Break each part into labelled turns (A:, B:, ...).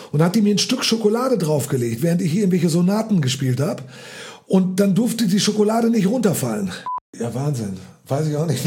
A: Und hat die mir ein Stück Schokolade draufgelegt, während ich hier irgendwelche Sonaten gespielt habe. Und dann durfte die Schokolade nicht runterfallen. Ja, Wahnsinn. Weiß ich auch nicht.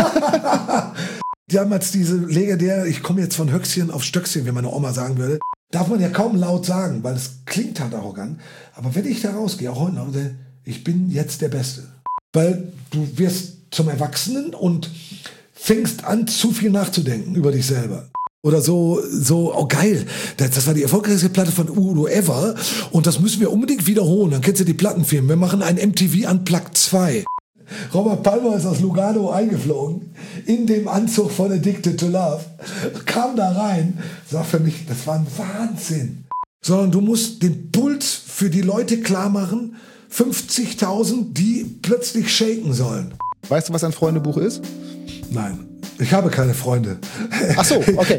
A: Damals diese legendäre, ich komme jetzt von Höchstchen auf Stöckchen, wie meine Oma sagen würde, darf man ja kaum laut sagen, weil es klingt halt arrogant. Aber wenn ich da rausgehe, auch heute noch, ich bin jetzt der Beste. Weil du wirst zum Erwachsenen und fängst an, zu viel nachzudenken über dich selber. Oder so, oh geil, das war die erfolgreichste Platte von Udo ever und das müssen wir unbedingt wiederholen. Dann kennst du die Plattenfirmen. Wir machen ein MTV Unplugged 2. Robert Palmer ist aus Lugano eingeflogen, in dem Anzug von Addicted to Love, kam da rein, sag für mich, das war ein Wahnsinn. Sondern du musst den Puls für die Leute klar machen, 50.000, die plötzlich shaken sollen.
B: Weißt du, was ein Freundebuch ist?
A: Nein, ich habe keine Freunde.
B: Ach so, okay.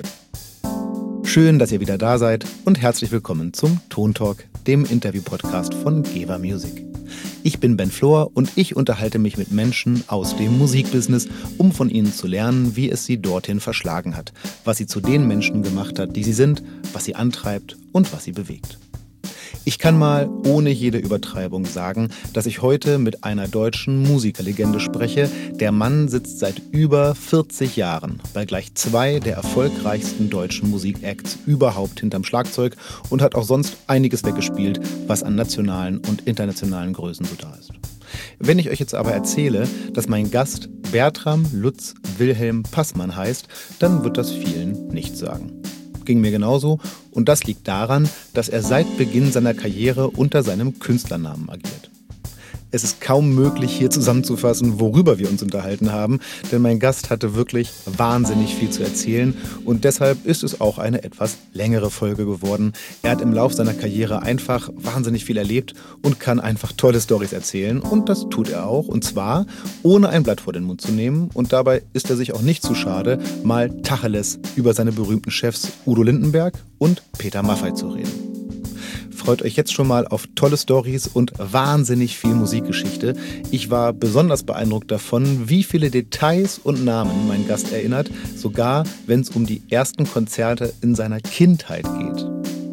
B: Schön, dass ihr wieder da seid und herzlich willkommen zum Tontalk, dem Interview-Podcast von Geva Music. Ich bin Ben Flor und ich unterhalte mich mit Menschen aus dem Musikbusiness, um von ihnen zu lernen, wie es sie dorthin verschlagen hat, was sie zu den Menschen gemacht hat, die sie sind, was sie antreibt und was sie bewegt. Ich kann mal ohne jede Übertreibung sagen, dass ich heute mit einer deutschen Musikerlegende spreche. Der Mann sitzt seit über 40 Jahren bei gleich 2 der erfolgreichsten deutschen Musikacts überhaupt hinterm Schlagzeug und hat auch sonst einiges weggespielt, was an nationalen und internationalen Größen so da ist. Wenn ich euch jetzt aber erzähle, dass mein Gast Bertram Lutz Wilhelm Passmann heißt, dann wird das vielen nichts sagen. Ging mir genauso und das liegt daran, dass er seit Beginn seiner Karriere unter seinem Künstlernamen agiert. Es ist kaum möglich, hier zusammenzufassen, worüber wir uns unterhalten haben, denn mein Gast hatte wirklich wahnsinnig viel zu erzählen und deshalb ist es auch eine etwas längere Folge geworden. Er hat im Lauf seiner Karriere einfach wahnsinnig viel erlebt und kann einfach tolle Storys erzählen und das tut er auch und zwar ohne ein Blatt vor den Mund zu nehmen und dabei ist er sich auch nicht zu schade, mal Tacheles über seine berühmten Chefs Udo Lindenberg und Peter Maffay zu reden. Freut euch jetzt schon mal auf tolle Storys und wahnsinnig viel Musikgeschichte. Ich war besonders beeindruckt davon, wie viele Details und Namen mein Gast erinnert, sogar wenn es um die ersten Konzerte in seiner Kindheit geht.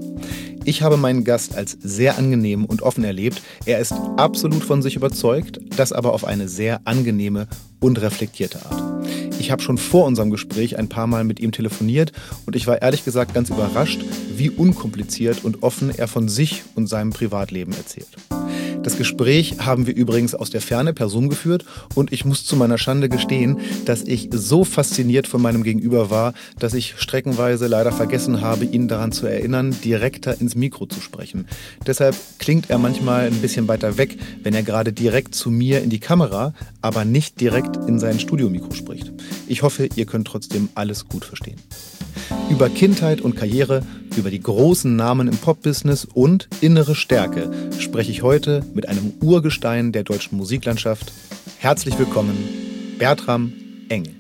B: Ich habe meinen Gast als sehr angenehm und offen erlebt. Er ist absolut von sich überzeugt, das aber auf eine sehr angenehme und reflektierte Art. Ich habe schon vor unserem Gespräch ein paar Mal mit ihm telefoniert und ich war ehrlich gesagt ganz überrascht, wie unkompliziert und offen er von sich und seinem Privatleben erzählt. Das Gespräch haben wir übrigens aus der Ferne per Zoom geführt und ich muss zu meiner Schande gestehen, dass ich so fasziniert von meinem Gegenüber war, dass ich streckenweise leider vergessen habe, ihn daran zu erinnern, direkter ins Mikro zu sprechen. Deshalb klingt er manchmal ein bisschen weiter weg, wenn er gerade direkt zu mir in die Kamera, aber nicht direkt in sein Studiomikro spricht. Ich hoffe, ihr könnt trotzdem alles gut verstehen. Über Kindheit und Karriere, über die großen Namen im Pop-Business und innere Stärke spreche ich heute mit einem Urgestein der deutschen Musiklandschaft. Herzlich willkommen, Bertram Engel.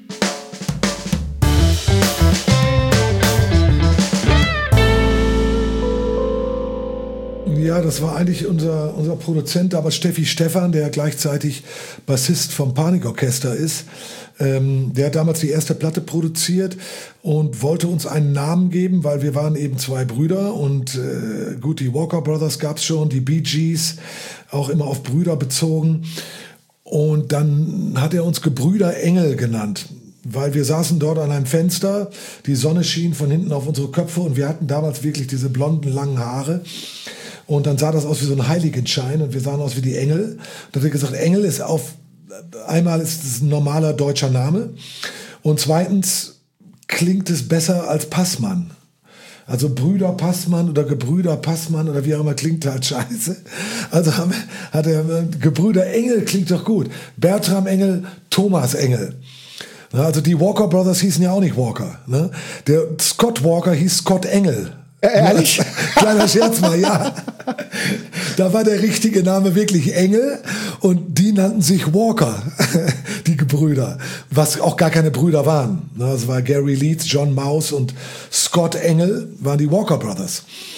A: Ja, das war eigentlich unser Produzent, aber Steffi Stephan, der gleichzeitig Bassist vom Panikorchester ist. Der hat damals die erste Platte produziert und wollte uns einen Namen geben, weil wir waren eben 2 Brüder und gut, die Walker Brothers gab's schon, die Bee Gees, auch immer auf Brüder bezogen. Und dann hat er uns Gebrüder Engel genannt, weil wir saßen dort an einem Fenster, die Sonne schien von hinten auf unsere Köpfe und wir hatten damals wirklich diese blonden, langen Haare. Und dann sah das aus wie so ein Heiligenschein und wir sahen aus wie die Engel. Da hat er gesagt, Engel ist einmal ist es ein normaler deutscher Name und zweitens klingt es besser als Passmann. Also Brüder Passmann oder Gebrüder Passmann oder wie auch immer klingt halt scheiße. Also hat er Gebrüder Engel klingt doch gut. Bertram Engel, Thomas Engel. Also die Walker Brothers hießen ja auch nicht Walker. Ne? Der Scott Walker hieß Scott Engel.
B: Ehrlich?
A: Kleiner Scherz mal, ja. Da war der richtige Name wirklich Engel und die nannten sich Walker, die Gebrüder, was auch gar keine Brüder waren. Das war Gary Leeds, John Mouse und Scott Engel waren die Walker Brothers.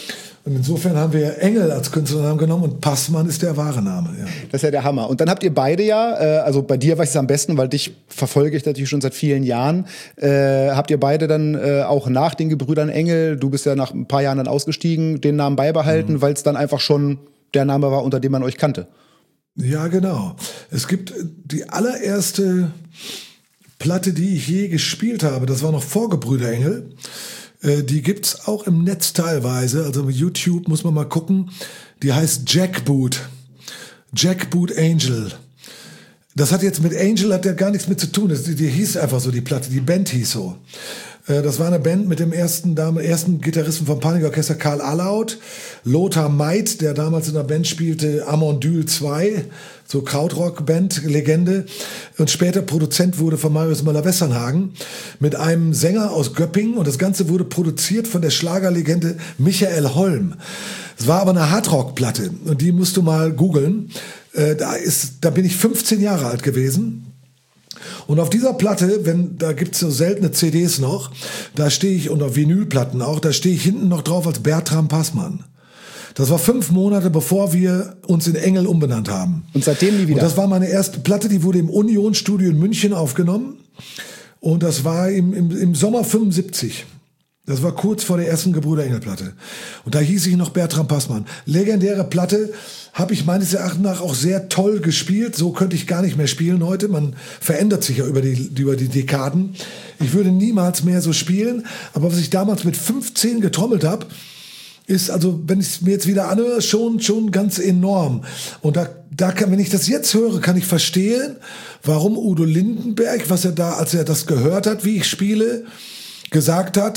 A: Und insofern haben wir Engel als Künstlernamen genommen und Passmann ist der wahre Name. Ja.
B: Das ist ja der Hammer. Und dann habt ihr beide ja, also bei dir weiß ich es am besten, weil dich verfolge ich natürlich schon seit vielen Jahren, habt ihr beide dann auch nach den Gebrüdern Engel, du bist ja nach ein paar Jahren dann ausgestiegen, den Namen beibehalten, weil es dann einfach schon der Name war, unter dem man euch kannte.
A: Ja, genau. Es gibt die allererste Platte, die ich je gespielt habe, das war noch vor Gebrüder Engel. Die gibt's auch im Netz teilweise, also mit YouTube muss man mal gucken. Die heißt Jackboot. Jackboot Angel. Das hat jetzt mit Angel hat ja gar nichts mit zu tun. Die hieß einfach so, die Platte, die Band hieß so. Das war eine Band mit dem ersten Gitarristen vom Panikorchester Karl Allaut, Lothar Meid, der damals in der Band spielte, Amondyl 2, so Krautrock-Band-Legende, und später Produzent wurde von Marius Müller-Westernhagen, mit einem Sänger aus Göppingen, und das Ganze wurde produziert von der Schlagerlegende Michael Holm. Es war aber eine Hardrock-Platte und die musst du mal googeln. Da bin ich 15 Jahre alt gewesen. Und auf dieser Platte, da gibt's so seltene CDs noch, da stehe ich, und auf Vinylplatten auch, da stehe ich hinten noch drauf als Bertram Passmann. Das war 5 Monate, bevor wir uns in Engel umbenannt haben.
B: Und seitdem nie wieder?
A: Und das war meine erste Platte, die wurde im Union-Studio in München aufgenommen. Und das war im Sommer 75. Das war kurz vor der ersten Gebrüder Engel-Platte. Und da hieß ich noch Bertram Passmann. Legendäre Platte, habe ich meines Erachtens nach auch sehr toll gespielt. So könnte ich gar nicht mehr spielen heute. Man verändert sich ja über die Dekaden. Ich würde niemals mehr so spielen. Aber was ich damals mit 15 getrommelt habe, ist, also wenn ich es mir jetzt wieder anhöre, schon ganz enorm. Und wenn ich das jetzt höre, kann ich verstehen, warum Udo Lindenberg, was er da, als er das gehört hat, wie ich spiele, gesagt hat,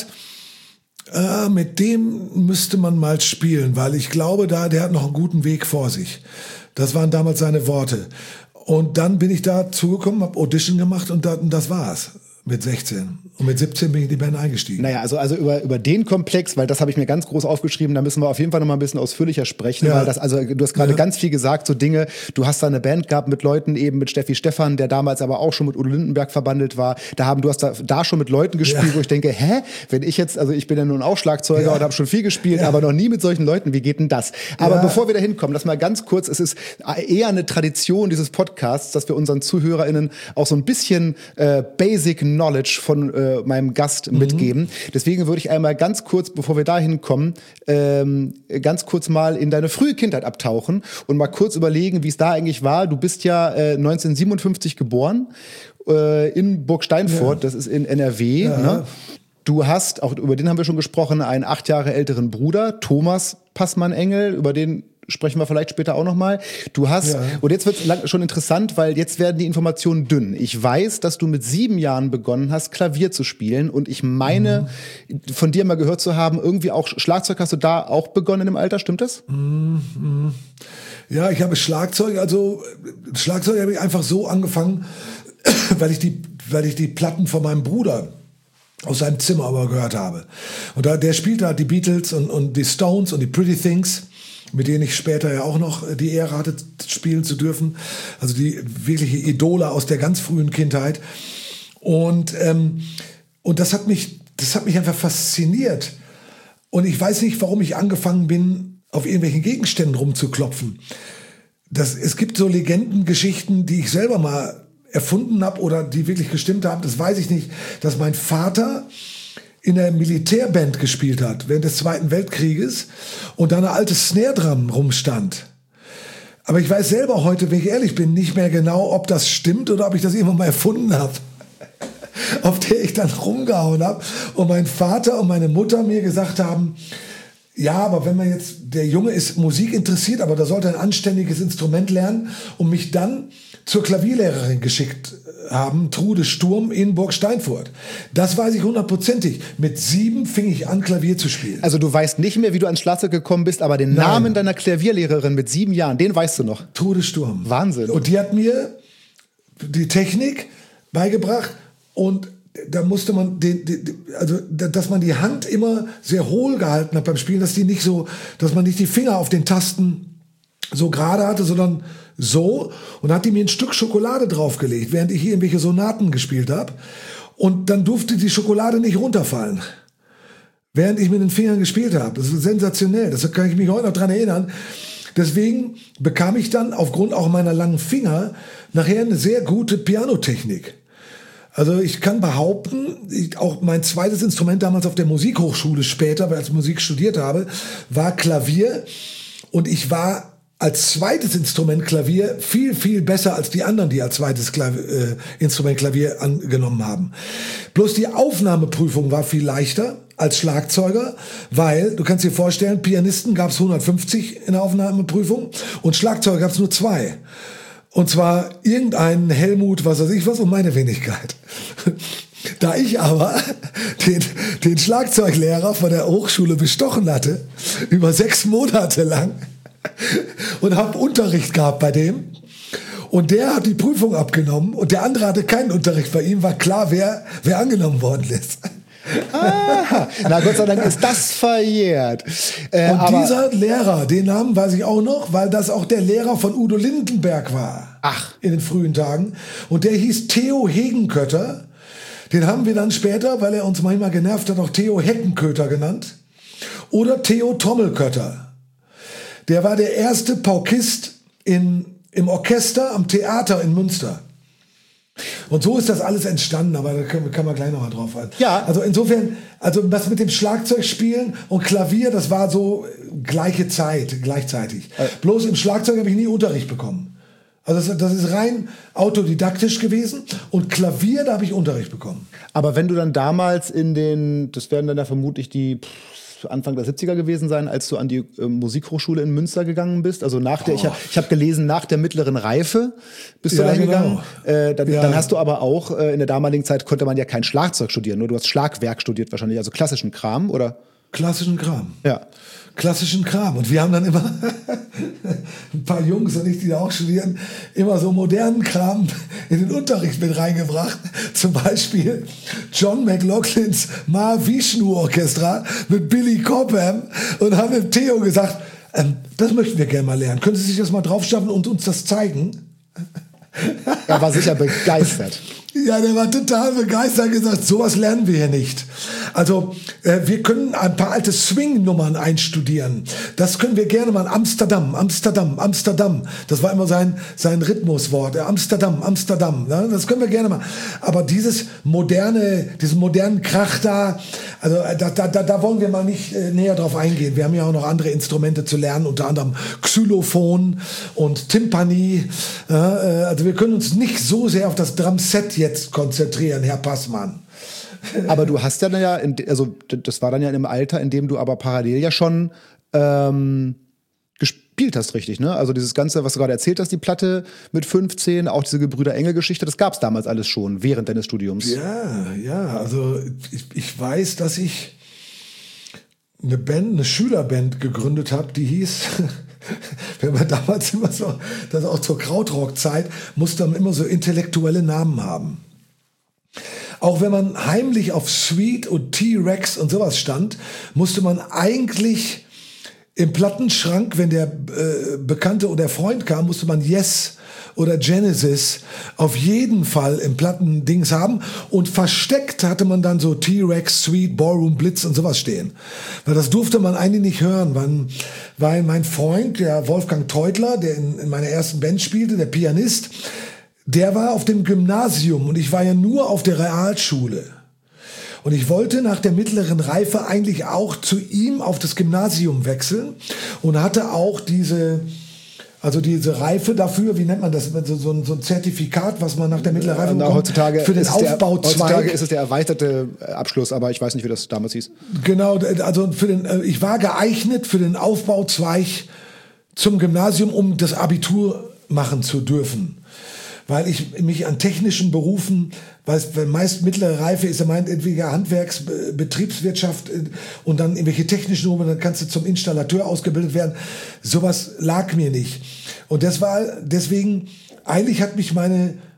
A: mit dem müsste man mal spielen, weil ich glaube, der hat noch einen guten Weg vor sich. Das waren damals seine Worte. Und dann bin ich da zugekommen, habe Audition gemacht und das war's. Mit 16. Und mit 17 bin ich in die Band eingestiegen.
B: Naja, also über den Komplex, weil das habe ich mir ganz groß aufgeschrieben, da müssen wir auf jeden Fall noch mal ein bisschen ausführlicher sprechen, weil du hast gerade ganz viel gesagt, so Dinge, du hast da eine Band gehabt mit Leuten, eben mit Steffi Stephan, der damals aber auch schon mit Udo Lindenberg verbandelt war. Du hast da schon mit Leuten gespielt, wo ich denke, wenn ich jetzt, also ich bin ja nun auch Schlagzeuger und habe schon viel gespielt, aber noch nie mit solchen Leuten, wie geht denn das? Aber bevor wir da hinkommen, lass mal ganz kurz, es ist eher eine Tradition dieses Podcasts, dass wir unseren ZuhörerInnen auch so ein bisschen Basic Knowledge von meinem Gast mitgeben. Deswegen würde ich einmal ganz kurz, bevor wir da hinkommen, ganz kurz mal in deine frühe Kindheit abtauchen und mal kurz überlegen, wie es da eigentlich war. Du bist ja 1957 geboren in Burg Steinfurt, das ist in NRW.
A: Ja.
B: Ne? Du hast, auch über den haben wir schon gesprochen, einen 8 Jahre älteren Bruder, Thomas Passmann-Engel, über den sprechen wir vielleicht später auch nochmal. Du hast, und jetzt wird es schon interessant, weil jetzt werden die Informationen dünn. Ich weiß, dass du mit 7 Jahren begonnen hast, Klavier zu spielen, und ich meine, von dir mal gehört zu haben, irgendwie auch Schlagzeug hast du da auch begonnen im Alter, stimmt das?
A: Ja, ich habe Schlagzeug habe ich einfach so angefangen, weil ich die Platten von meinem Bruder aus seinem Zimmer aber gehört habe. Und der spielte halt die Beatles und die Stones und die Pretty Things, mit denen ich später ja auch noch die Ehre hatte, spielen zu dürfen. Also die wirkliche Idole aus der ganz frühen Kindheit. Und das hat mich einfach fasziniert. Und ich weiß nicht, warum ich angefangen bin, auf irgendwelchen Gegenständen rumzuklopfen. Es gibt so Legendengeschichten, die ich selber mal erfunden habe oder die wirklich gestimmt haben. Das weiß ich nicht, dass mein Vater in der Militärband gespielt hat während des Zweiten Weltkrieges und da eine alte Snare Drum rumstand. Aber ich weiß selber heute, wenn ich ehrlich bin, nicht mehr genau, ob das stimmt oder ob ich das irgendwann mal erfunden habe, auf der ich dann rumgehauen habe und mein Vater und meine Mutter mir gesagt haben, ja, aber wenn man jetzt, der Junge ist Musik interessiert, aber da sollte ein anständiges Instrument lernen, und mich dann zur Klavierlehrerin geschickt haben, Trude Sturm in Burg Steinfurt. Das weiß ich 100%. Mit 7 fing ich an, Klavier zu spielen.
B: Also du weißt nicht mehr, wie du ans Schlagzeug gekommen bist, aber den Namen deiner Klavierlehrerin mit 7 Jahren, den weißt du noch.
A: Trude Sturm.
B: Wahnsinn.
A: Und die hat mir die Technik beigebracht, und da musste man dass man die Hand immer sehr hohl gehalten hat beim Spielen, dass man nicht die Finger auf den Tasten so gerade hatte, sondern so, und hat die mir ein Stück Schokolade draufgelegt, während ich hier irgendwelche Sonaten gespielt habe, und dann durfte die Schokolade nicht runterfallen. während ich mit den Fingern gespielt habe. Das ist sensationell, das kann ich mich heute noch dran erinnern. Deswegen bekam ich dann aufgrund auch meiner langen Finger nachher eine sehr gute Pianotechnik. Also ich kann behaupten, auch mein zweites Instrument damals auf der Musikhochschule später, weil ich Musik studiert habe, war Klavier. Und ich war als zweites Instrument Klavier viel, viel besser als die anderen, die als zweites Instrument Klavier angenommen haben. Bloß die Aufnahmeprüfung war viel leichter als Schlagzeuger, weil, du kannst dir vorstellen, Pianisten gab es 150 in der Aufnahmeprüfung und Schlagzeuger gab es nur 2. Und zwar irgendeinen Helmut, was weiß ich was, und meine Wenigkeit. Da ich aber den Schlagzeuglehrer von der Hochschule bestochen hatte, über 6 Monate lang, und habe Unterricht gehabt bei dem, und der hat die Prüfung abgenommen und der andere hatte keinen Unterricht bei ihm, war klar, wer angenommen worden ist.
B: Ah, na Gott sei Dank ist das verjährt.
A: Und dieser Lehrer, den Namen weiß ich auch noch, weil das auch der Lehrer von Udo Lindenberg war.
B: Ach.
A: In den frühen Tagen. Und der hieß Theo Hegenkötter. Den haben wir dann später, weil er uns manchmal genervt hat, auch Theo Heckenkötter genannt. Oder Theo Trommelkötter. Der war der erste Paukist im Orchester am Theater in Münster. Und so ist das alles entstanden, aber da kann man gleich nochmal drauf ein.
B: Ja.
A: Also insofern, also das mit dem Schlagzeugspielen und Klavier, das war so gleiche Zeit, gleichzeitig. Bloß im Schlagzeug habe ich nie Unterricht bekommen. Also das ist rein autodidaktisch gewesen, und Klavier, da habe ich Unterricht bekommen.
B: Aber wenn du dann damals das werden dann ja vermutlich die Anfang der 70er gewesen sein, als du an die Musikhochschule in Münster gegangen bist. Also ich habe gelesen, nach der mittleren Reife bist du dahin gegangen. Dann hast du aber auch, in der damaligen Zeit konnte man ja kein Schlagzeug studieren, nur du hast Schlagwerk studiert wahrscheinlich, also klassischen Kram, oder?
A: Klassischen Kram.
B: Ja.
A: Klassischen Kram. Und wir haben dann immer, ein paar Jungs und ich, die da auch studieren, immer so modernen Kram in den Unterricht mit reingebracht. Zum Beispiel John McLaughlins Mahavishnu Orchestra mit Billy Cobham, und haben dem Theo gesagt, das möchten wir gerne mal lernen. Können Sie sich das mal draufschaffen und uns das zeigen?
B: Er war sicher begeistert.
A: Ja, der war total begeistert, gesagt, sowas lernen wir hier nicht. Also wir können ein paar alte Swing-Nummern einstudieren. Das können wir gerne mal. Amsterdam, Amsterdam, Amsterdam. Das war immer sein Rhythmuswort. Amsterdam, Amsterdam. Ne? Das können wir gerne mal. Aber diesen modernen Krach da, also da wollen wir mal nicht näher drauf eingehen. Wir haben ja auch noch andere Instrumente zu lernen, unter anderem Xylophon und Timpani. Also wir können uns nicht so sehr auf das Drumset jetzt konzentrieren, Herr Passmann.
B: Aber du hast ja, das war dann ja in einem Alter, in dem du aber parallel ja schon gespielt hast, richtig, ne? Also dieses Ganze, was du gerade erzählt hast, die Platte mit 15, auch diese Gebrüder-Engel-Geschichte, das gab es damals alles schon, während deines Studiums.
A: Ja, also ich weiß, dass ich eine Schülerband gegründet habe, die hieß... Wenn man damals immer so, das auch zur Krautrock-Zeit, musste man immer so intellektuelle Namen haben. Auch wenn man heimlich auf Sweet und T-Rex und sowas stand, musste man eigentlich im Plattenschrank, wenn der Bekannte oder Freund kam, musste man Yes oder Genesis auf jeden Fall im Plattendings haben, und versteckt hatte man dann so T-Rex, Sweet, Ballroom Blitz und sowas stehen. Weil das durfte man eigentlich nicht hören, weil mein Freund, der Wolfgang Teutler, der in meiner ersten Band spielte, der Pianist, der war auf dem Gymnasium und ich war ja nur auf der Realschule. Und ich wollte nach der mittleren Reife eigentlich auch zu ihm auf das Gymnasium wechseln und hatte auch diese Reife dafür, wie nennt man das, so ein Zertifikat, was man nach der mittleren Reife bekommt,
B: heutzutage
A: für den Aufbauzweig.
B: Heutzutage ist es der erweiterte Abschluss, aber ich weiß nicht, wie das damals hieß.
A: Genau, also ich war geeignet für den Aufbauzweig zum Gymnasium, um das Abitur machen zu dürfen. Weil ich mich an technischen Berufen, weil meist mittlere Reife ist, er meint entweder Handwerks-, Betriebswirtschaft und dann irgendwelche technischen Berufe, dann kannst du zum Installateur ausgebildet werden. Sowas lag mir nicht. Und deswegen, eigentlich hat mich meine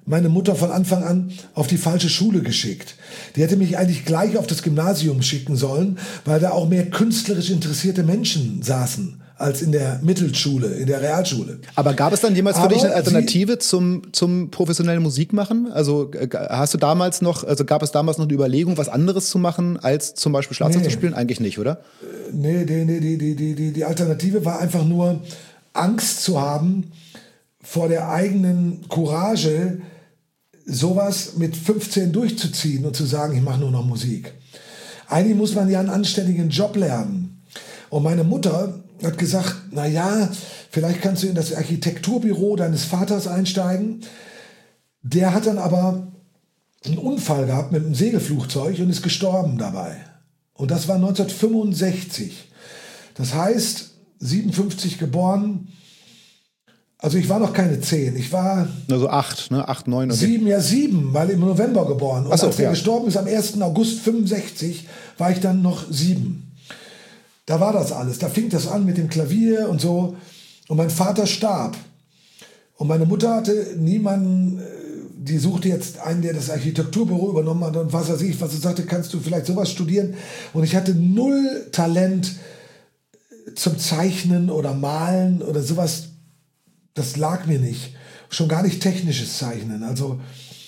A: meine Mutter von Anfang an auf die falsche Schule geschickt. Die hätte mich eigentlich gleich auf das Gymnasium schicken sollen, weil da auch mehr künstlerisch interessierte Menschen saßen als in der Mittelschule, in der Realschule.
B: Aber gab es dann jemals für dich eine Alternative zum professionellen Musikmachen? Also gab es damals noch eine Überlegung, was anderes zu machen, als zum Beispiel Schlagzeug zu spielen? Eigentlich nicht, oder?
A: Nee, die Alternative war einfach nur Angst zu haben vor der eigenen Courage, sowas mit 15 durchzuziehen und zu sagen, ich mache nur noch Musik. Eigentlich muss man ja einen anständigen Job lernen. Und meine Mutter hat gesagt, na ja, vielleicht kannst du in das Architekturbüro deines Vaters einsteigen. Der hat dann aber einen Unfall gehabt mit einem Segelflugzeug und ist gestorben dabei. Und das war 1965. Das heißt, 57 geboren. Also ich war noch keine 10, ich war...
B: Also 8, ne? 8, 9. Okay.
A: 7, ja 7, weil im November geboren. Und
B: so,
A: als er gestorben ist, am 1. August 65, war ich dann noch 7. Da war das alles, da fing das an mit dem Klavier und so. Und mein Vater starb. Und meine Mutter hatte niemanden, die suchte jetzt einen, der das Architekturbüro übernommen hat und was weiß ich, was sie sagte, kannst du vielleicht sowas studieren? Und ich hatte 0 Talent zum Zeichnen oder Malen oder sowas. Das lag mir nicht. Schon gar nicht technisches Zeichnen. Also,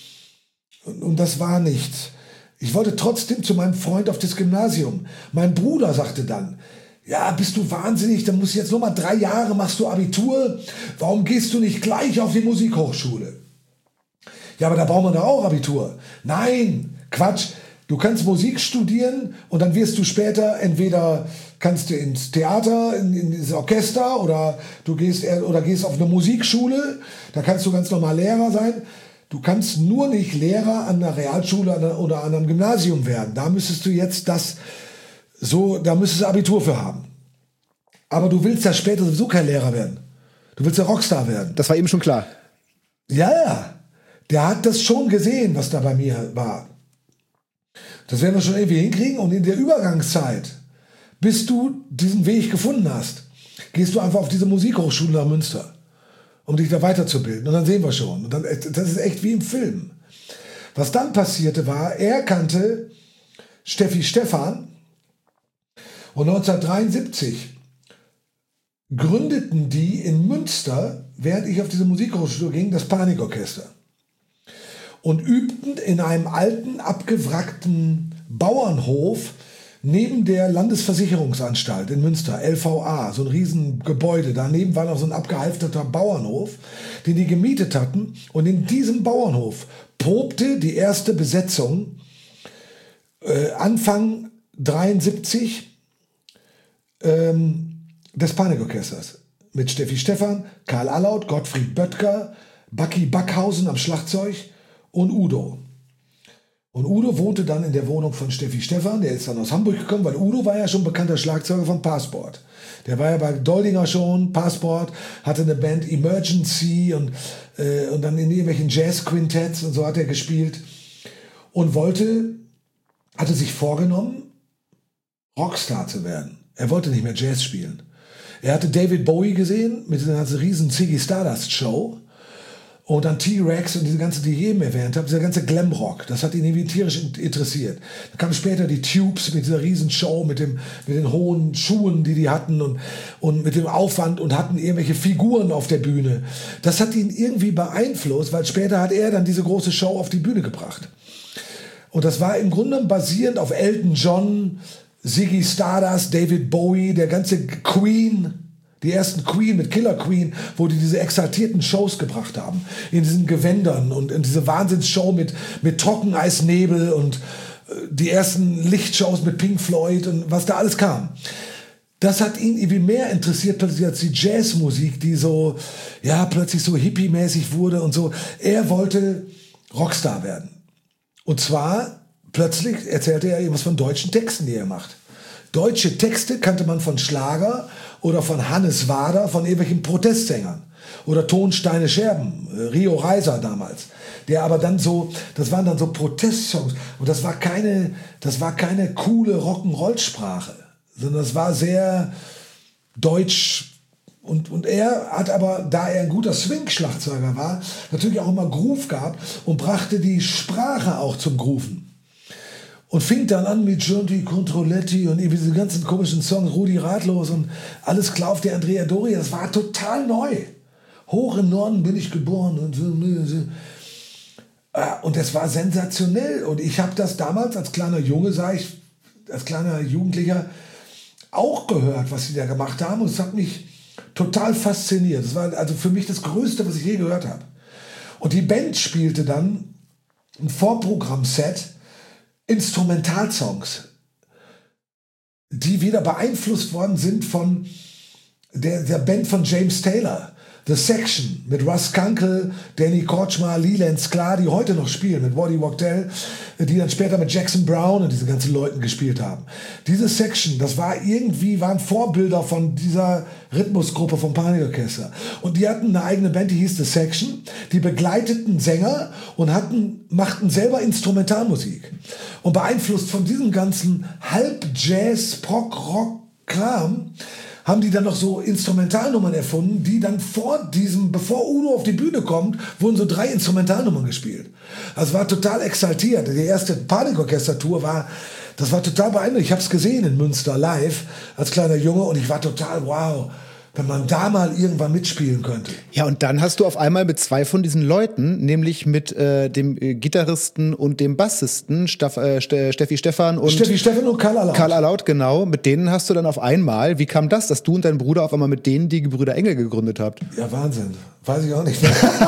A: und das war nichts. Ich wollte trotzdem zu meinem Freund auf das Gymnasium. Mein Bruder sagte dann, ja, bist du wahnsinnig, dann musst du jetzt noch mal 3 Jahre, machst du Abitur. Warum gehst du nicht gleich auf die Musikhochschule? Ja, aber da braucht man doch auch Abitur. Nein, Quatsch. Du kannst Musik studieren und dann wirst du später entweder kannst du ins Theater, in das Orchester oder du gehst auf eine Musikschule. Da kannst du ganz normal Lehrer sein. Du kannst nur nicht Lehrer an einer Realschule oder an einem Gymnasium werden. Da müsstest du jetzt da müsstest du Abitur für haben. Aber du willst ja später sowieso kein Lehrer werden. Du willst ja Rockstar werden.
B: Das war eben schon klar.
A: Ja. Der hat das schon gesehen, was da bei mir war. Das werden wir schon irgendwie hinkriegen. Und in der Übergangszeit, bis du diesen Weg gefunden hast, gehst du einfach auf diese Musikhochschule nach Münster, um dich da weiterzubilden. Und dann sehen wir schon. Und dann, das ist echt wie im Film. Was dann passierte war, er kannte Steffi Stephan. Und 1973 gründeten die in Münster, während ich auf diese Musikhochschule ging, das Panikorchester. Und übten in einem alten, abgewrackten Bauernhof neben der Landesversicherungsanstalt in Münster, LVA, so ein Riesengebäude. Daneben war noch so ein abgehalfterter Bauernhof, den die gemietet hatten. Und in diesem Bauernhof probte die erste Besetzung Anfang 73 des Panikorchesters. Mit Steffi Stephan, Karl Allaut, Gottfried Böttger, Bucky Backhausen am Schlagzeug und Udo. Und Udo wohnte dann in der Wohnung von Steffi Stephan. Der ist dann aus Hamburg gekommen, weil Udo war ja schon bekannter Schlagzeuger von Passport. Der war ja bei Doldinger schon, Passport, hatte eine Band Emergency und dann in irgendwelchen Jazz-Quintetts und so hat er gespielt. Und hatte sich vorgenommen, Rockstar zu werden. Er wollte nicht mehr Jazz spielen. Er hatte David Bowie gesehen mit dieser ganzen riesen Ziggy Stardust Show. Und dann T-Rex und diese ganze, die ich eben erwähnt habe, dieser ganze Glamrock, das hat ihn irgendwie tierisch interessiert. Dann kamen später die Tubes mit dieser riesen Show, mit den hohen Schuhen, die hatten und mit dem Aufwand und hatten irgendwelche Figuren auf der Bühne. Das hat ihn irgendwie beeinflusst, weil später hat er dann diese große Show auf die Bühne gebracht. Und das war im Grunde basierend auf Elton John, Ziggy Stardust, David Bowie, der ganze Queen. Die ersten Queen mit Killer Queen, wo die diese exaltierten Shows gebracht haben. In diesen Gewändern und in diese Wahnsinnsshow mit Trockeneisnebel und die ersten Lichtshows mit Pink Floyd und was da alles kam. Das hat ihn irgendwie mehr interessiert plötzlich als die Jazzmusik, die so, ja, plötzlich so hippie-mäßig wurde und so. Er wollte Rockstar werden. Und zwar, plötzlich erzählte er irgendwas von deutschen Texten, die er macht. Deutsche Texte kannte man von Schlager oder von Hannes Wader, von irgendwelchen Protestsängern. Oder Tonsteine Scherben, Rio Reiser damals. Der aber dann so, das waren dann so Protestsongs. Und das war keine coole Rock'n'Roll-Sprache. Sondern das war sehr deutsch, Und er hat aber, da er ein guter Swing-Schlagzeuger war, natürlich auch immer Groove gehabt und brachte die Sprache auch zum Grooven. Und fing dann an mit Giunti Controletti und irgendwie diese ganzen komischen Songs, Rudi Ratlos und alles klar auf der Andrea Doria. Das war total neu. Hoch im Norden bin ich geboren und so. Und das war sensationell. Und ich habe das damals als kleiner Junge, als kleiner Jugendlicher auch gehört, was sie da gemacht haben. Und es hat mich total fasziniert. Das war also für mich das Größte, was ich je gehört habe. Und die Band spielte dann ein Vorprogramm-Set, Instrumentalsongs, die wieder beeinflusst worden sind von der Band von James Taylor. The Section mit Russ Kunkel, Danny Kortchmar, Leland Sklar, die heute noch spielen, mit Waddy Wachtel, die dann später mit Jackson Brown und diese ganzen Leuten gespielt haben. Diese Section, das waren Vorbilder von dieser Rhythmusgruppe vom Panikorchester. Und die hatten eine eigene Band, die hieß The Section, die begleiteten Sänger und machten selber Instrumentalmusik. Und beeinflusst von diesem ganzen Halb-Jazz, Prog-Rock-Kram, haben die dann noch so Instrumentalnummern erfunden, die dann bevor Udo auf die Bühne kommt, wurden so 3 Instrumentalnummern gespielt. Das war total exaltiert. Die erste Panikorchester-Tour war total beeindruckend. Ich habe es gesehen in Münster live als kleiner Junge und ich war total wow, wenn man da mal irgendwann mitspielen könnte.
B: Ja, und dann hast du auf einmal mit 2 von diesen Leuten, nämlich mit dem Gitarristen und dem Bassisten Steffi Stephan und
A: Karl Allaut.
B: Karl Allaut, genau. Mit denen hast du dann auf einmal, wie kam das, dass du und dein Bruder auf einmal mit denen die Gebrüder Engel gegründet habt?
A: Ja, Wahnsinn. Weiß ich auch nicht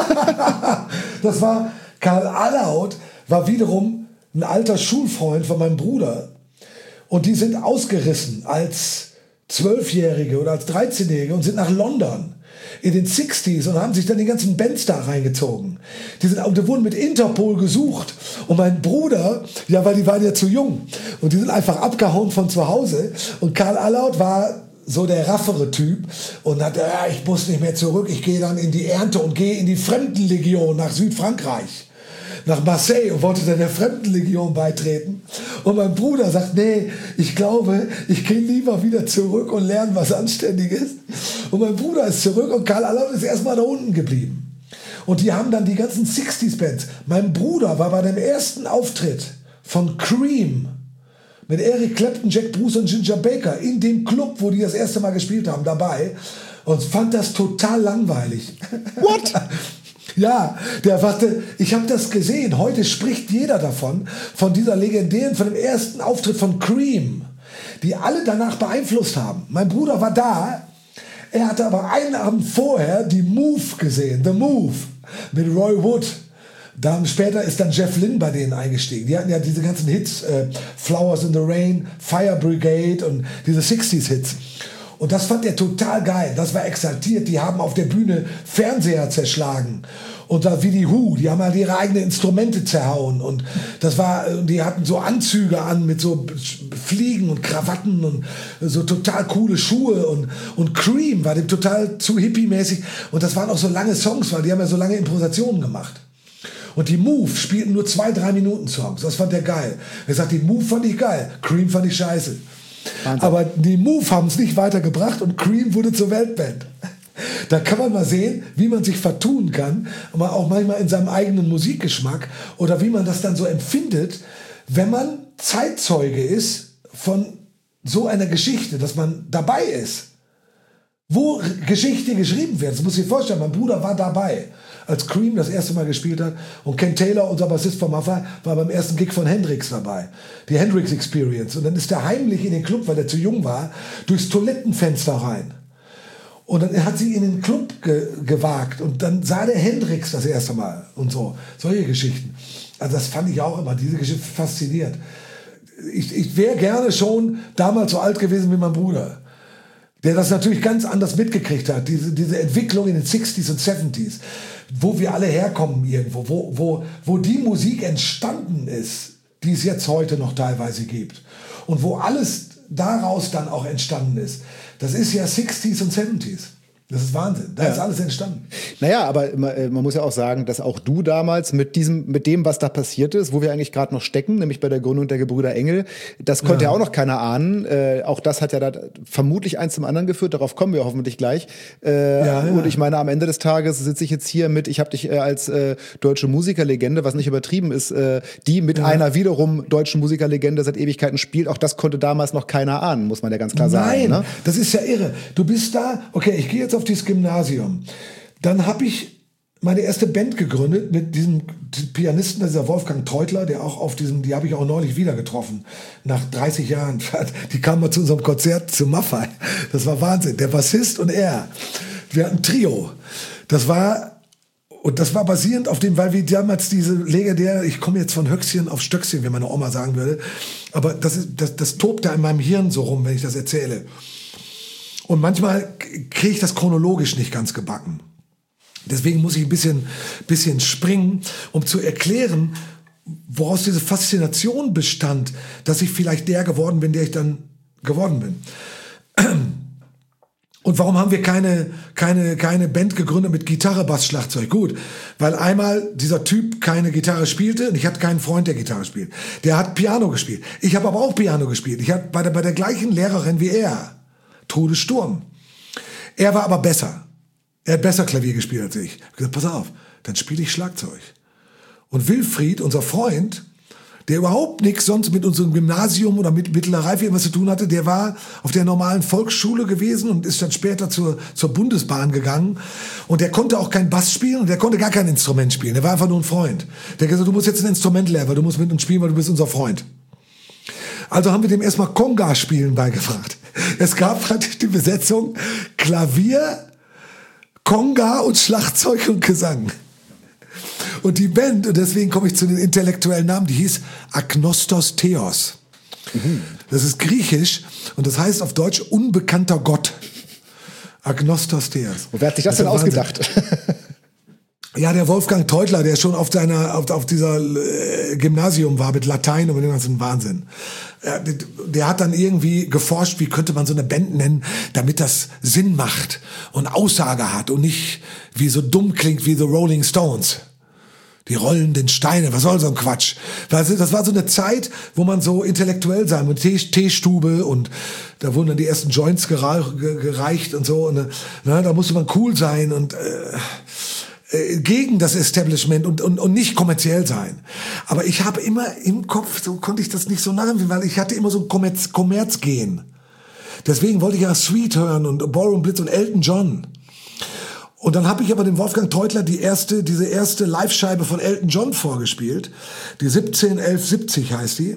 A: mehr. Das war, Karl Allaut war wiederum ein alter Schulfreund von meinem Bruder. Und die sind ausgerissen als 12-Jährige oder als 13-Jährige und sind nach London in den 60s und haben sich dann die ganzen Bands da reingezogen. Die wurden mit Interpol gesucht. Und mein Bruder, ja, weil die waren ja zu jung. Und die sind einfach abgehauen von zu Hause. Und Karl Allaut war so der raffere Typ und hat, ich muss nicht mehr zurück, ich gehe dann in die Ernte und gehe in die Fremdenlegion nach Südfrankreich. Nach Marseille und wollte dann der Fremdenlegion beitreten. Und mein Bruder sagt, nee, ich glaube, ich gehe lieber wieder zurück und lerne was Anständiges. Und mein Bruder ist zurück und Karl Allaut ist erstmal da unten geblieben. Und die haben dann die ganzen 60s-Bands. Mein Bruder war bei dem ersten Auftritt von Cream mit Eric Clapton, Jack Bruce und Ginger Baker in dem Club, wo die das erste Mal gespielt haben, dabei. Und fand das total langweilig.
B: What?
A: Ja, ich habe das gesehen. Heute spricht jeder davon, von dem ersten Auftritt von Cream, die alle danach beeinflusst haben. Mein Bruder war da, er hatte aber einen Abend vorher die Move gesehen, The Move, mit Roy Wood. Später ist dann Jeff Lynne bei denen eingestiegen. Die hatten ja diese ganzen Hits, Flowers in the Rain, Fire Brigade und diese 60s-Hits. Und das fand er total geil. Das war exaltiert. Die haben auf der Bühne Fernseher zerschlagen. Und da wie die Who, die haben halt ihre eigenen Instrumente zerhauen. Und die hatten so Anzüge an mit so Fliegen und Krawatten und so total coole Schuhe. Und Cream war dem total zu hippie-mäßig. Und das waren auch so lange Songs, weil die haben ja so lange Improvisationen gemacht. Und die Move spielten nur 2-3 Minuten Songs. Das fand er geil. Er sagt, die Move fand ich geil. Cream fand ich scheiße. Wahnsinn. Aber die Move haben es nicht weitergebracht und Cream wurde zur Weltband. Da kann man mal sehen, wie man sich vertun kann, aber auch manchmal in seinem eigenen Musikgeschmack oder wie man das dann so empfindet, wenn man Zeitzeuge ist von so einer Geschichte, dass man dabei ist, wo Geschichte geschrieben wird. Das muss ich dir vorstellen, mein Bruder war dabei, als Cream das erste Mal gespielt hat und Ken Taylor, unser Bassist von Maffay, war beim ersten Gig von Hendrix dabei, die Hendrix Experience. Und dann ist er heimlich in den Club, weil er zu jung war, durchs Toilettenfenster rein. Und dann hat sie in den Club gewagt und dann sah der Hendrix das erste Mal und so. Solche Geschichten. Also das fand ich auch immer, diese Geschichte fasziniert. Ich wäre gerne schon damals so alt gewesen wie mein Bruder, der das natürlich ganz anders mitgekriegt hat, diese Entwicklung in den 60s und 70s, wo wir alle herkommen irgendwo, wo die Musik entstanden ist, die es jetzt heute noch teilweise gibt und wo alles daraus dann auch entstanden ist. Das ist ja 60s und 70s. Das ist Wahnsinn. Da ist alles entstanden.
B: Naja, aber man muss ja auch sagen, dass auch du damals mit dem, was da passiert ist, wo wir eigentlich gerade noch stecken, nämlich bei der Gründung der Gebrüder Engel, das konnte ja auch noch keiner ahnen. Auch das hat ja da vermutlich eins zum anderen geführt. Darauf kommen wir hoffentlich gleich. Und ich meine, am Ende des Tages sitze ich jetzt hier ich habe dich als deutsche Musikerlegende, was nicht übertrieben ist, die mit einer wiederum deutschen Musikerlegende seit Ewigkeiten spielt. Auch das konnte damals noch keiner ahnen, muss man ja ganz klar sagen.
A: Nein,
B: ne?
A: Das ist ja irre. Du bist da, okay, ich gehe jetzt auf dieses Gymnasium. Dann habe ich meine erste Band gegründet mit diesem Pianisten, dieser Wolfgang Teutler, der auch auf diesem, die habe ich auch neulich wieder getroffen, nach 30 Jahren. Die kamen mal zu unserem Konzert zu Maffei. Das war Wahnsinn. Der Bassist und er. Wir hatten ein Trio. Das war basierend auf dem, weil wir damals diese legendäre, ich komme jetzt von Höchstchen auf Stöckchen, wie meine Oma sagen würde, aber das tobt da in meinem Hirn so rum, wenn ich das erzähle. Und manchmal kriege ich das chronologisch nicht ganz gebacken. Deswegen muss ich ein bisschen springen, um zu erklären, woraus diese Faszination bestand, dass ich vielleicht der geworden bin, der ich dann geworden bin. Und warum haben wir keine Band gegründet mit Gitarre, Bass, Schlagzeug? Gut, weil einmal dieser Typ keine Gitarre spielte und ich hatte keinen Freund, der Gitarre spielt. Der hat Piano gespielt. Ich habe aber auch Piano gespielt. Ich hatte bei der gleichen Lehrerin wie er. Trude Sturm. Er war aber besser. Er hat besser Klavier gespielt als ich. Ich habe gesagt, pass auf, dann spiele ich Schlagzeug. Und Wilfried, unser Freund, der überhaupt nichts sonst mit unserem Gymnasium oder mit mittlerer Reife was zu tun hatte, der war auf der normalen Volksschule gewesen und ist dann später zur Bundesbahn gegangen. Und der konnte auch kein Bass spielen und der konnte gar kein Instrument spielen. Der war einfach nur ein Freund. Der hat gesagt, du musst jetzt ein Instrument lernen, weil du musst mit uns spielen, weil du bist unser Freund. Also haben wir dem erstmal Conga-Spielen beigebracht. Es gab praktisch die Besetzung Klavier, Conga und Schlagzeug und Gesang. Und die Band, und deswegen komme ich zu den intellektuellen Namen, die hieß Agnostos Theos. Das ist griechisch und das heißt auf Deutsch unbekannter Gott. Agnostos Theos.
B: Und wer hat sich das denn ausgedacht?
A: Ja, der Wolfgang Teutler, der schon auf dieser Gymnasium war mit Latein und mit dem ganzen Wahnsinn. Der hat dann irgendwie geforscht, wie könnte man so eine Band nennen, damit das Sinn macht und Aussage hat und nicht wie so dumm klingt wie The Rolling Stones. Die rollenden Steine, was soll so ein Quatsch? Das war so eine Zeit, wo man so intellektuell sein muss, Teestube und da wurden dann die ersten Joints gereicht und so. Und, da musste man cool sein und gegen das Establishment und nicht kommerziell sein. Aber ich habe immer im Kopf, so konnte ich das nicht so nachempfinden, weil ich hatte immer so ein Kommerzgehen. Deswegen wollte ich ja Sweet hören und Ballroom Blitz und Elton John. Und dann habe ich aber dem Wolfgang Teutler diese erste Live-Scheibe von Elton John vorgespielt. Die 171170 heißt die.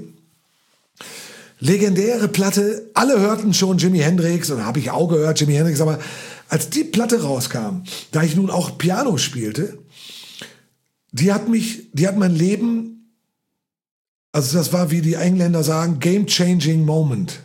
A: Legendäre Platte. Alle hörten schon Jimi Hendrix und habe ich auch gehört, Jimi Hendrix, aber als die Platte rauskam, da ich nun auch Piano spielte, die hat mein Leben, also das war, wie die Engländer sagen, game-changing moment.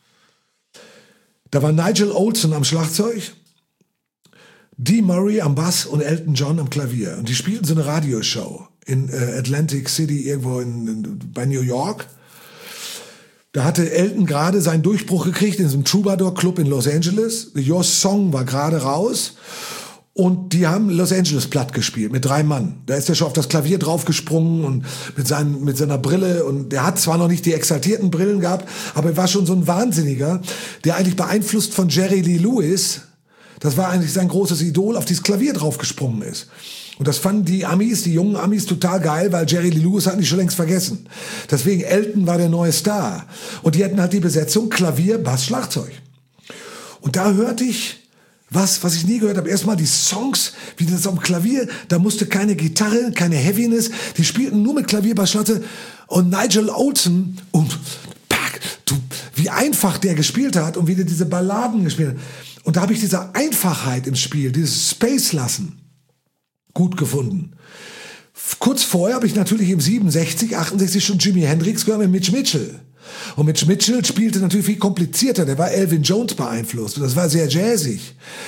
A: Da war Nigel Olsson am Schlagzeug, Dee Murray am Bass und Elton John am Klavier. Und die spielten so eine Radioshow in Atlantic City, irgendwo bei New York. Da hatte Elton gerade seinen Durchbruch gekriegt in diesem Troubadour Club in Los Angeles. Your Song war gerade raus. Und die haben Los Angeles platt gespielt mit 3 Mann. Da ist er schon auf das Klavier draufgesprungen und mit seiner Brille. Und der hat zwar noch nicht die exaltierten Brillen gehabt, aber er war schon so ein Wahnsinniger, der eigentlich beeinflusst von Jerry Lee Lewis, das war eigentlich sein großes Idol, auf dieses Klavier draufgesprungen ist. Und das fanden die jungen Amis total geil, weil Jerry Lee Lewis hatten die schon längst vergessen. Deswegen Elton war der neue Star. Und die hatten halt die Besetzung Klavier, Bass, Schlagzeug. Und da hörte ich was ich nie gehört habe. Erstmal die Songs, wie das auf dem Klavier, da musste keine Gitarre, keine Heaviness. Die spielten nur mit Klavier, Bass, Schlagzeug. Und Nigel Olsson und wie einfach der gespielt hat und wie der diese Balladen gespielt hat. Und da habe ich diese Einfachheit im Spiel, dieses Space lassen, gut gefunden. Kurz vorher habe ich natürlich im 67, 68 schon Jimi Hendrix gehört mit Mitch Mitchell. Und Mitch Mitchell spielte natürlich viel komplizierter. Der war Elvin Jones beeinflusst und das war sehr jazzig.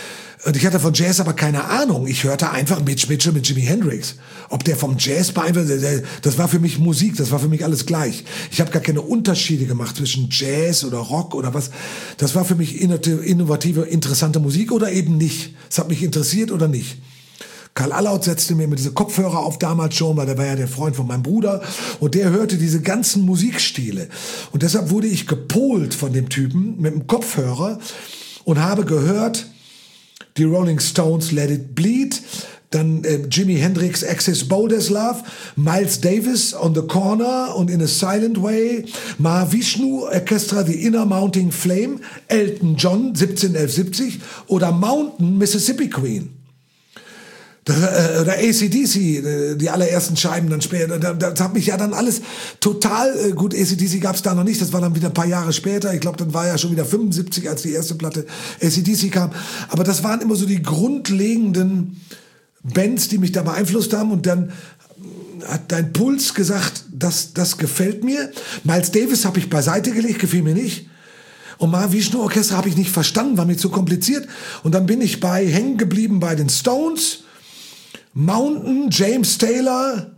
A: Und ich hatte von Jazz aber keine Ahnung. Ich hörte einfach Mitch Mitchell mit Jimi Hendrix. Ob der vom Jazz beeinflusst, das war für mich Musik, das war für mich alles gleich. Ich habe gar keine Unterschiede gemacht zwischen Jazz oder Rock oder was. Das war für mich innovative, interessante Musik oder eben nicht. Es hat mich interessiert oder nicht. Karl Allaut setzte mir diese Kopfhörer auf damals schon, weil der war ja der Freund von meinem Bruder und der hörte diese ganzen Musikstile. Und deshalb wurde ich gepolt von dem Typen mit dem Kopfhörer und habe gehört die Rolling Stones Let It Bleed, dann Jimi Hendrix Axis Bold as Love, Miles Davis On the Corner und In a Silent Way, Mahavishnu Orchestra The Inner Mounting Flame, Elton John 171170 oder Mountain Mississippi Queen. Oder AC/DC, die allerersten Scheiben dann später. Das hat mich ja dann alles total gut. AC/DC gab es da noch nicht, das war dann wieder ein paar Jahre später. Ich glaube, dann war ja schon wieder 75, als die erste Platte AC/DC kam. Aber das waren immer so die grundlegenden Bands, die mich da beeinflusst haben. Und dann hat dein Puls gesagt, das gefällt mir. Miles Davis habe ich beiseite gelegt, gefiel mir nicht. Und Mahavishnu Orchestra habe ich nicht verstanden, war mir zu kompliziert. Und dann bin ich hängen geblieben bei den Stones, Mountain, James Taylor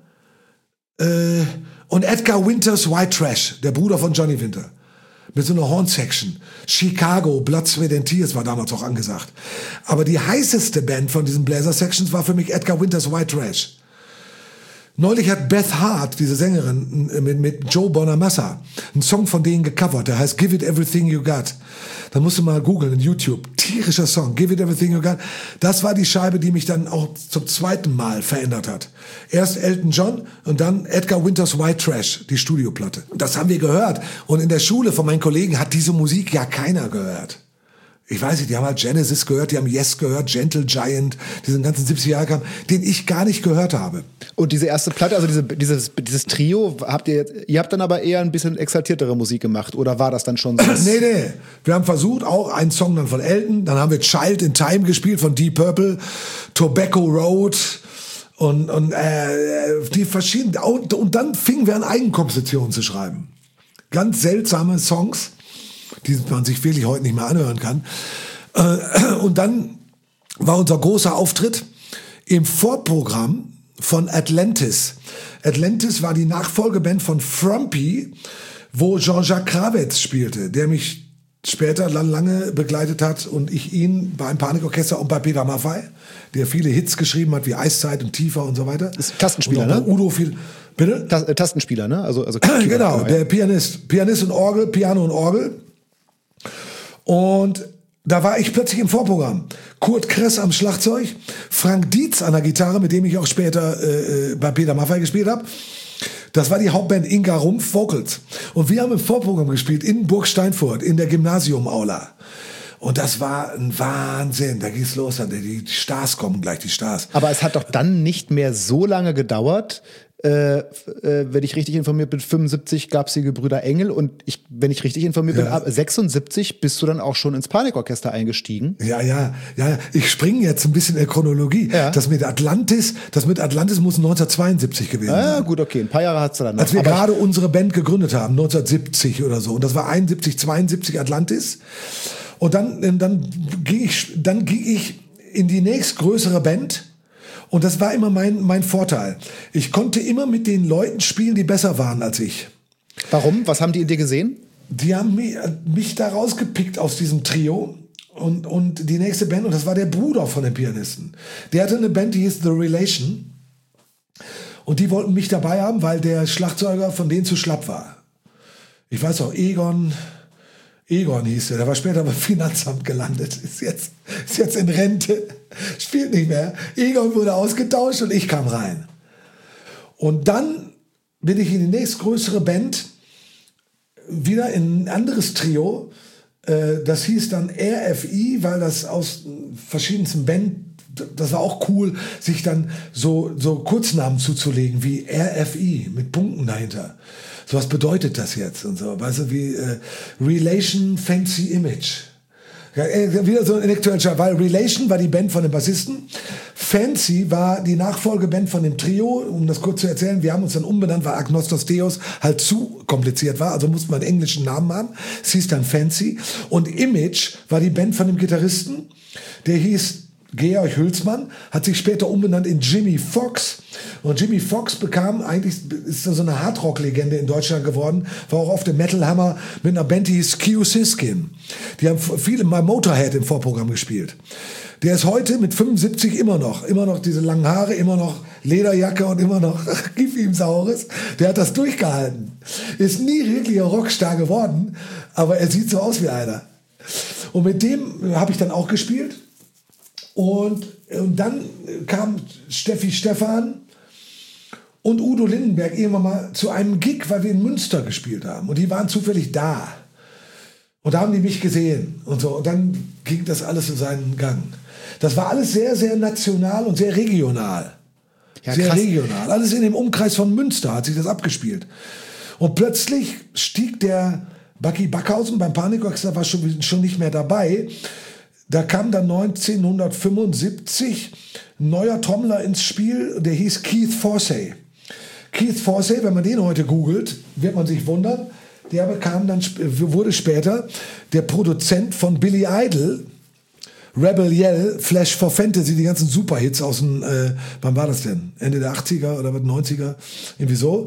A: und Edgar Winters White Trash, der Bruder von Johnny Winter. Mit so einer Horn-Section. Chicago, Blood, Sweat and Tears war damals auch angesagt. Aber die heißeste Band von diesen Bläser-Sections war für mich Edgar Winters White Trash. Neulich hat Beth Hart, diese Sängerin, mit Joe Bonamassa, einen Song von denen gecovert, der heißt Give It Everything You Got. Da musst du mal googeln in YouTube. Tierischer Song, Give It Everything You Got. Das war die Scheibe, die mich dann auch zum zweiten Mal verändert hat. Erst Elton John und dann Edgar Winters White Trash, die Studioplatte. Das haben wir gehört. Und in der Schule von meinen Kollegen hat diese Musik ja keiner gehört. Ich weiß nicht, die haben halt Genesis gehört, die haben Yes gehört, Gentle Giant, diesen ganzen 70er Jahre, den ich gar nicht gehört habe.
B: Und diese erste Platte, also dieses Trio, ihr habt dann aber eher ein bisschen exaltiertere Musik gemacht, oder war das dann schon so?
A: Nee. Wir haben versucht, auch einen Song dann von Elton, dann haben wir Child in Time gespielt von Deep Purple, Tobacco Road und die verschiedenen, und dann fingen wir an, Eigenkompositionen zu schreiben. Ganz seltsame Songs, die man sich wirklich heute nicht mehr anhören kann. Und dann war unser großer Auftritt im Vorprogramm von Atlantis. Atlantis war die Nachfolgeband von Frumpy, wo Jean-Jacques Kravetz spielte, der mich später lange begleitet hat und ich ihn beim Panikorchester und bei Peter Maffay, der viele Hits geschrieben hat, wie Eiszeit und Tiefer und so weiter.
B: Ist Tastenspieler,
A: ne? Udo viel. Bitte?
B: Tastenspieler, ne? Also
A: genau, der Pianist und Orgel, Piano und Orgel. Und da war ich plötzlich im Vorprogramm. Kurt Kress am Schlagzeug, Frank Dietz an der Gitarre, mit dem ich auch später bei Peter Maffay gespielt habe. Das war die Hauptband Inga Rumpf Vocals. Und wir haben im Vorprogramm gespielt in Burg Steinfurt, in der Gymnasium-Aula. Und das war ein Wahnsinn. Da ging's los. Die Stars kommen gleich, die Stars.
B: Aber es hat doch dann nicht mehr so lange gedauert. Wenn ich richtig informiert bin, 75 gab es die Gebrüder Engel und wenn ich richtig informiert bin, ab 76 bist du dann auch schon ins Panikorchester eingestiegen.
A: Ja. Ich springe jetzt ein bisschen in der Chronologie. Ja. Das mit Atlantis muss 1972 gewesen sein.
B: Ja, gut, okay. Ein paar Jahre hat's dann noch.
A: Als wir gerade unsere Band gegründet haben, 1970 oder so. Und das war 71, 72 Atlantis. Und dann ging ich in die nächstgrößere Band. Und das war immer mein Vorteil. Ich konnte immer mit den Leuten spielen, die besser waren als ich.
B: Warum? Was haben die in dir gesehen?
A: Die haben mich da rausgepickt aus diesem Trio und die nächste Band, und das war der Bruder von dem Pianisten. Der hatte eine Band, die hieß The Relation. Und die wollten mich dabei haben, weil der Schlagzeuger von denen zu schlapp war. Ich weiß auch, Egon hieß der war später beim Finanzamt gelandet, ist jetzt in Rente, spielt nicht mehr. Egon wurde ausgetauscht und ich kam rein. Und dann bin ich in die nächstgrößere Band, wieder in ein anderes Trio, das hieß dann RFI, weil das aus verschiedensten Band, das war auch cool, sich dann so Kurznamen zuzulegen, wie RFI, mit Punkten dahinter. So, was bedeutet das jetzt? Und so, weißt du, wie Relation Fancy Image. Ja, wieder so ein intellektueller, weil Relation war die Band von dem Bassisten, Fancy war die Nachfolgeband von dem Trio, um das kurz zu erzählen. Wir haben uns dann umbenannt, weil Agnostos Theos halt zu kompliziert war, also mussten wir einen englischen Namen haben. Es hieß dann Fancy. Und Image war die Band von dem Gitarristen, der hieß Georg Hülsmann hat sich später umbenannt in Jimmy Fox. Und Jimmy Fox ist so eine Hardrock-Legende in Deutschland geworden, war auch auf dem Metal Hammer mit einer Band, die hieß Q Siskin. Die haben viele mal Motorhead im Vorprogramm gespielt. Der ist heute mit 75 immer noch diese langen Haare, immer noch Lederjacke und immer noch gib ihm Saures. Der hat das durchgehalten. Ist nie wirklicher Rockstar geworden, aber er sieht so aus wie einer. Und mit dem habe ich dann auch gespielt. Und dann kam Steffi Stephan und Udo Lindenberg irgendwann mal zu einem Gig, weil wir in Münster gespielt haben. Und die waren zufällig da. Und da haben die mich gesehen. Und so. Und dann ging das alles in seinen Gang. Das war alles sehr, sehr national und sehr regional. Ja, sehr regional. Alles in dem Umkreis von Münster hat sich das abgespielt. Und plötzlich stieg der Bucky Backhausen beim Panikorchester, war schon nicht mehr dabei. Da kam dann 1975 ein neuer Trommler ins Spiel, der hieß Keith Forsey. Keith Forsey, wenn man den heute googelt, wird man sich wundern, wurde später der Produzent von Billy Idol, Rebel Yell, Flash for Fantasy, die ganzen Superhits aus dem, wann war das denn? Ende der 80er oder 90er? Irgendwie so.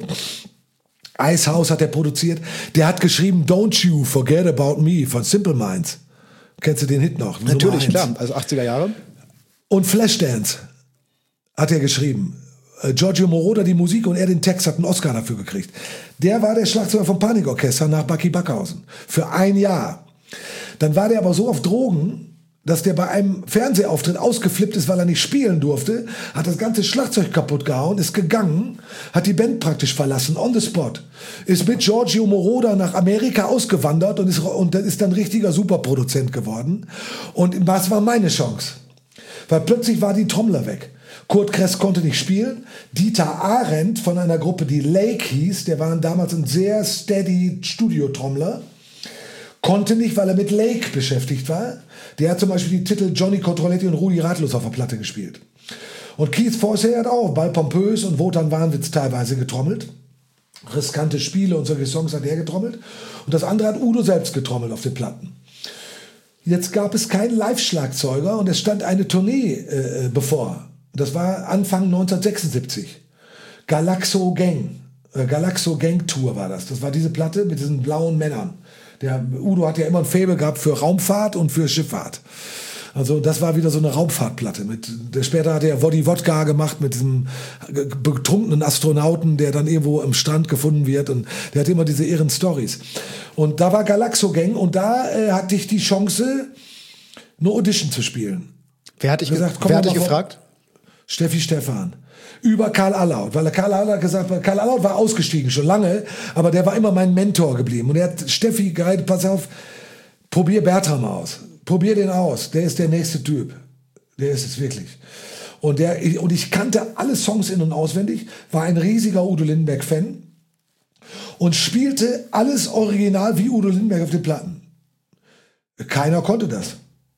A: Icehouse hat er produziert. Der hat geschrieben Don't You Forget About Me von Simple Minds. Kennst du den Hit noch?
B: Natürlich, klar. Also 80er Jahre.
A: Und Flashdance hat er geschrieben. Giorgio Moroder die Musik und er den Text, hat einen Oscar dafür gekriegt. Der war der Schlagzeuger vom Panikorchester nach Bucky Backhausen. Für ein Jahr. Dann war der aber so auf Drogen, dass der bei einem Fernsehauftritt ausgeflippt ist, weil er nicht spielen durfte, hat das ganze Schlagzeug kaputt gehauen, ist gegangen, hat die Band praktisch verlassen, on the spot. Ist mit Giorgio Moroder nach Amerika ausgewandert und ist dann richtiger Superproduzent geworden. Und was war meine Chance? Weil plötzlich war die Trommler weg. Kurt Kress konnte nicht spielen. Dieter Arendt von einer Gruppe, die Lake hieß, der war damals ein sehr steady Studiotrommler, konnte nicht, weil er mit Lake beschäftigt war. Der hat zum Beispiel die Titel Johnny Controletti und Rudi Ratlos auf der Platte gespielt. Und Keith Forsey hat auch Ball Pompös und Wotan Warnwitz teilweise getrommelt. Riskante Spiele und solche Songs hat er getrommelt. Und das andere hat Udo selbst getrommelt auf den Platten. Jetzt gab es keinen Live-Schlagzeuger und es stand eine Tournee bevor. Das war Anfang 1976. Galaxo Gang Tour war das. Das war diese Platte mit diesen blauen Männern. Der Udo hat ja immer ein Faible gehabt für Raumfahrt und für Schifffahrt. Also das war wieder so eine Raumfahrtplatte. Später hat er Woddy Wodka gemacht mit diesem betrunkenen Astronauten, der dann irgendwo am Strand gefunden wird. Und der hat immer diese irren Stories. Und da war Galaxo Gang und da hatte ich die Chance, eine Audition zu spielen.
B: Wer hat dich gefragt?
A: Steffi Stephan. Über Karl Allaut, weil Karl Allaut gesagt hat, Karl Allaut war ausgestiegen schon lange, aber der war immer mein Mentor geblieben. Und er hat Steffi gehalten, pass auf, probier Bertram aus. Probier den aus, der ist der nächste Typ. Der ist es wirklich. Und ich kannte alle Songs in- und auswendig, war ein riesiger Udo Lindenberg-Fan und spielte alles original wie Udo Lindenberg auf den Platten. Keiner konnte das.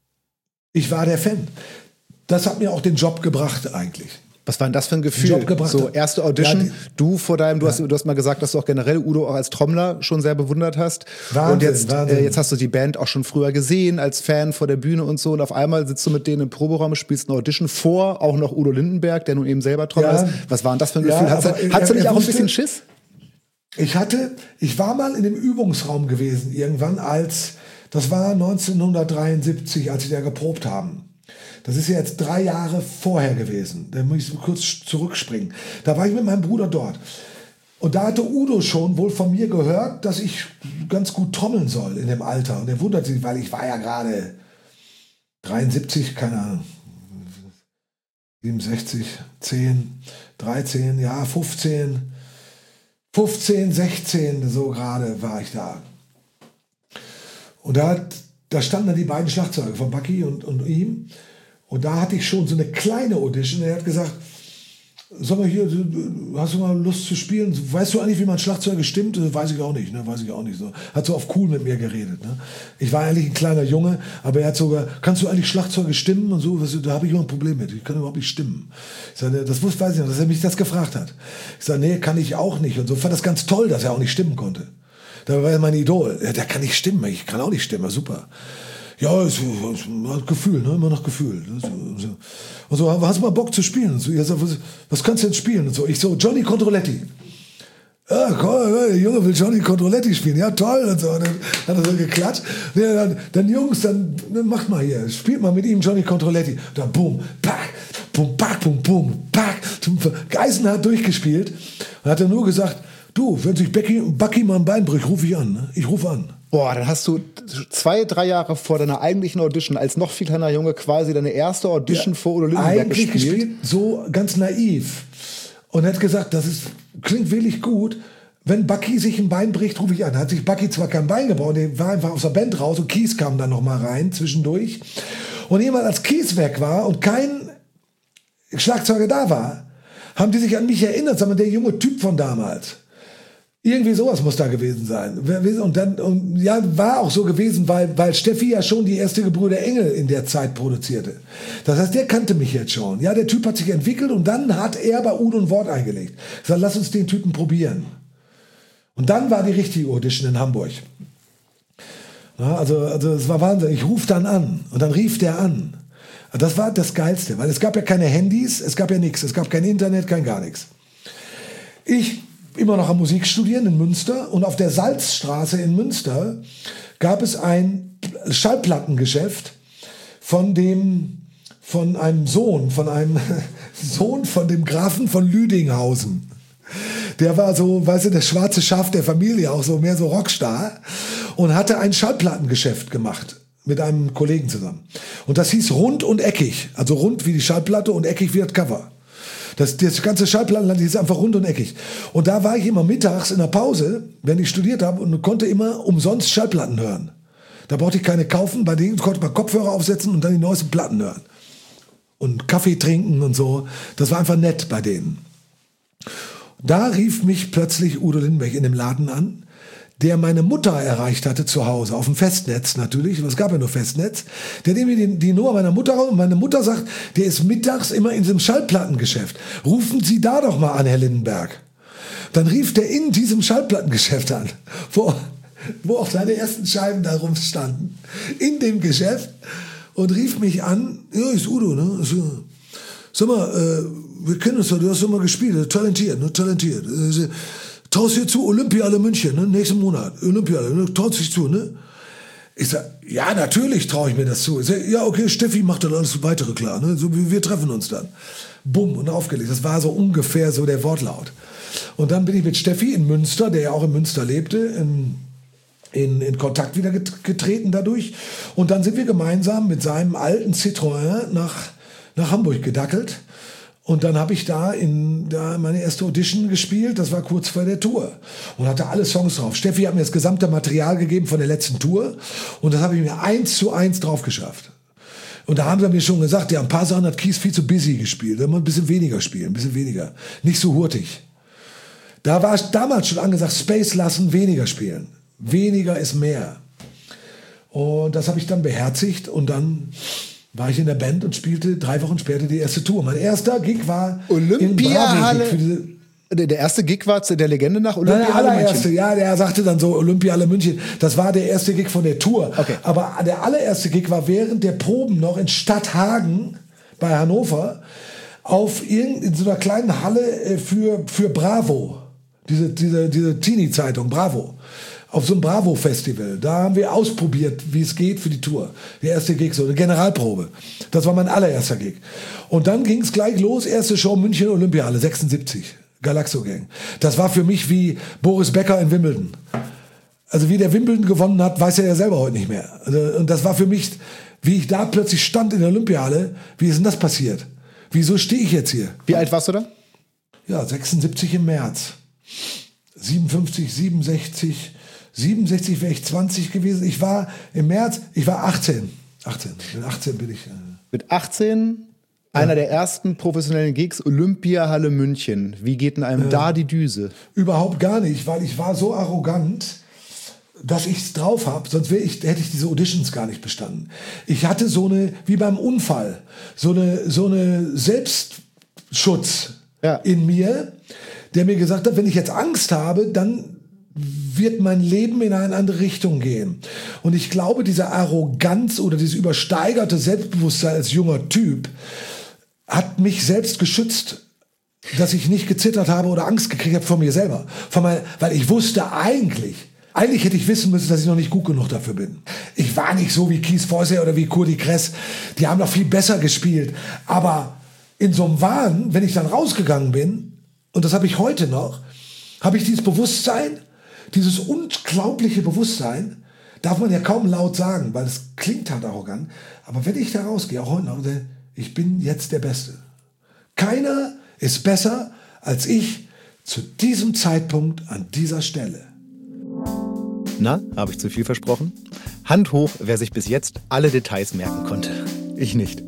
A: Ich war der Fan. Das hat mir auch den Job gebracht eigentlich.
B: Was war denn das für ein Gefühl? So erste Audition, du hast mal gesagt, dass du auch generell Udo auch als Trommler schon sehr bewundert hast.
A: Wahnsinn,
B: und jetzt hast du die Band auch schon früher gesehen als Fan vor der Bühne und so und auf einmal sitzt du mit denen im Proberaum, spielst eine Audition vor, auch noch Udo Lindenberg, der nun eben selber Trommler ist. Was war denn das für ein Gefühl? Hattest du nicht auch ein bisschen Schiss?
A: Ich war mal in dem Übungsraum gewesen irgendwann das war 1973, als wir da geprobt haben. Das ist ja jetzt 3 Jahre vorher gewesen. Da muss ich kurz zurückspringen. Da war ich mit meinem Bruder dort. Und da hatte Udo schon wohl von mir gehört, dass ich ganz gut trommeln soll in dem Alter. Und er wundert sich, weil ich war ja gerade 73, keine Ahnung, 67, 10, 13, ja, 15, 16, so gerade war ich da. Und da standen dann die beiden Schlagzeuger von Bucky und ihm. Und da hatte ich schon so eine kleine Audition. Er hat gesagt, sag mal hier, hast du mal Lust zu spielen? Weißt du eigentlich, wie man Schlagzeuger stimmt? Weiß ich auch nicht, ne? Weiß ich auch nicht. So. Hat so auf cool mit mir geredet. Ne? Ich war eigentlich ein kleiner Junge, aber er hat sogar, kannst du eigentlich Schlagzeuger stimmen? Und so, da habe ich immer ein Problem mit. Ich kann überhaupt nicht stimmen. Ich sage, weiß ich noch, dass er mich das gefragt hat. Ich sage, nee, kann ich auch nicht. Und so fand das ganz toll, dass er auch nicht stimmen konnte. Da war er mein Idol. Ja, der kann nicht stimmen, ich kann auch nicht stimmen, super. Ja, ist Gefühl, ne? Immer noch Gefühl. Und so, hast du mal Bock zu spielen? Und so, ja, was kannst du denn spielen? Und so, ich so, Johnny Controletti. Ja, cool, der Junge will Johnny Controletti spielen. Ja, toll. Und so. Und dann hat er so geklatscht. Ja, dann Jungs, dann macht mal hier. Spielt mal mit ihm Johnny Controletti. Dann boom, pack, boom, pack, boom, boom, pack. Eisenhart durchgespielt. Und hat er nur gesagt, du, wenn sich Bucky mal ein Bein bricht, rufe ich an. Ne? Ich rufe an.
B: Boah, dann hast du 2-3 Jahre vor deiner eigentlichen Audition als noch viel kleiner Junge quasi deine erste Audition vor Udo Lindenberg gespielt. So ganz naiv. Und hat gesagt, klingt wirklich gut. Wenn Bucky sich ein Bein bricht, rufe ich an. Hat sich Bucky zwar kein Bein gebrochen, der war einfach aus der Band raus und Keith kam dann noch mal rein zwischendurch. Und jemand, als Keith weg war und kein Schlagzeuger da war, haben die sich an mich erinnert, sagen wir, der junge Typ von damals. Irgendwie sowas muss da gewesen sein. Und ja, war auch so gewesen, weil Steffi ja schon die erste Gebrüder Engel in der Zeit produzierte. Das heißt, der kannte mich jetzt schon. Ja, der Typ hat sich entwickelt und dann hat er bei Udo ein Wort eingelegt. Ich sag, lass uns den Typen probieren. Und dann war die richtige Audition in Hamburg. Ja, also es war Wahnsinn. Ich rufe dann an und dann rief der an. Das war das Geilste, weil es gab ja keine Handys, es gab ja nichts, es gab kein Internet, kein gar nichts. Ich immer noch am Musik studieren in Münster und auf der Salzstraße in Münster gab es ein Schallplattengeschäft von einem Sohn von dem Grafen von Lüdinghausen. Der war so, weißt du, das schwarze Schaf der Familie, auch so mehr so Rockstar und hatte ein Schallplattengeschäft gemacht mit einem Kollegen zusammen. Und das hieß Rund und Eckig, also rund wie die Schallplatte und eckig wie das Cover. Das ganze Schallplattenland ist einfach rund und eckig. Und da war ich immer mittags in der Pause, wenn ich studiert habe, und konnte immer umsonst Schallplatten hören. Da brauchte ich keine kaufen, bei denen konnte man Kopfhörer aufsetzen und dann die neuesten Platten hören. Und Kaffee trinken und so. Das war einfach nett bei denen. Da rief mich plötzlich Udo Lindenberg in dem Laden an, der meine Mutter erreicht hatte zu Hause, auf dem Festnetz natürlich, es gab ja nur Festnetz, der nimmt mir die Nummer meiner Mutter raus und meine Mutter sagt, der ist mittags immer in diesem Schallplattengeschäft. Rufen Sie da doch mal an, Herr Lindenberg. Dann rief der in diesem Schallplattengeschäft an, wo auch seine ersten Scheiben da rumstanden, in dem Geschäft und rief mich an, ja, ist Udo, ne? Sag mal, wir kennen uns doch, du hast doch mal gespielt, talentiert. Traust dir zu, Olympiade München, ne? Nächsten Monat, Olympiade, ne? Traust dich zu, ne? Ich sag, ja, natürlich traue ich mir das zu. Ich sag, ja, okay, Steffi macht dann alles weitere klar, ne? So, wir treffen uns dann. Bumm, und aufgelegt. Das war so ungefähr so der Wortlaut. Und dann bin ich mit Steffi in Münster, der ja auch in Münster lebte, in Kontakt wieder getreten dadurch. Und dann sind wir gemeinsam mit seinem alten Citroën nach Hamburg gedackelt. Und dann habe ich da meine erste Audition gespielt, das war kurz vor der Tour. Und hatte alle Songs drauf. Steffi hat mir das gesamte Material gegeben von der letzten Tour. Und das habe ich mir 1:1 drauf geschafft. Und da haben sie mir schon gesagt, ja, ein paar Sachen hat Keith viel zu busy gespielt. Da muss man ein bisschen weniger spielen, ein bisschen weniger. Nicht so hurtig. Da war damals schon angesagt, Space lassen, weniger spielen. Weniger ist mehr. Und das habe ich dann beherzigt und dann war ich in der Band und spielte 3 Wochen später die erste Tour. Mein erster Gig war Olympiahalle. Der erste Gig war der Legende nach Olympiahalle München.
A: Ja, der sagte dann so Olympiahalle München. Das war der erste Gig von der Tour. Okay. Aber der allererste Gig war während der Proben noch in Stadthagen bei Hannover in so einer kleinen Halle für Bravo. Diese Teenie-Zeitung Bravo. Auf so einem Bravo-Festival. Da haben wir ausprobiert, wie es geht für die Tour. Der erste Gig, so eine Generalprobe. Das war mein allererster Gig. Und dann ging es gleich los, erste Show München Olympiahalle, 76. Galaxo Gang. Das war für mich wie Boris Becker in Wimbledon. Also wie der Wimbledon gewonnen hat, weiß er ja selber heute nicht mehr. Und das war für mich, wie ich da plötzlich stand in der Olympiahalle, wie ist denn das passiert? Wieso stehe ich jetzt hier?
B: Wie alt warst du da?
A: Ja, 76 im März. 57, 67 wäre ich 20 gewesen. Ich war im März, ich war 18. Mit 18 bin ich.
B: Mit 18, einer der ersten professionellen Gigs, Olympiahalle München. Wie geht denn einem da die Düse?
A: Überhaupt gar nicht, weil ich war so arrogant, dass ich es drauf habe, sonst hätte ich diese Auditions gar nicht bestanden. Ich hatte wie beim Unfall, so eine Selbstschutz in mir, der mir gesagt hat, wenn ich jetzt Angst habe, dann wird mein Leben in eine andere Richtung gehen. Und ich glaube, diese Arroganz oder dieses übersteigerte Selbstbewusstsein als junger Typ hat mich selbst geschützt, dass ich nicht gezittert habe oder Angst gekriegt habe vor mir selber. Weil ich wusste eigentlich hätte ich wissen müssen, dass ich noch nicht gut genug dafür bin. Ich war nicht so wie Keith Forsyth oder wie Kurti Kress. Die haben noch viel besser gespielt. Aber in so einem Wahn, wenn ich dann rausgegangen bin, und das habe ich heute noch, habe ich dieses Bewusstsein, dieses unglaubliche Bewusstsein, darf man ja kaum laut sagen, weil es klingt halt arrogant. Aber wenn ich da rausgehe, auch heute noch, ich bin jetzt der Beste. Keiner ist besser als ich zu diesem Zeitpunkt an dieser Stelle.
B: Na, habe ich zu viel versprochen? Hand hoch, wer sich bis jetzt alle Details merken konnte. Ich nicht.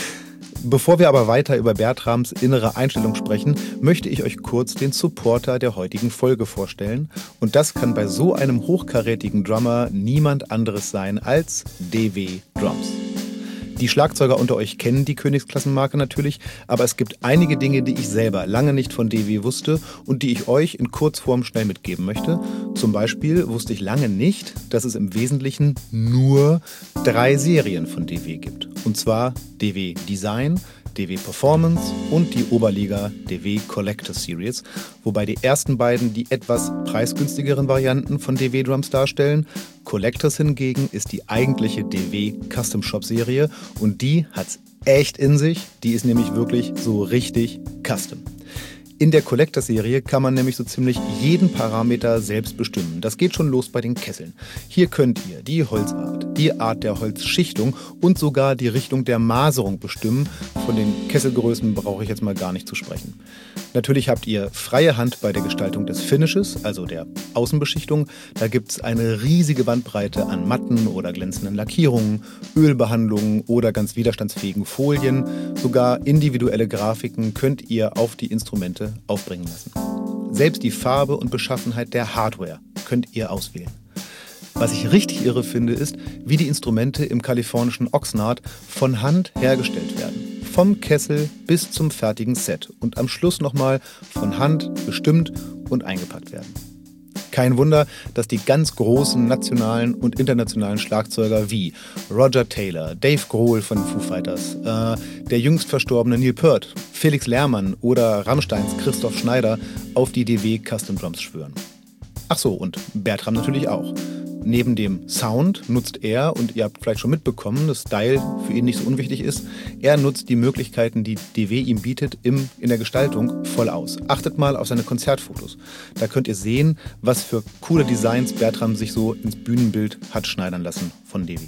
B: Bevor wir aber weiter über Bertrams innere Einstellung sprechen, möchte ich euch kurz den Supporter der heutigen Folge vorstellen. Und das kann bei so einem hochkarätigen Drummer niemand anderes sein als DW Drums. Die Schlagzeuger unter euch kennen die Königsklassenmarke natürlich, aber es gibt einige Dinge, die ich selber lange nicht von DW wusste und die ich euch in Kurzform schnell mitgeben möchte. Zum Beispiel wusste ich lange nicht, dass es im Wesentlichen nur 3 Serien von DW gibt. Und zwar DW Design, DW Performance und die Oberliga DW Collector Series, wobei die ersten beiden die etwas preisgünstigeren Varianten von DW Drums darstellen. Collectors hingegen ist die eigentliche DW Custom Shop Serie und die hat's echt in sich. Die ist nämlich wirklich so richtig custom. In der Collector-Serie kann man nämlich so ziemlich jeden Parameter selbst bestimmen. Das geht schon los bei den Kesseln. Hier könnt ihr die Holzart, die Art der Holzschichtung und sogar die Richtung der Maserung bestimmen. Von den Kesselgrößen brauche ich jetzt mal gar nicht zu sprechen. Natürlich habt ihr freie Hand bei der Gestaltung des Finishes, also der Außenbeschichtung. Da gibt es eine riesige Bandbreite an matten oder glänzenden Lackierungen, Ölbehandlungen oder ganz widerstandsfähigen Folien. Sogar individuelle Grafiken könnt ihr auf die Instrumente aufbringen lassen. Selbst die Farbe und Beschaffenheit der Hardware könnt ihr auswählen. Was ich richtig irre finde, ist, wie die Instrumente im kalifornischen Oxnard von Hand hergestellt werden. Vom Kessel bis zum fertigen Set und am Schluss nochmal von Hand bestimmt und eingepackt werden. Kein Wunder, dass die ganz großen nationalen und internationalen Schlagzeuger wie Roger Taylor, Dave Grohl von Foo Fighters, der jüngst verstorbene Neil Peart, Felix Lehrmann oder Rammsteins Christoph Schneider auf die DW Custom Drums schwören. Ach so, und Bertram natürlich auch. Neben dem Sound nutzt er, und ihr habt vielleicht schon mitbekommen, dass Style für ihn nicht so unwichtig ist, er nutzt die Möglichkeiten, die DW ihm bietet, in der Gestaltung voll aus. Achtet mal auf seine Konzertfotos. Da könnt ihr sehen, was für coole Designs Bertram sich so ins Bühnenbild hat schneidern lassen von DW.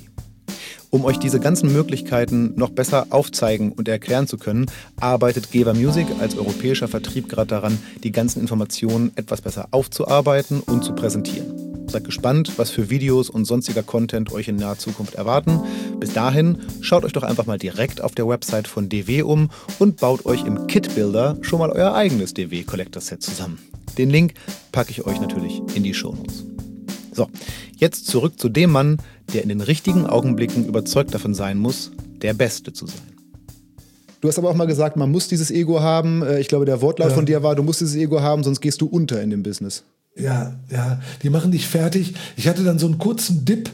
B: Um euch diese ganzen Möglichkeiten noch besser aufzeigen und erklären zu können, arbeitet Gewa Music als europäischer Vertrieb gerade daran, die ganzen Informationen etwas besser aufzuarbeiten und zu präsentieren. Seid gespannt, was für Videos und sonstiger Content euch in naher Zukunft erwarten. Bis dahin, schaut euch doch einfach mal direkt auf der Website von DW um und baut euch im Kit-Builder schon mal euer eigenes DW Collector Set zusammen. Den Link packe ich euch natürlich in die Shownotes. So, jetzt zurück zu dem Mann, der in den richtigen Augenblicken überzeugt davon sein muss, der Beste zu sein. Du hast aber auch mal gesagt, man muss dieses Ego haben. Ich glaube, der Wortlaut von dir war, du musst dieses Ego haben, sonst gehst du unter in dem Business.
A: Ja, die machen dich fertig. Ich hatte dann so einen kurzen Dip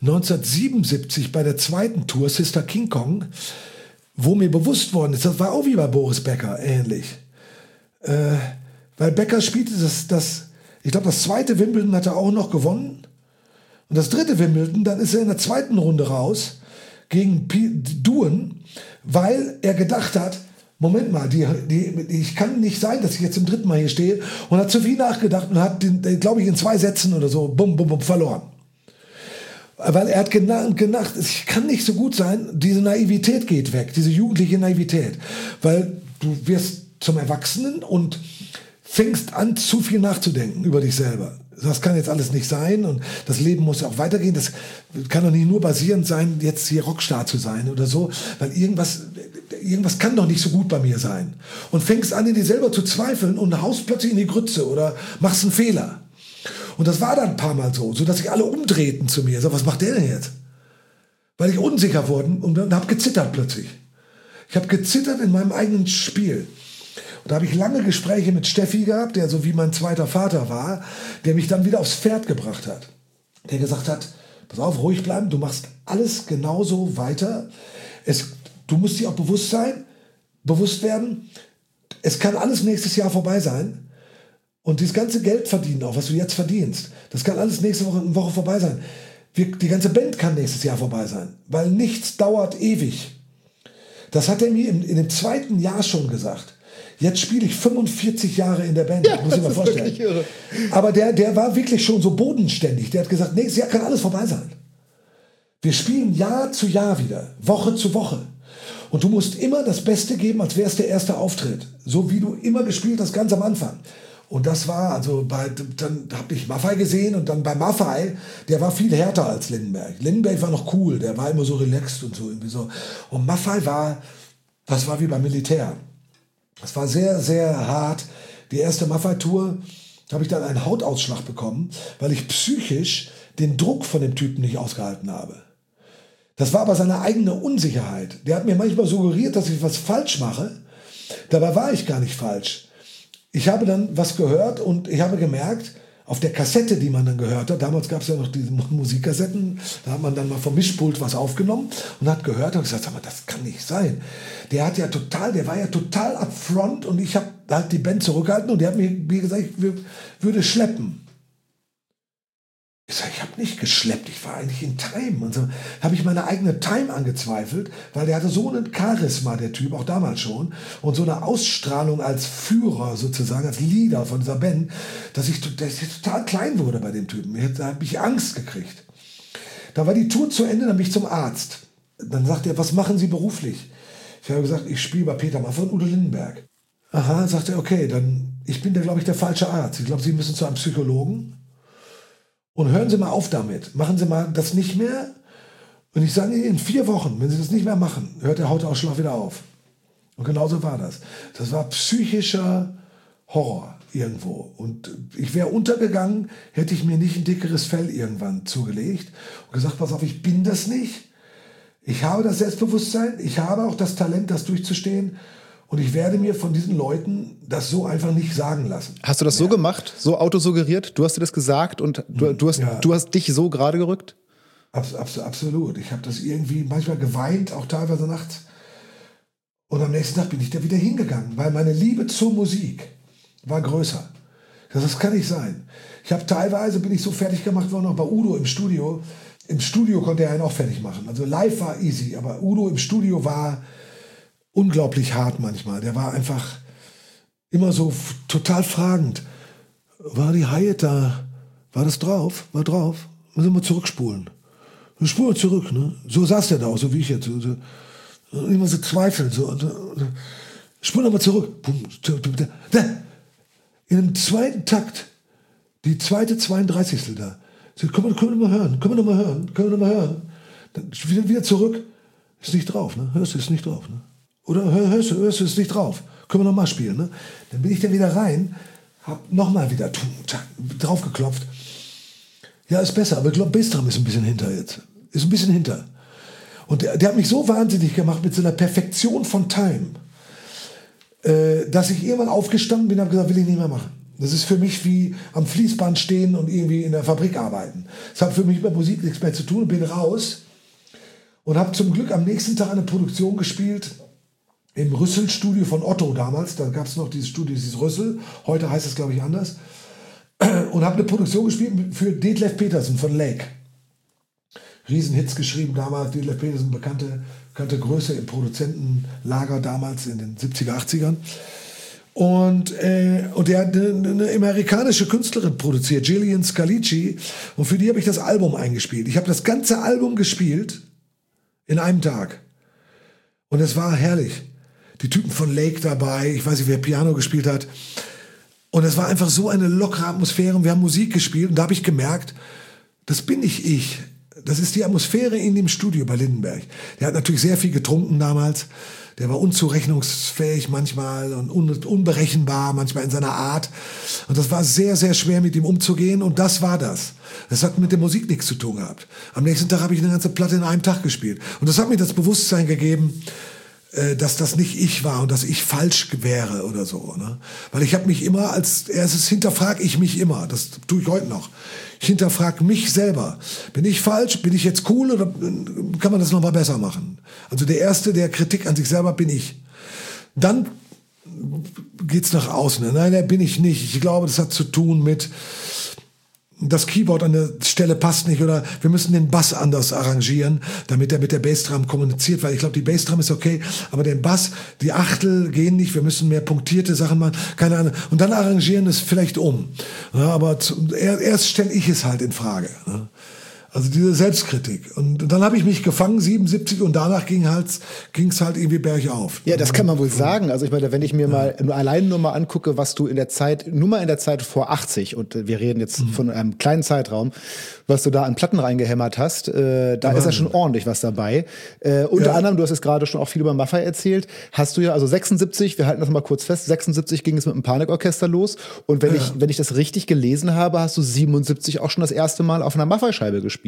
A: 1977 bei der zweiten Tour, Sister King Kong, wo mir bewusst worden ist, das war auch wie bei Boris Becker ähnlich. Weil Becker spielte ich glaube, das zweite Wimbledon hat er auch noch gewonnen. Und das dritte Wimbledon, dann ist er in der zweiten Runde raus gegen Duen, weil er gedacht hat, Moment mal, ich kann nicht sein, dass ich jetzt zum dritten Mal hier stehe, und hat zu viel nachgedacht und hat, glaube ich, in 2 Sätzen oder so, verloren. Weil er hat gedacht, ich kann nicht so gut sein, diese Naivität geht weg, diese jugendliche Naivität. Weil du wirst zum Erwachsenen und fängst an, zu viel nachzudenken über dich selber. Das kann jetzt alles nicht sein und das Leben muss ja auch weitergehen. Das kann doch nicht nur basierend sein, jetzt hier Rockstar zu sein oder so, weil irgendwas kann doch nicht so gut bei mir sein. Und fängst an, in dir selber zu zweifeln und haust plötzlich in die Grütze oder machst einen Fehler. Und das war dann ein paar Mal so, dass sich alle umdrehten zu mir. So, was macht der denn jetzt? Weil ich unsicher wurde und habe gezittert plötzlich. Ich habe gezittert in meinem eigenen Spiel. Und da habe ich lange Gespräche mit Steffi gehabt, der so wie mein zweiter Vater war, der mich dann wieder aufs Pferd gebracht hat. Der gesagt hat, pass auf, ruhig bleiben, du machst alles genauso weiter. Du musst dir auch bewusst werden, es kann alles nächstes Jahr vorbei sein. Und dieses ganze Geld verdienen, auch was du jetzt verdienst, das kann alles nächste Woche vorbei sein. Die ganze Band kann nächstes Jahr vorbei sein, weil nichts dauert ewig. Das hat er mir in dem 2. Jahr schon gesagt. Jetzt spiele ich 45 Jahre in der Band,
B: ja,
A: muss ich mir vorstellen. Aber der war wirklich schon so bodenständig. Der hat gesagt, nächstes Jahr kann alles vorbei sein. Wir spielen Jahr zu Jahr wieder, Woche zu Woche. Und du musst immer das Beste geben, als wäre es der erste Auftritt. So wie du immer gespielt hast, ganz am Anfang. Und das war, dann habe ich Maffay gesehen und dann bei Maffay, der war viel härter als Lindenberg. Lindenberg war noch cool, der war immer so relaxed und so irgendwie so. Und Maffay das war wie beim Militär. Das war sehr, sehr hart. Die erste Maffay-Tour habe ich dann einen Hautausschlag bekommen, weil ich psychisch den Druck von dem Typen nicht ausgehalten habe. Das war aber seine eigene Unsicherheit. Der hat mir manchmal suggeriert, dass ich was falsch mache. Dabei war ich gar nicht falsch. Ich habe dann was gehört und ich habe gemerkt, auf der Kassette, die man dann gehört hat, damals gab es ja noch diese Musikkassetten, da hat man dann mal vom Mischpult was aufgenommen und hat gehört und gesagt, sag mal, das kann nicht sein. Der war ja total upfront und ich habe halt die Band zurückgehalten und der hat mir gesagt, ich würde schleppen. Ich sage, ich habe nicht geschleppt, ich war eigentlich in Time. Und so habe ich meine eigene Time angezweifelt, weil der hatte so einen Charisma, der Typ, auch damals schon, und so eine Ausstrahlung als Führer sozusagen, als Leader von dieser Band, dass ich total klein wurde bei dem Typen. Da habe ich Angst gekriegt. Da war die Tour zu Ende, dann bin ich zum Arzt. Dann sagt er, was machen Sie beruflich? Ich habe gesagt, ich spiele bei Peter Maffay und Udo Lindenberg. Aha, sagt er, okay, dann, ich bin da, glaube ich, der falsche Arzt. Ich glaube, Sie müssen zu einem Psychologen. Und hören Sie mal auf damit. Machen Sie mal das nicht mehr. Und ich sage Ihnen, in 4 Wochen, wenn Sie das nicht mehr machen, hört der Hautausschlag wieder auf. Und genauso war das. Das war psychischer Horror irgendwo. Und ich wäre untergegangen, hätte ich mir nicht ein dickeres Fell irgendwann zugelegt und gesagt, pass auf, ich bin das nicht. Ich habe das Selbstbewusstsein, ich habe auch das Talent, das durchzustehen. Und ich werde mir von diesen Leuten das so einfach nicht sagen lassen.
B: Hast du das so gemacht, so autosuggeriert? Du hast dir das gesagt und du hast dich so gerade gerückt?
A: Absolut. Ich habe das irgendwie manchmal geweint, auch teilweise nachts. Und am nächsten Tag bin ich da wieder hingegangen, weil meine Liebe zur Musik war größer. Das kann nicht sein. Bin ich so fertig gemacht worden, auch bei Udo im Studio. Im Studio konnte er einen auch fertig machen. Also live war easy, aber Udo im Studio war unglaublich hart manchmal. Der war einfach immer so total fragend. War die Hi-Hat da? War das drauf? War drauf? Müssen wir zurückspulen. Wir spulen zurück, ne? So saß der da auch, so wie ich jetzt. So, immer so zweifeln. So. Spulen wir zurück. In dem zweiten Takt, die zweite 32. da. So, können wir noch mal hören? Dann wieder zurück. Ist nicht drauf, ne? Hörst du, ist nicht drauf, ne? Oder hörst du, ist nicht drauf. Können wir noch mal spielen, ne? Dann bin ich da wieder rein, hab noch mal wieder drauf geklopft. Ja, ist besser, aber ich glaube, Bassdrum ist ein bisschen hinter jetzt. Ist ein bisschen hinter. Und der hat mich so wahnsinnig gemacht mit so einer Perfektion von Time, dass ich irgendwann aufgestanden bin und habe gesagt, will ich nicht mehr machen. Das ist für mich wie am Fließband stehen und irgendwie in der Fabrik arbeiten. Das hat für mich mit Musik nichts mehr zu tun und bin raus und habe zum Glück am nächsten Tag eine Produktion gespielt im Rüssel-Studio von Otto damals. Da gab es noch dieses Studio, dieses Rüssel. Heute heißt es, glaube ich, anders. Und habe eine Produktion gespielt für Detlef Petersen von Lake. Riesenhits geschrieben damals. Detlef Petersen, bekannte Größe im Produzentenlager damals in den 70er, 80ern. Und der hat eine amerikanische Künstlerin produziert, Gillian Scalici. Und für die habe ich das Album eingespielt. Ich habe das ganze Album gespielt in einem Tag. Und es war herrlich. Die Typen von Lake dabei, ich weiß nicht, wer Piano gespielt hat. Und es war einfach so eine lockere Atmosphäre. Und wir haben Musik gespielt und da habe ich gemerkt, das bin nicht ich. Das ist die Atmosphäre in dem Studio bei Lindenberg. Der hat natürlich sehr viel getrunken damals. Der war unzurechnungsfähig manchmal und unberechenbar manchmal in seiner Art. Und das war sehr, sehr schwer, mit ihm umzugehen. Und das war das. Das hat mit der Musik nichts zu tun gehabt. Am nächsten Tag habe ich eine ganze Platte in einem Tag gespielt. Und das hat mir das Bewusstsein gegeben, dass das nicht ich war und dass ich falsch wäre oder so. Ne? Weil ich habe mich immer als erstes hinterfrage ich mich immer. Das tue ich heute noch. Ich hinterfrage mich selber. Bin ich falsch? Bin ich jetzt cool oder kann man das nochmal besser machen? Also der Erste, der Kritik an sich selber bin ich. Dann geht's nach außen. Nein, der bin ich nicht. Ich glaube, das hat zu tun mit das Keyboard an der Stelle passt nicht oder wir müssen den Bass anders arrangieren, damit er mit der Bassdrum kommuniziert, weil ich glaube, die Bassdrum ist okay, aber den Bass, die Achtel gehen nicht, wir müssen mehr punktierte Sachen machen, keine Ahnung. Und dann arrangieren es vielleicht um. Ja, aber erst stelle ich es halt in Frage. Ne? Also diese Selbstkritik. Und dann habe ich mich gefangen, 77, und danach ging es halt irgendwie bergauf.
B: Ja, das kann man wohl sagen. Also ich meine, wenn ich mir mal allein nur mal angucke, was du in der Zeit vor 80, und wir reden jetzt von einem kleinen Zeitraum, was du da an Platten reingehämmert hast, da ist ja schon ordentlich was dabei. Unter anderem, du hast jetzt gerade schon auch viel über Maffay erzählt, hast du ja, also 76, wir halten das mal kurz fest, 76 ging es mit dem Panikorchester los, und wenn ich das richtig gelesen habe, hast du 77 auch schon das erste Mal auf einer Maffay-Scheibe gespielt.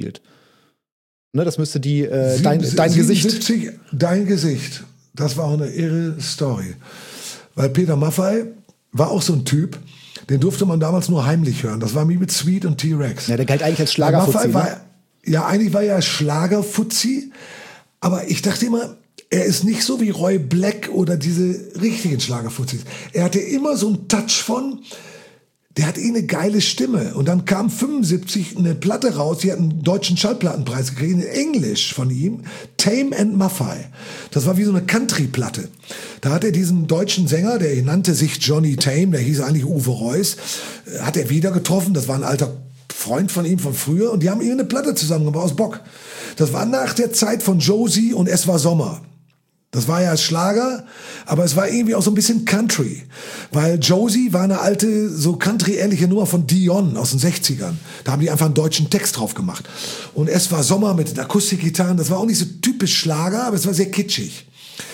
B: Ne, das müsste dein Gesicht.
A: Dein Gesicht. Das war auch eine irre Story. Weil Peter Maffay war auch so ein Typ, den durfte man damals nur heimlich hören. Das war wie mit Sweet und T-Rex.
B: Ja, der galt eigentlich als Schlagerfuzzi.
A: Eigentlich war er Schlagerfuzzi, aber ich dachte immer, er ist nicht so wie Roy Black oder diese richtigen Schlagerfuzzis. Er hatte immer so einen Touch von, der hat eine geile Stimme. Und dann kam 75 eine Platte raus, die hat einen deutschen Schallplattenpreis gekriegt, in Englisch von ihm, Tame and Maffay. Das war wie so eine Country-Platte. Da hat er diesen deutschen Sänger, der nannte sich Johnny Tame, der hieß eigentlich Uwe Reuss, hat er wieder getroffen, das war ein alter Freund von ihm von früher, und die haben ihm eine Platte zusammengebaut aus Bock. Das war nach der Zeit von Josie und Es war Sommer. Das war ja Schlager, aber es war irgendwie auch so ein bisschen Country. Weil Josie war eine alte, so Country-ähnliche Nummer von Dion aus den 60ern. Da haben die einfach einen deutschen Text drauf gemacht. Und Es war Sommer mit den Akustikgitarren, das war auch nicht so typisch Schlager, aber es war sehr kitschig.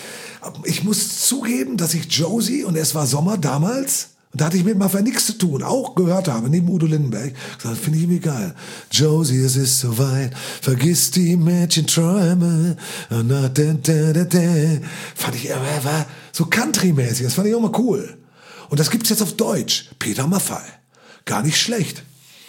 A: Ich muss zugeben, dass ich Josie und Es war Sommer damals, und da hatte ich mit Maffay nichts zu tun, auch gehört habe, neben Udo Lindenberg. Das finde ich irgendwie geil. Josie, es ist soweit, vergiss die Mädchenträume. Fand ich, er war so Country-mäßig, das fand ich auch mal cool. Und das gibt's jetzt auf Deutsch. Peter Maffay. Gar nicht schlecht.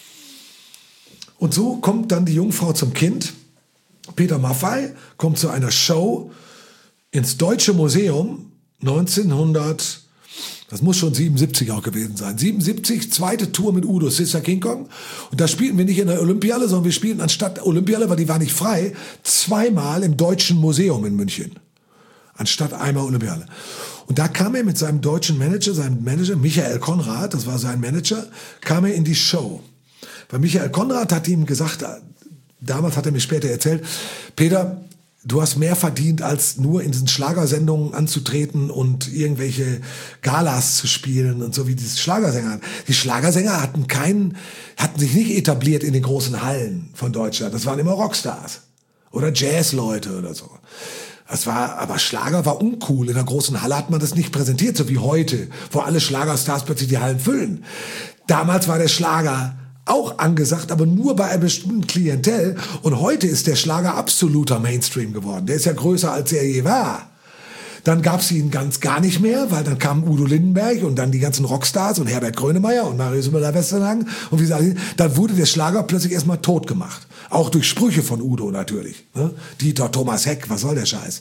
A: Und so kommt dann die Jungfrau zum Kind. Peter Maffay kommt zu einer Show ins Deutsche Museum 1900. Das muss schon 77 auch gewesen sein. 77, zweite Tour mit Udo, Sister King Kong. Und da spielten wir nicht in der Olympiahalle, sondern wir spielten anstatt Olympiahalle, weil die war nicht frei, zweimal im Deutschen Museum in München. Anstatt einmal Olympiahalle. Und da kam er mit seinem deutschen Manager, Michael Konrad, das war sein Manager, kam er in die Show. Weil Michael Konrad hat ihm gesagt, damals hat er mir später erzählt, Peter, du hast mehr verdient, als nur in diesen Schlagersendungen anzutreten und irgendwelche Galas zu spielen und so wie diese Schlagersänger. Die Schlagersänger hatten sich nicht etabliert in den großen Hallen von Deutschland. Das waren immer Rockstars oder Jazzleute oder so. Aber Schlager war uncool. In der großen Halle hat man das nicht präsentiert, so wie heute, wo alle Schlagerstars plötzlich die Hallen füllen. Damals war der Schlager auch angesagt, aber nur bei einem bestimmten Klientel. Und heute ist der Schlager absoluter Mainstream geworden. Der ist ja größer, als er je war. Dann gab es ihn gar nicht mehr, weil dann kam Udo Lindenberg und dann die ganzen Rockstars und Herbert Grönemeyer und Marius Müller-Westernhagen. Und wie gesagt, dann wurde der Schlager plötzlich erstmal tot gemacht. Auch durch Sprüche von Udo natürlich. Ne? Dieter Thomas Heck, was soll der Scheiß?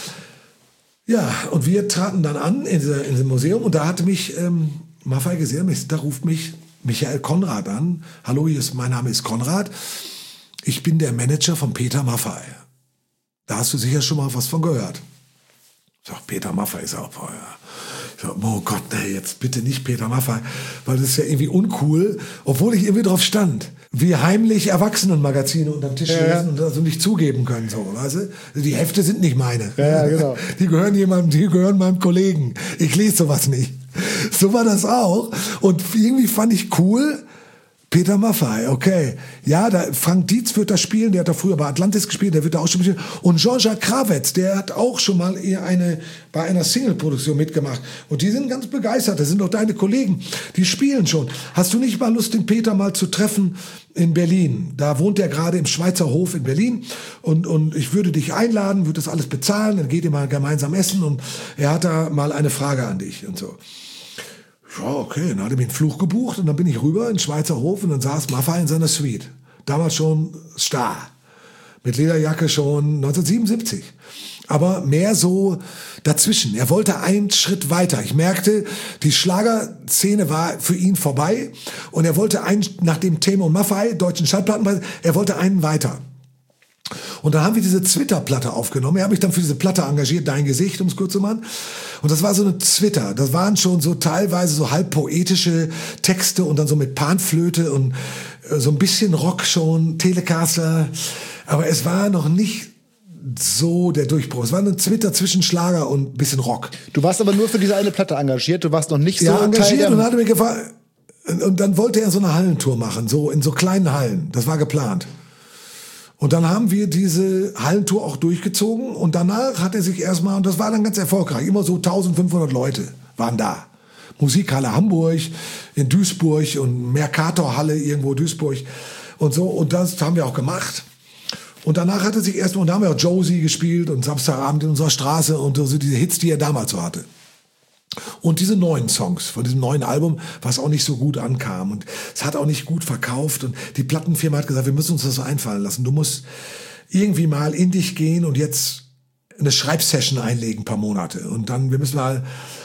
A: Ja, und wir traten dann an in diesem Museum, und da hatte mich Maffay gesehen, da ruft mich Michael Konrad an. Hallo, mein Name ist Konrad. Ich bin der Manager von Peter Maffay. Da hast du sicher schon mal was von gehört. Ich sag, Peter Maffay ist auch vorher. Ich sag, oh Gott, nee, jetzt bitte nicht Peter Maffay, weil das ist ja irgendwie uncool, obwohl ich irgendwie drauf stand. Wie heimlich Erwachsenenmagazine unterm Tisch lesen und also nicht zugeben können, so, weißt du? Die Hefte sind nicht meine.
B: Ja, genau.
A: Die gehören meinem Kollegen. Ich lese sowas nicht. So war das auch. Und irgendwie fand ich cool, Peter Maffay, okay. Ja, Frank Dietz wird da spielen, der hat da früher bei Atlantis gespielt, der wird da auch schon spielen. Und Jean-Jacques Kravetz, der hat auch schon mal bei einer Single-Produktion mitgemacht. Und die sind ganz begeistert, das sind doch deine Kollegen, die spielen schon. Hast du nicht mal Lust, den Peter mal zu treffen in Berlin? Da wohnt er gerade im Schweizer Hof in Berlin und ich würde dich einladen, würde das alles bezahlen, dann geht ihr mal gemeinsam essen und er hat da mal eine Frage an dich und so. Ja, okay, dann hat er mir einen Flug gebucht und dann bin ich rüber in den Schweizer Hof und dann saß Maffay in seiner Suite. Damals schon Star. Mit Lederjacke schon 1977. Aber mehr so dazwischen. Er wollte einen Schritt weiter. Ich merkte, die Schlagerszene war für ihn vorbei und er wollte nach dem Temo Maffay, deutschen Schallplattenpreis, er wollte einen weiter. Und dann haben wir diese Zwitter-Platte aufgenommen. Er hat mich dann für diese Platte engagiert, Dein Gesicht, um es kurz zu machen. Und das war so eine Zwitter. Das waren schon so teilweise so halb poetische Texte und dann so mit Panflöte und so ein bisschen Rock schon, Telecaster. Aber es war noch nicht so der Durchbruch. Es war eine Zwitter zwischen Schlager und ein bisschen Rock.
B: Du warst aber nur für diese eine Platte engagiert. Du warst noch nicht so
A: engagiert und hatte mir gefallen. Und dann wollte er so eine Hallentour machen, so in so kleinen Hallen. Das war geplant. Und dann haben wir diese Hallentour auch durchgezogen und danach hat er sich erstmal, und das war dann ganz erfolgreich, immer so 1500 Leute waren da. Musikhalle Hamburg, in Duisburg und Mercatorhalle irgendwo Duisburg und so. Und das haben wir auch gemacht. Und danach hat er sich erstmal, und da haben wir auch Josie gespielt und Samstagabend in unserer Straße und so diese Hits, die er damals so hatte. Und diese neuen Songs von diesem neuen Album, was auch nicht so gut ankam und es hat auch nicht gut verkauft und die Plattenfirma hat gesagt, wir müssen uns das so einfallen lassen. Du musst irgendwie mal in dich gehen und jetzt eine Schreibsession einlegen, ein paar Monate und dann wir müssen mal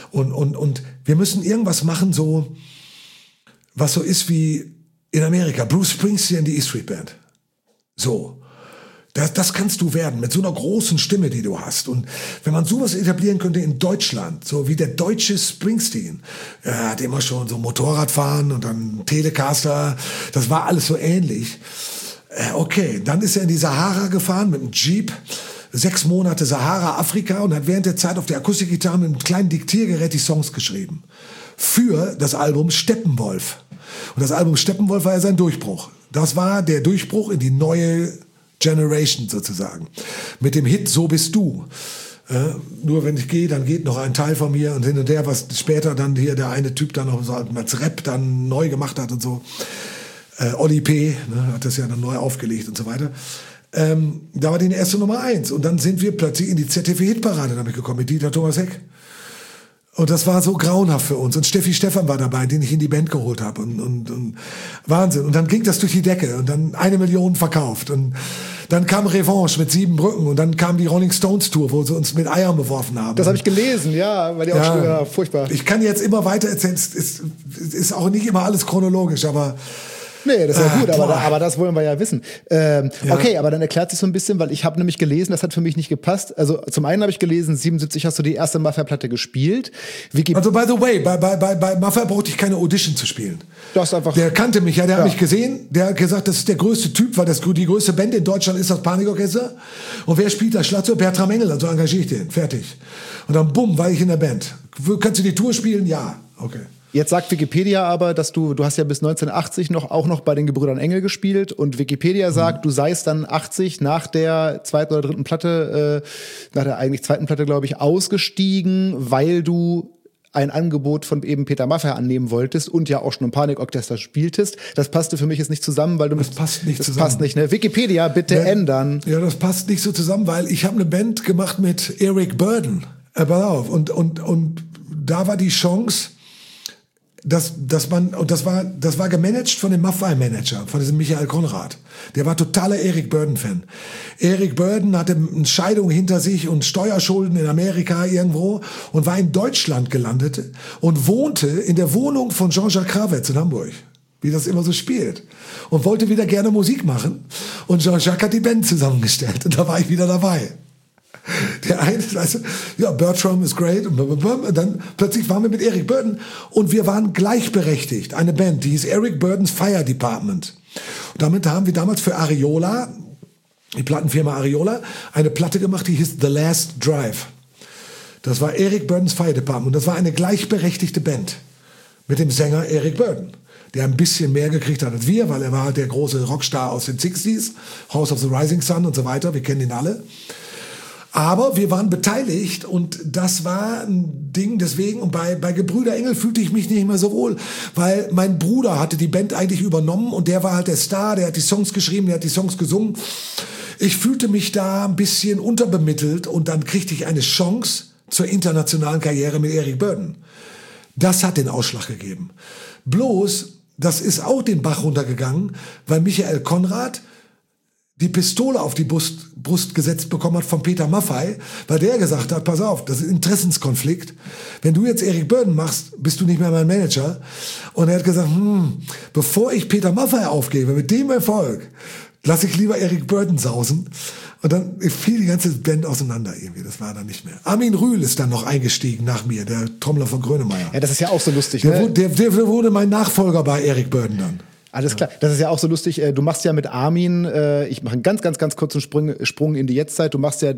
A: und wir müssen irgendwas machen, so was so ist wie in Amerika Bruce Springsteen, die E Street Band. So. Das kannst du werden, mit so einer großen Stimme, die du hast. Und wenn man sowas etablieren könnte in Deutschland, so wie der deutsche Springsteen, er hat immer schon so Motorradfahren und dann Telecaster, das war alles so ähnlich. Okay, dann ist er in die Sahara gefahren mit einem Jeep, 6 Monate Sahara, Afrika und hat während der Zeit auf der Akustikgitarre mit einem kleinen Diktiergerät die Songs geschrieben. Für das Album Steppenwolf. Und das Album Steppenwolf war ja sein Durchbruch. Das war der Durchbruch in die neue Generation sozusagen. Mit dem Hit So bist du. Nur wenn ich gehe, dann geht noch ein Teil von mir und hin und her, was später dann hier der eine Typ dann noch so als Rap dann neu gemacht hat und so. Oli P. Hat das ja dann neu aufgelegt und so weiter. Da war die erste Nummer 1. Und dann sind wir plötzlich in die ZDF-Hitparade damit gekommen, mit Dieter Thomas Heck. Und das war so grauenhaft für uns. Und Steffi Stephan war dabei, den ich in die Band geholt habe. Und Wahnsinn. Und dann ging das durch die Decke. Und dann 1 Million verkauft. Und dann kam Revanche mit 7 Brücken. Und dann kam die Rolling Stones Tour, wo sie uns mit Eiern beworfen haben.
B: Das habe ich gelesen, ja. Weil die auch schon, ja, furchtbar.
A: Ich kann jetzt immer weiter erzählen. Es ist auch nicht immer alles chronologisch, aber...
B: Nee, das ist ja gut, aber das wollen wir ja wissen. Okay, aber dann erklärt sich so ein bisschen, weil ich habe nämlich gelesen, das hat für mich nicht gepasst. Also zum einen habe ich gelesen, 77 hast du die erste Maffay-Platte gespielt.
A: Also by the way, bei Maffay brauchte ich keine Audition zu spielen.
B: Das ist einfach.
A: Der kannte mich, ja, der hat mich gesehen, der hat gesagt, das ist der größte Typ, weil die größte Band in Deutschland ist das Panikorchester. Und wer spielt das Schlagzeug? Bertram Engel, also engagiere ich den, fertig. Und dann bumm, war ich in der Band. Kannst du die Tour spielen? Ja, okay.
B: Jetzt sagt Wikipedia aber, dass du hast ja bis 1980 auch noch bei den Gebrüdern Engel gespielt und Wikipedia sagt, du seist dann 80 nach der zweiten oder dritten Platte, nach der eigentlich zweiten Platte, glaube ich, ausgestiegen, weil du ein Angebot von eben Peter Maffay annehmen wolltest und ja auch schon im Panikorchester spieltest. Das passte für mich jetzt nicht zusammen, weil
A: das passt nicht zusammen.
B: Passt nicht, ne? Wikipedia, bitte ändern.
A: Ja, das passt nicht so zusammen, weil ich habe eine Band gemacht mit Eric Burdon. Pass auf. Und da war die Chance, das war gemanagt von dem Maffay-Manager, von diesem Michael Konrad. Der war totaler Eric Burdon-Fan. Eric Burdon hatte eine Scheidung hinter sich und Steuerschulden in Amerika irgendwo und war in Deutschland gelandet und wohnte in der Wohnung von Jean-Jacques Kravetz in Hamburg, wie das immer so spielt. Und wollte wieder gerne Musik machen. Und Jean-Jacques hat die Band zusammengestellt und da war ich wieder dabei. Der eine, weißt du, ja, Bertram ist great und dann plötzlich waren wir mit Eric Burdon und wir waren gleichberechtigt. Eine Band, die hieß Eric Burdon's Fire Department. Und damit haben wir damals für Ariola, die Plattenfirma Ariola, eine Platte gemacht, die hieß The Last Drive. Das war Eric Burdon's Fire Department und das war eine gleichberechtigte Band mit dem Sänger Eric Burdon. der ein bisschen mehr gekriegt hat als wir, weil er war halt der große Rockstar aus den 60s, House of the Rising Sun und so weiter, wir kennen ihn alle. Aber wir waren beteiligt und das war ein Ding, deswegen, und bei Gebrüder Engel fühlte ich mich nicht mehr so wohl, weil mein Bruder hatte die Band eigentlich übernommen und der war halt der Star, der hat die Songs geschrieben, der hat die Songs gesungen. Ich fühlte mich da ein bisschen unterbemittelt und dann kriegte ich eine Chance zur internationalen Karriere mit Eric Burdon. Das hat den Ausschlag gegeben. Bloß, das ist auch den Bach runtergegangen, weil Michael Konrad die Pistole auf die Brust gesetzt bekommen hat von Peter Maffay, weil der gesagt hat, pass auf, das ist ein Interessenskonflikt. Wenn du jetzt Eric Burdon machst, bist du nicht mehr mein Manager. Und er hat gesagt, bevor ich Peter Maffay aufgebe, mit dem Erfolg, lasse ich lieber Eric Burdon sausen. Und dann fiel die ganze Band auseinander irgendwie. Das war dann nicht mehr. Armin Rühl ist dann noch eingestiegen nach mir, der Trommler von Grönemeyer.
B: Ja, das ist ja auch so lustig.
A: Der wurde mein Nachfolger bei Eric Burdon dann.
B: Alles klar. Das ist ja auch so lustig. Du machst ja mit Armin, ich mache einen ganz kurzen Sprung in die Jetztzeit. Du machst ja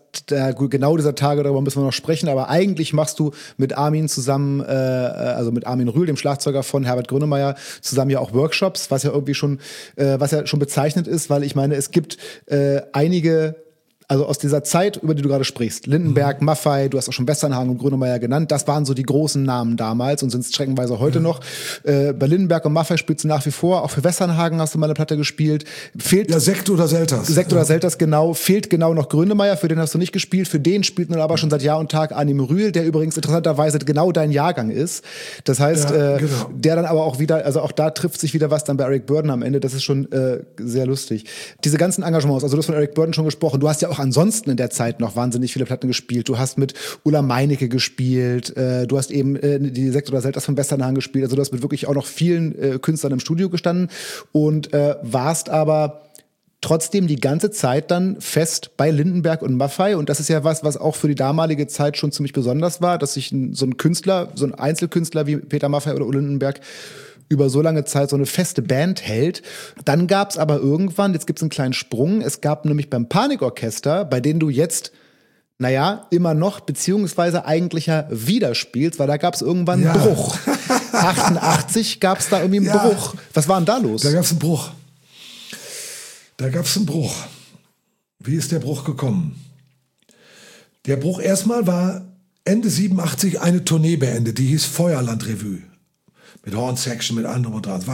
B: genau dieser Tage, darüber müssen wir noch sprechen, aber eigentlich machst du mit Armin zusammen, also mit Armin Rühl, dem Schlagzeuger von Herbert Grönemeyer, zusammen ja auch Workshops, was ja irgendwie schon bezeichnet ist, weil ich meine, es gibt einige, also aus dieser Zeit, über die du gerade sprichst, Lindenberg, Maffay, du hast auch schon Westernhagen und Grönemeyer genannt, das waren so die großen Namen damals und sind es streckenweise heute noch. Bei Lindenberg und Maffay spielst du nach wie vor, auch für Westernhagen hast du mal eine Platte gespielt.
A: Sekt oder Selters.
B: Sekt oder Selters, genau. Fehlt genau noch Grönemeyer, für den hast du nicht gespielt, für den spielt nun aber schon seit Jahr und Tag Armin Rühl, der übrigens interessanterweise genau dein Jahrgang ist. Das heißt, genau. Der dann aber auch wieder, also auch da trifft sich wieder was dann bei Eric Burdon am Ende, das ist schon sehr lustig. Diese ganzen Engagements, also du hast von Eric Burdon schon gesprochen, du hast ja auch ansonsten in der Zeit noch wahnsinnig viele Platten gespielt. Du hast mit Ulla Meinecke gespielt, du hast eben die Sekt oder Selters von Westernhagen gespielt, also du hast mit wirklich auch noch vielen Künstlern im Studio gestanden und warst aber trotzdem die ganze Zeit dann fest bei Lindenberg und Maffay und das ist ja was auch für die damalige Zeit schon ziemlich besonders war, dass sich so ein Einzelkünstler wie Peter Maffay oder Ulla Lindenberg über so lange Zeit so eine feste Band hält. Dann gab es aber irgendwann, jetzt gibt es einen kleinen Sprung, es gab nämlich beim Panikorchester, bei denen du jetzt, immer noch, beziehungsweise eigentlich ja wieder spielst, weil da gab es irgendwann einen Bruch. 88 gab es da irgendwie einen Bruch. Was war denn da los?
A: Da gab es einen Bruch. Wie ist der Bruch gekommen? Der Bruch erstmal war Ende 87 eine Tournee beendet, die hieß Feuerland-Revue. Mit Horn Section, mit anderem und dran.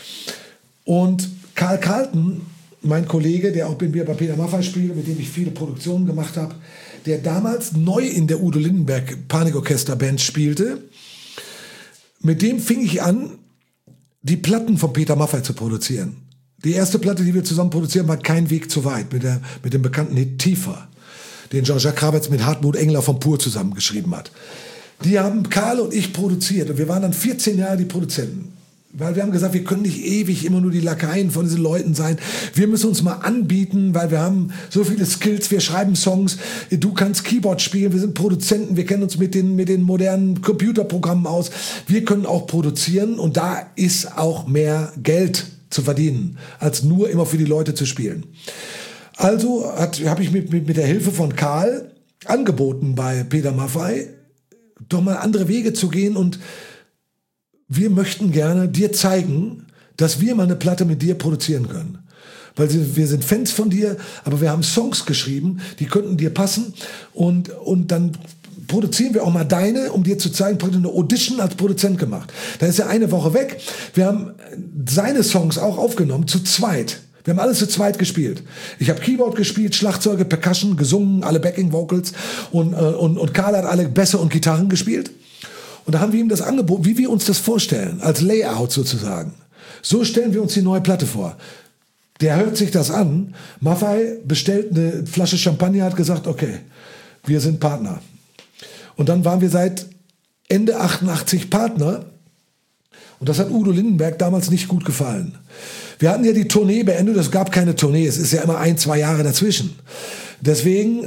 A: Und Karl Carlton, mein Kollege, der auch bei Peter Maffay spielt, mit dem ich viele Produktionen gemacht habe, der damals neu in der Udo Lindenberg Panikorchester-Band spielte, mit dem fing ich an, die Platten von Peter Maffay zu produzieren. Die erste Platte, die wir zusammen produzieren, war Kein Weg zu weit, mit dem bekannten Hit Tiefer, den Jean-Jacques Kravetz mit Hartmut Engler von Pur zusammengeschrieben hat. Die haben Karl und ich produziert und wir waren dann 14 Jahre die Produzenten. Weil wir haben gesagt, wir können nicht ewig immer nur die Lakaien von diesen Leuten sein. Wir müssen uns mal anbieten, weil wir haben so viele Skills, wir schreiben Songs, du kannst Keyboard spielen, wir sind Produzenten, wir kennen uns mit den modernen Computerprogrammen aus. Wir können auch produzieren und da ist auch mehr Geld zu verdienen, als nur immer für die Leute zu spielen. Also habe ich mit der Hilfe von Karl angeboten bei Peter Maffay, doch mal andere Wege zu gehen und wir möchten gerne dir zeigen, dass wir mal eine Platte mit dir produzieren können. Weil wir sind Fans von dir, aber wir haben Songs geschrieben, die könnten dir passen und dann produzieren wir auch mal deine, um dir zu zeigen, eine Audition als Produzent gemacht. Da ist er eine Woche weg. Wir haben seine Songs auch aufgenommen, zu zweit. Wir haben alles zu zweit gespielt. Ich habe Keyboard gespielt, Schlagzeuge, Percussion, gesungen, alle Backing Vocals und Karl hat alle Bässe und Gitarren gespielt. Und da haben wir ihm das angeboten, wie wir uns das vorstellen, als Layout sozusagen. So stellen wir uns die neue Platte vor. Der hört sich das an. Maffay bestellt eine Flasche Champagner, hat gesagt, okay, wir sind Partner. Und dann waren wir seit Ende 88 Partner. Und das hat Udo Lindenberg damals nicht gut gefallen. Wir hatten ja die Tournee beendet, es gab keine Tournee, es ist ja immer 1-2 Jahre dazwischen. Deswegen,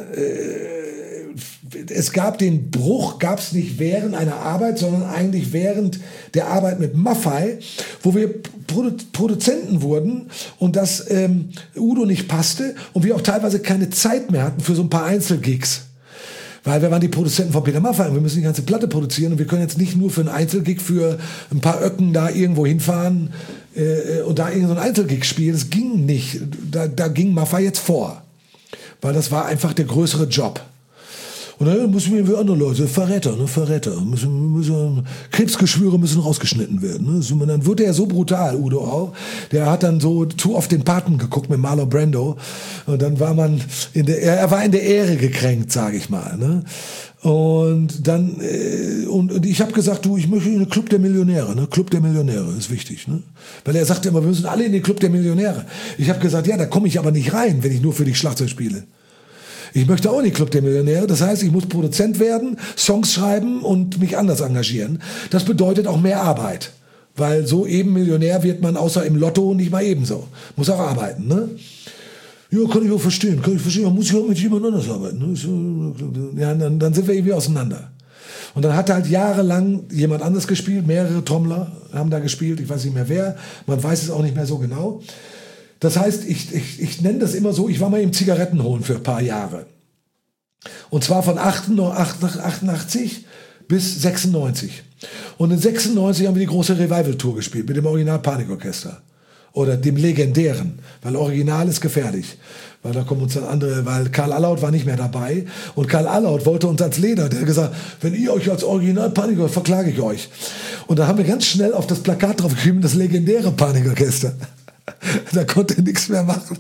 A: es gab den Bruch, gab es nicht während einer Arbeit, sondern eigentlich während der Arbeit mit Maffay, wo wir Produzenten wurden und das Udo nicht passte und wir auch teilweise keine Zeit mehr hatten für so ein paar Einzelgigs. Weil wir waren die Produzenten von Peter Maffay, wir müssen die ganze Platte produzieren und wir können jetzt nicht nur für einen Einzelgig für ein paar Öcken da irgendwo hinfahren und da irgendeinen Einzelgig spielen. Das ging nicht. Da ging Maffay jetzt vor. Weil das war einfach der größere Job. Und dann müssen wir wie andere Leute, Verräter. Krebsgeschwüre müssen rausgeschnitten werden. Ne? Und dann wurde er so brutal, Udo auch. Der hat dann so zu oft den Paten geguckt mit Marlon Brando. Und dann war man er war in der Ehre gekränkt, sage ich mal. Ne? Und dann, und ich habe gesagt, ich möchte in den Club der Millionäre. Ne? Club der Millionäre ist wichtig. Ne? Weil er sagte immer, wir müssen alle in den Club der Millionäre. Ich habe gesagt, ja, da komme ich aber nicht rein, wenn ich nur für dich Schlagzeug spiele. Ich möchte auch in den Club der Millionäre. Das heißt, ich muss Produzent werden, Songs schreiben und mich anders engagieren. Das bedeutet auch mehr Arbeit. Weil so eben Millionär wird man außer im Lotto nicht mal ebenso. Muss auch arbeiten, ne? Ja, kann ich auch verstehen. Man muss ja auch mit jemand anders arbeiten. Ne? Ja, dann sind wir irgendwie auseinander. Und dann hat halt jahrelang jemand anders gespielt. Mehrere Trommler haben da gespielt. Ich weiß nicht mehr wer. Man weiß es auch nicht mehr so genau. Das heißt, ich nenne das immer so, ich war mal im Zigaretten holen für ein paar Jahre. Und zwar von 88 bis 96. Und in 96 haben wir die große Revival-Tour gespielt mit dem Original Panikorchester. Oder dem legendären, weil Original ist gefährlich. Weil da kommen uns dann andere, weil Karl Allaut war nicht mehr dabei. Und Karl Allaut wollte uns als Leder, der hat gesagt, wenn ihr euch als Original Panikorchester, verklage ich euch. Und da haben wir ganz schnell auf das Plakat drauf geschrieben, das legendäre Panikorchester. Da konnte er nichts mehr machen.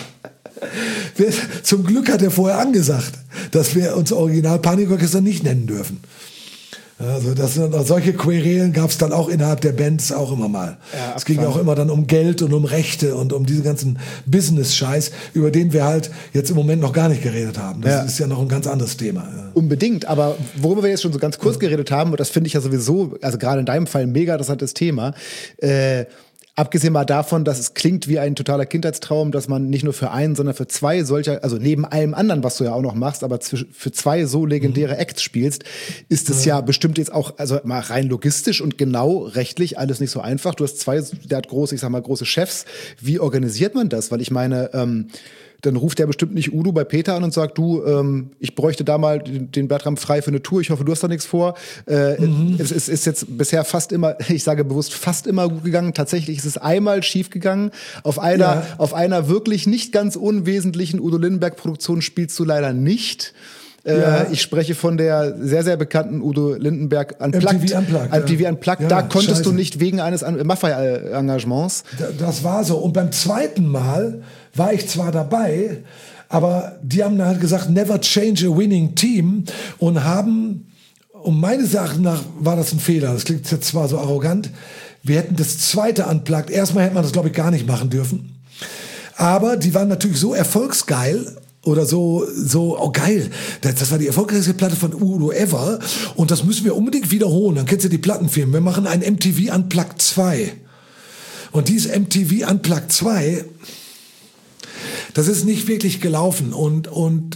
A: Zum Glück hat er vorher angesagt, dass wir uns Original Panikorchester nicht nennen dürfen. Also solche Querelen gab es dann auch innerhalb der Bands auch immer mal. Ja, es ging auch immer dann um Geld und um Rechte und um diesen ganzen Business-Scheiß, über den wir halt jetzt im Moment noch gar nicht geredet haben. Das ist ja noch ein ganz anderes Thema. Ja.
B: Unbedingt, aber worüber wir jetzt schon so ganz kurz geredet haben, und das finde ich ja sowieso, also gerade in deinem Fall ein mega interessantes Thema, abgesehen mal davon, dass es klingt wie ein totaler Kindheitstraum, dass man nicht nur für einen, sondern für zwei solcher, also neben allem anderen, was du ja auch noch machst, aber für zwei so legendäre Acts spielst, ist es ja bestimmt jetzt auch, also mal rein logistisch und genau rechtlich alles nicht so einfach. Du hast zwei große Chefs. Wie organisiert man das? Weil ich meine, dann ruft der bestimmt nicht Udo bei Peter an und sagt, du, ich bräuchte da mal den Bertram frei für eine Tour, ich hoffe, du hast da nichts vor. Es ist jetzt bisher fast immer, ich sage bewusst, fast immer gut gegangen. Tatsächlich ist es einmal schief gegangen. Auf einer wirklich nicht ganz unwesentlichen Udo Lindenberg-Produktion spielst du leider nicht. Ich spreche von der sehr, sehr bekannten Udo Lindenberg Unplugged. MTV Unplugged. Da konntest du nicht wegen eines Maffay-Engagements.
A: Das war so. Und beim zweiten Mal war ich zwar dabei, aber die haben halt gesagt, never change a winning team und haben, um meines Erachtens nach, war das ein Fehler. Das klingt jetzt zwar so arrogant. Wir hätten das zweite Unplugged, erstmal hätte man das, glaube ich, gar nicht machen dürfen. Aber die waren natürlich so erfolgsgeil, oder so, oh geil, das war die erfolgreichste Platte von Udo ever und das müssen wir unbedingt wiederholen. Dann kennst du die Plattenfirmen. Wir machen ein MTV Unplugged 2. Und dieses MTV Unplugged 2, das ist nicht wirklich gelaufen und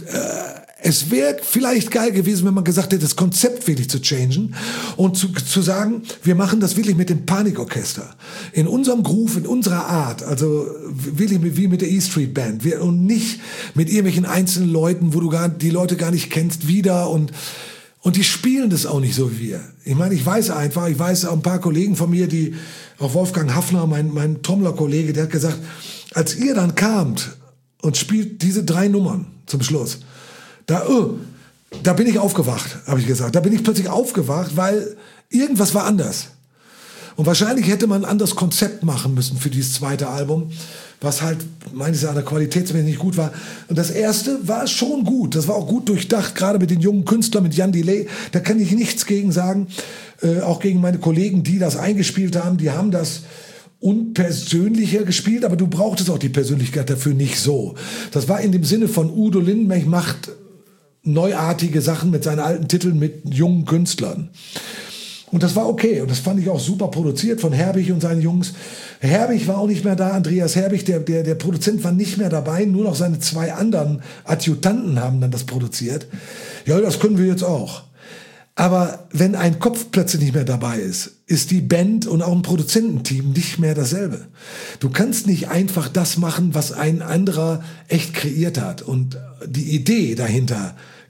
A: es wäre vielleicht geil gewesen, wenn man gesagt hätte, das Konzept wirklich zu changen und zu sagen, wir machen das wirklich mit dem Panikorchester. In unserem Groove, in unserer Art, also wirklich wie mit der E Street Band und nicht mit irgendwelchen einzelnen Leuten, wo du die Leute gar nicht kennst, wieder und die spielen das auch nicht so wie wir. Ich meine, ich weiß auch ein paar Kollegen von mir, auch Wolfgang Hafner, mein Trommler-Kollege, der hat gesagt, als ihr dann kamt und spielt diese 3 Nummern zum Schluss, da bin ich aufgewacht, habe ich gesagt. Da bin ich plötzlich aufgewacht, weil irgendwas war anders. Und wahrscheinlich hätte man ein anderes Konzept machen müssen für dieses zweite Album, was halt meines Erachtens qualitätsmäßig nicht gut war. Und das erste war schon gut. Das war auch gut durchdacht, gerade mit den jungen Künstlern, mit Jan Delay. Da kann ich nichts gegen sagen. Auch gegen meine Kollegen, die das eingespielt haben. Die haben das unpersönlicher gespielt, aber du brauchtest auch die Persönlichkeit dafür nicht so. Das war in dem Sinne von Udo Lindenberg macht neuartige Sachen mit seinen alten Titeln mit jungen Künstlern. Und das war okay. Und das fand ich auch super produziert von Herbig und seinen Jungs. Herbig war auch nicht mehr da. Andreas Herbig, der Produzent, war nicht mehr dabei. Nur noch seine 2 anderen Adjutanten haben dann das produziert. Ja, das können wir jetzt auch. Aber wenn ein Kopf plötzlich nicht mehr dabei ist die Band und auch ein Produzententeam nicht mehr dasselbe. Du kannst nicht einfach das machen, was ein anderer echt kreiert hat. Und die Idee dahinter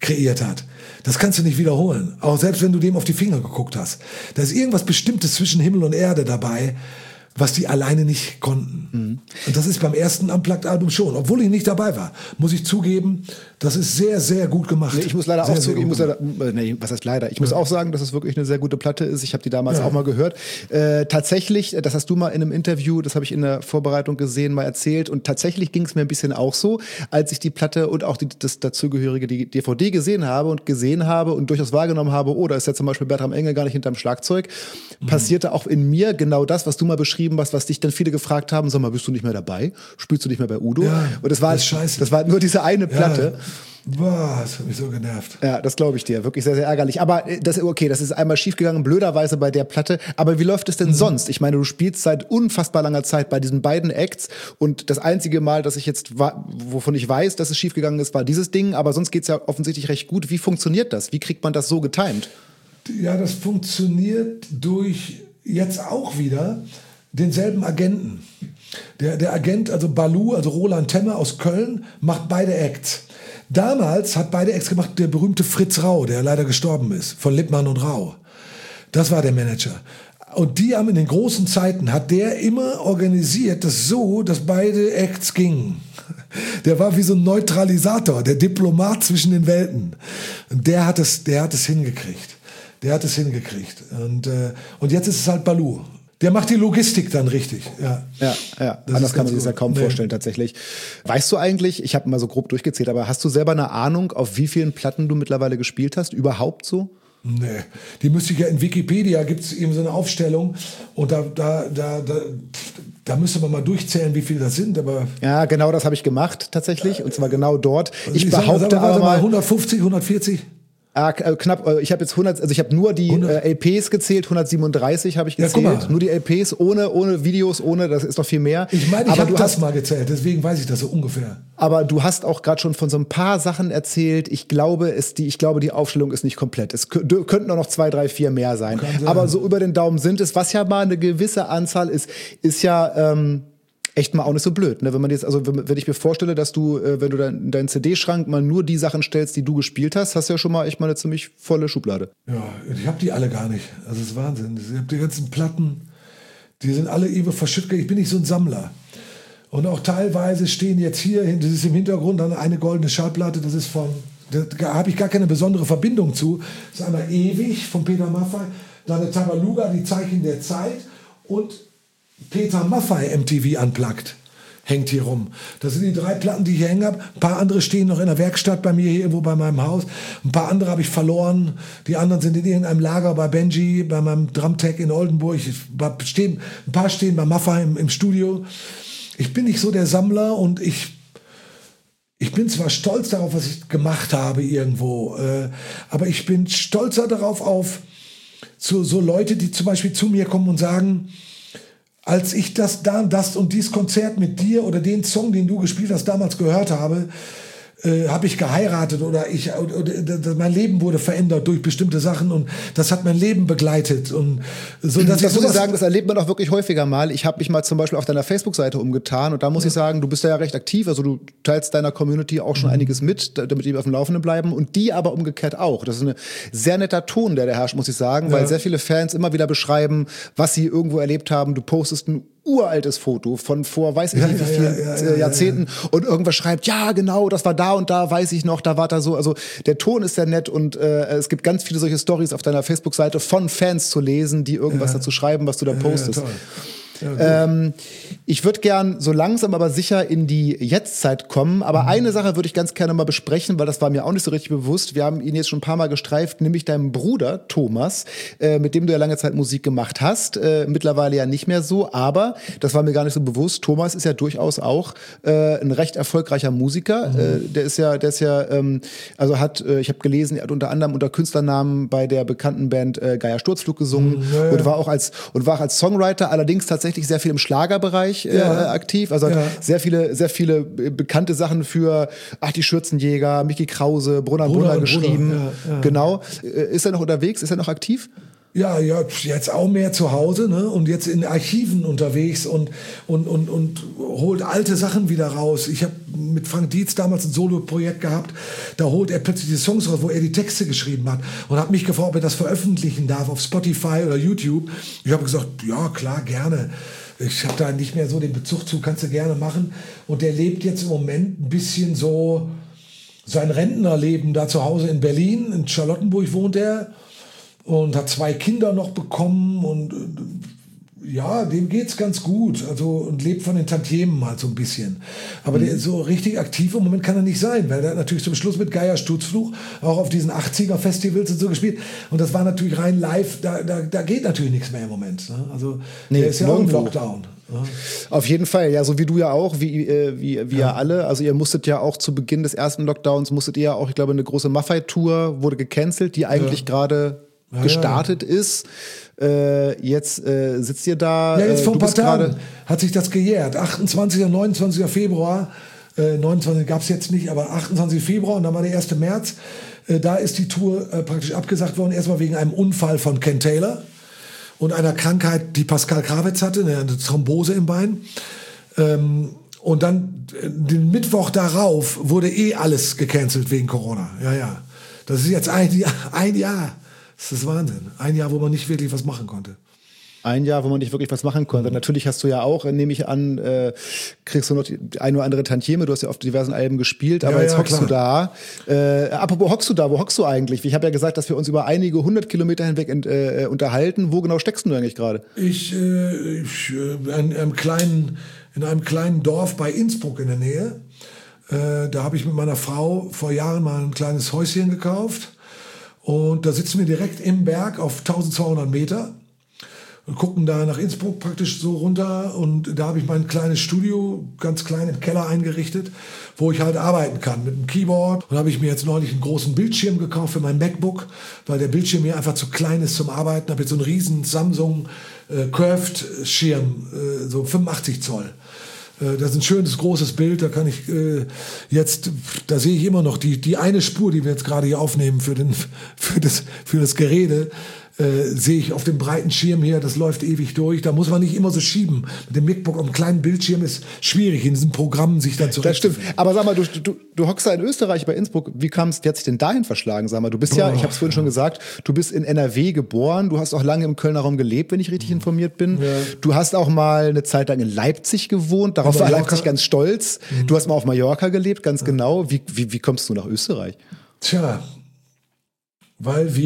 A: kreiert hat. Das kannst du nicht wiederholen. Auch selbst wenn du dem auf die Finger geguckt hast. Da ist irgendwas Bestimmtes zwischen Himmel und Erde dabei, was die alleine nicht konnten. Und das ist beim ersten Unplugged-Album schon. Obwohl ich nicht dabei war, muss ich zugeben, das ist sehr, sehr gut gemacht.
B: Nee, ich muss leider auch zugeben, was heißt leider? Ich muss auch sagen, dass es wirklich eine sehr gute Platte ist. Ich habe die damals auch mal gehört. Tatsächlich, das hast du mal in einem Interview, das habe ich in der Vorbereitung gesehen, mal erzählt. Und tatsächlich ging es mir ein bisschen auch so, als ich die Platte und auch das dazugehörige die DVD gesehen habe und durchaus wahrgenommen habe, oh, da ist ja zum Beispiel Bertram Engel gar nicht hinterm Schlagzeug, passierte auch in mir genau das, was du mal beschrieben hast, was dich dann viele gefragt haben, sag mal, bist du nicht mehr dabei? Spielst du nicht mehr bei Udo?
A: Ja,
B: und das war nur diese eine Platte.
A: Ja. Boah, das hat mich so genervt.
B: Ja, das glaube ich dir. Wirklich sehr, sehr ärgerlich. Aber das ist einmal schiefgegangen, blöderweise bei der Platte. Aber wie läuft es denn sonst? Ich meine, du spielst seit unfassbar langer Zeit bei diesen beiden Acts. Und das einzige Mal, dass ich jetzt, wovon ich weiß, dass es schiefgegangen ist, war dieses Ding. Aber sonst geht's ja offensichtlich recht gut. Wie funktioniert das? Wie kriegt man das so getimed?
A: Ja, das funktioniert durch jetzt auch wieder denselben Agenten. Der Agent, also Baloo, also Roland Temmer aus Köln, macht beide Acts. Damals hat beide Acts gemacht der berühmte Fritz Rau, der leider gestorben ist, von Lippmann und Rau. Das war der Manager. Und die haben in den großen Zeiten, hat der immer organisiert, das so, dass beide Acts gingen. Der war wie so ein Neutralisator, der Diplomat zwischen den Welten. Und der hat es hingekriegt. Und jetzt ist es halt Baloo. Der macht die Logistik dann richtig.
B: Ja. Anders kann man sich das ja kaum vorstellen tatsächlich. Weißt du eigentlich, ich habe mal so grob durchgezählt, aber hast du selber eine Ahnung, auf wie vielen Platten du mittlerweile gespielt hast? Überhaupt so?
A: Nee, die müsste ich ja in Wikipedia, gibt es eben so eine Aufstellung und da müsste man mal durchzählen, wie viele das sind. Aber
B: ja, genau das habe ich gemacht tatsächlich und zwar genau dort.
A: Ich behaupte aber mal 150, 140.
B: Knapp, ich habe jetzt 100, also ich habe nur die LPs gezählt, 137 habe ich gezählt, ja, nur die LPs, ohne Videos, das ist noch viel mehr.
A: Ich meine, ich habe das mal gezählt, deswegen weiß ich das so ungefähr.
B: Aber du hast auch gerade schon von so ein paar Sachen erzählt, ich glaube, die Aufstellung ist nicht komplett. Es könnten auch noch 2, 3, 4 mehr sein. Aber so über den Daumen sind es, was ja mal eine gewisse Anzahl ist ja echt mal auch nicht so blöd, ne? Wenn ich mir vorstelle, dass du, wenn du in deinen CD-Schrank mal nur die Sachen stellst, die du gespielt hast du ja schon mal echt mal eine ziemlich volle Schublade.
A: Ja, ich habe die alle gar nicht. Also das ist Wahnsinn. Ich habe die ganzen Platten, die sind alle ewig verschüttet. Ich bin nicht so ein Sammler. Und auch teilweise stehen jetzt hier, das ist im Hintergrund dann eine goldene Schallplatte, da habe ich gar keine besondere Verbindung zu. Das ist einmal Ewig von Peter Maffay, dann eine Tabaluga, die Zeichen der Zeit und Peter Maffay MTV Unplugged hängt hier rum. Das sind die 3 Platten, die ich hier hängen habe. Ein paar andere stehen noch in der Werkstatt bei mir hier irgendwo bei meinem Haus. Ein paar andere habe ich verloren. Die anderen sind in irgendeinem Lager bei Benji, bei meinem Drumtech in Oldenburg. Ein paar stehen bei Maffay im Studio. Ich bin nicht so der Sammler und ich bin zwar stolz darauf, was ich gemacht habe irgendwo, aber ich bin stolzer darauf auf so Leute, die zum Beispiel zu mir kommen und sagen, als ich das und dies Konzert mit dir oder den Song, den du gespielt hast, damals gehört habe, habe ich geheiratet oder mein Leben wurde verändert durch bestimmte Sachen und das hat mein Leben begleitet. Und so,
B: das muss ich sagen, das erlebt man auch wirklich häufiger mal. Ich habe mich mal zum Beispiel auf deiner Facebook-Seite umgetan und da muss ich sagen, du bist ja recht aktiv, also du teilst deiner Community auch schon einiges mit, damit die auf dem Laufenden bleiben und die aber umgekehrt auch. Das ist ein sehr netter Ton, der herrscht, muss ich sagen, weil sehr viele Fans immer wieder beschreiben, was sie irgendwo erlebt haben. Du postest ein uraltes Foto von vor weiß ich nicht wie vielen Jahrzehnten und irgendwer schreibt, ja genau, das war da und da, weiß ich noch, da war da so. Also der Ton ist sehr nett und es gibt ganz viele solche Stories auf deiner Facebook-Seite von Fans zu lesen, die irgendwas dazu schreiben, was du da postest. Ja, ich würde gern so langsam aber sicher in die Jetztzeit kommen, aber eine Sache würde ich ganz gerne mal besprechen, weil das war mir auch nicht so richtig bewusst. Wir haben ihn jetzt schon ein paar Mal gestreift, nämlich deinem Bruder Thomas, mit dem du ja lange Zeit Musik gemacht hast, mittlerweile ja nicht mehr so, aber das war mir gar nicht so bewusst. Thomas ist ja durchaus auch ein recht erfolgreicher Musiker. Ich habe gelesen, er hat unter anderem unter Künstlernamen bei der bekannten Band Geier Sturzflug gesungen und war auch als Songwriter, allerdings tatsächlich sehr viel im Schlagerbereich aktiv. Also hat sehr viele bekannte Sachen für die Schürzenjäger, Mickey Krause, Brunner geschrieben. Genau. Ist er noch unterwegs? Ist er noch aktiv?
A: Ja, jetzt auch mehr zu Hause, ne? Und jetzt in Archiven unterwegs und holt alte Sachen wieder raus. Ich habe mit Frank Dietz damals ein Solo-Projekt gehabt, da holt er plötzlich die Songs raus, wo er die Texte geschrieben hat und hat mich gefragt, ob er das veröffentlichen darf auf Spotify oder YouTube. Ich habe gesagt, ja klar, gerne. Ich habe da nicht mehr so den Bezug zu, kannst du gerne machen. Und der lebt jetzt im Moment ein bisschen so sein Rentnerleben da zu Hause in Berlin, in Charlottenburg wohnt er. Und hat 2 Kinder noch bekommen und ja, dem geht's ganz gut. Also und lebt von den Tantiemen halt so ein bisschen. Aber der so richtig aktiv im Moment kann er nicht sein, weil er natürlich zum Schluss mit Geier Sturzfluch auch auf diesen 80er-Festivals und so gespielt. Und das war natürlich rein live, da geht natürlich nichts mehr im Moment. Ne? Also der ist ja auch im Lockdown. Ja.
B: Auf jeden Fall, ja, so wie du ja auch, wie ja alle. Also ihr musstet ja auch zu Beginn des ersten Lockdowns, musstet ihr ja auch, ich glaube, eine große Maffei-Tour wurde gecancelt, die eigentlich gerade gestartet ist. Jetzt sitzt ihr da.
A: Ja, jetzt vor ein paar Tagen hat sich das gejährt. 28. und 29. Februar. 29 gab es jetzt nicht, aber 28. Februar und dann war der 1. März. Da ist die Tour praktisch abgesagt worden. Erstmal wegen einem Unfall von Ken Taylor und einer Krankheit, die Pascal Krawitz hatte, eine Thrombose im Bein. Und dann den Mittwoch darauf wurde alles gecancelt wegen Corona. Ja. Das ist jetzt ein Jahr. Das ist Wahnsinn. Ein Jahr, wo man nicht wirklich was machen konnte.
B: Ein Jahr, wo man nicht wirklich was machen konnte. Natürlich hast du ja auch, nehme ich an, kriegst du noch die ein oder andere Tantieme. Du hast ja auf diversen Alben gespielt, aber jetzt hockst du da. Apropos hockst du da, wo hockst du eigentlich? Ich habe ja gesagt, dass wir uns über einige 100 Kilometer hinweg unterhalten. Wo genau steckst du eigentlich gerade?
A: In einem kleinen Dorf bei Innsbruck in der Nähe. Da habe ich mit meiner Frau vor Jahren mal ein kleines Häuschen gekauft. Und da sitzen wir direkt im Berg auf 1200 Meter und gucken da nach Innsbruck praktisch so runter. Und da habe ich mein kleines Studio ganz klein im Keller eingerichtet, wo ich halt arbeiten kann mit einem Keyboard. Und habe ich mir jetzt neulich einen großen Bildschirm gekauft für mein MacBook, weil der Bildschirm mir einfach zu klein ist zum Arbeiten. Habe jetzt so einen riesen Samsung Curved Schirm, so 85 Zoll. Das ist ein schönes, großes Bild, da kann ich da sehe ich immer noch die eine Spur, die wir jetzt gerade hier aufnehmen für das Gerede, sehe ich auf dem breiten Schirm hier, das läuft ewig durch, da muss man nicht immer so schieben. Mit dem MacBook auf einem kleinen Bildschirm ist schwierig, in diesen Programmen sich dann zurechtzufinden.
B: Das stimmt, aber sag mal, du hockst da in Österreich bei Innsbruck, wie hat sich denn dahin verschlagen, sag mal, du bist ja, ich habe es vorhin schon gesagt, du bist in NRW geboren, du hast auch lange im Kölner Raum gelebt, wenn ich richtig informiert bin, du hast auch mal eine Zeit lang in Leipzig gewohnt, darauf war Leipzig ganz stolz, du hast mal auf Mallorca gelebt, ganz genau, wie kommst du nach Österreich?
A: Tja, weil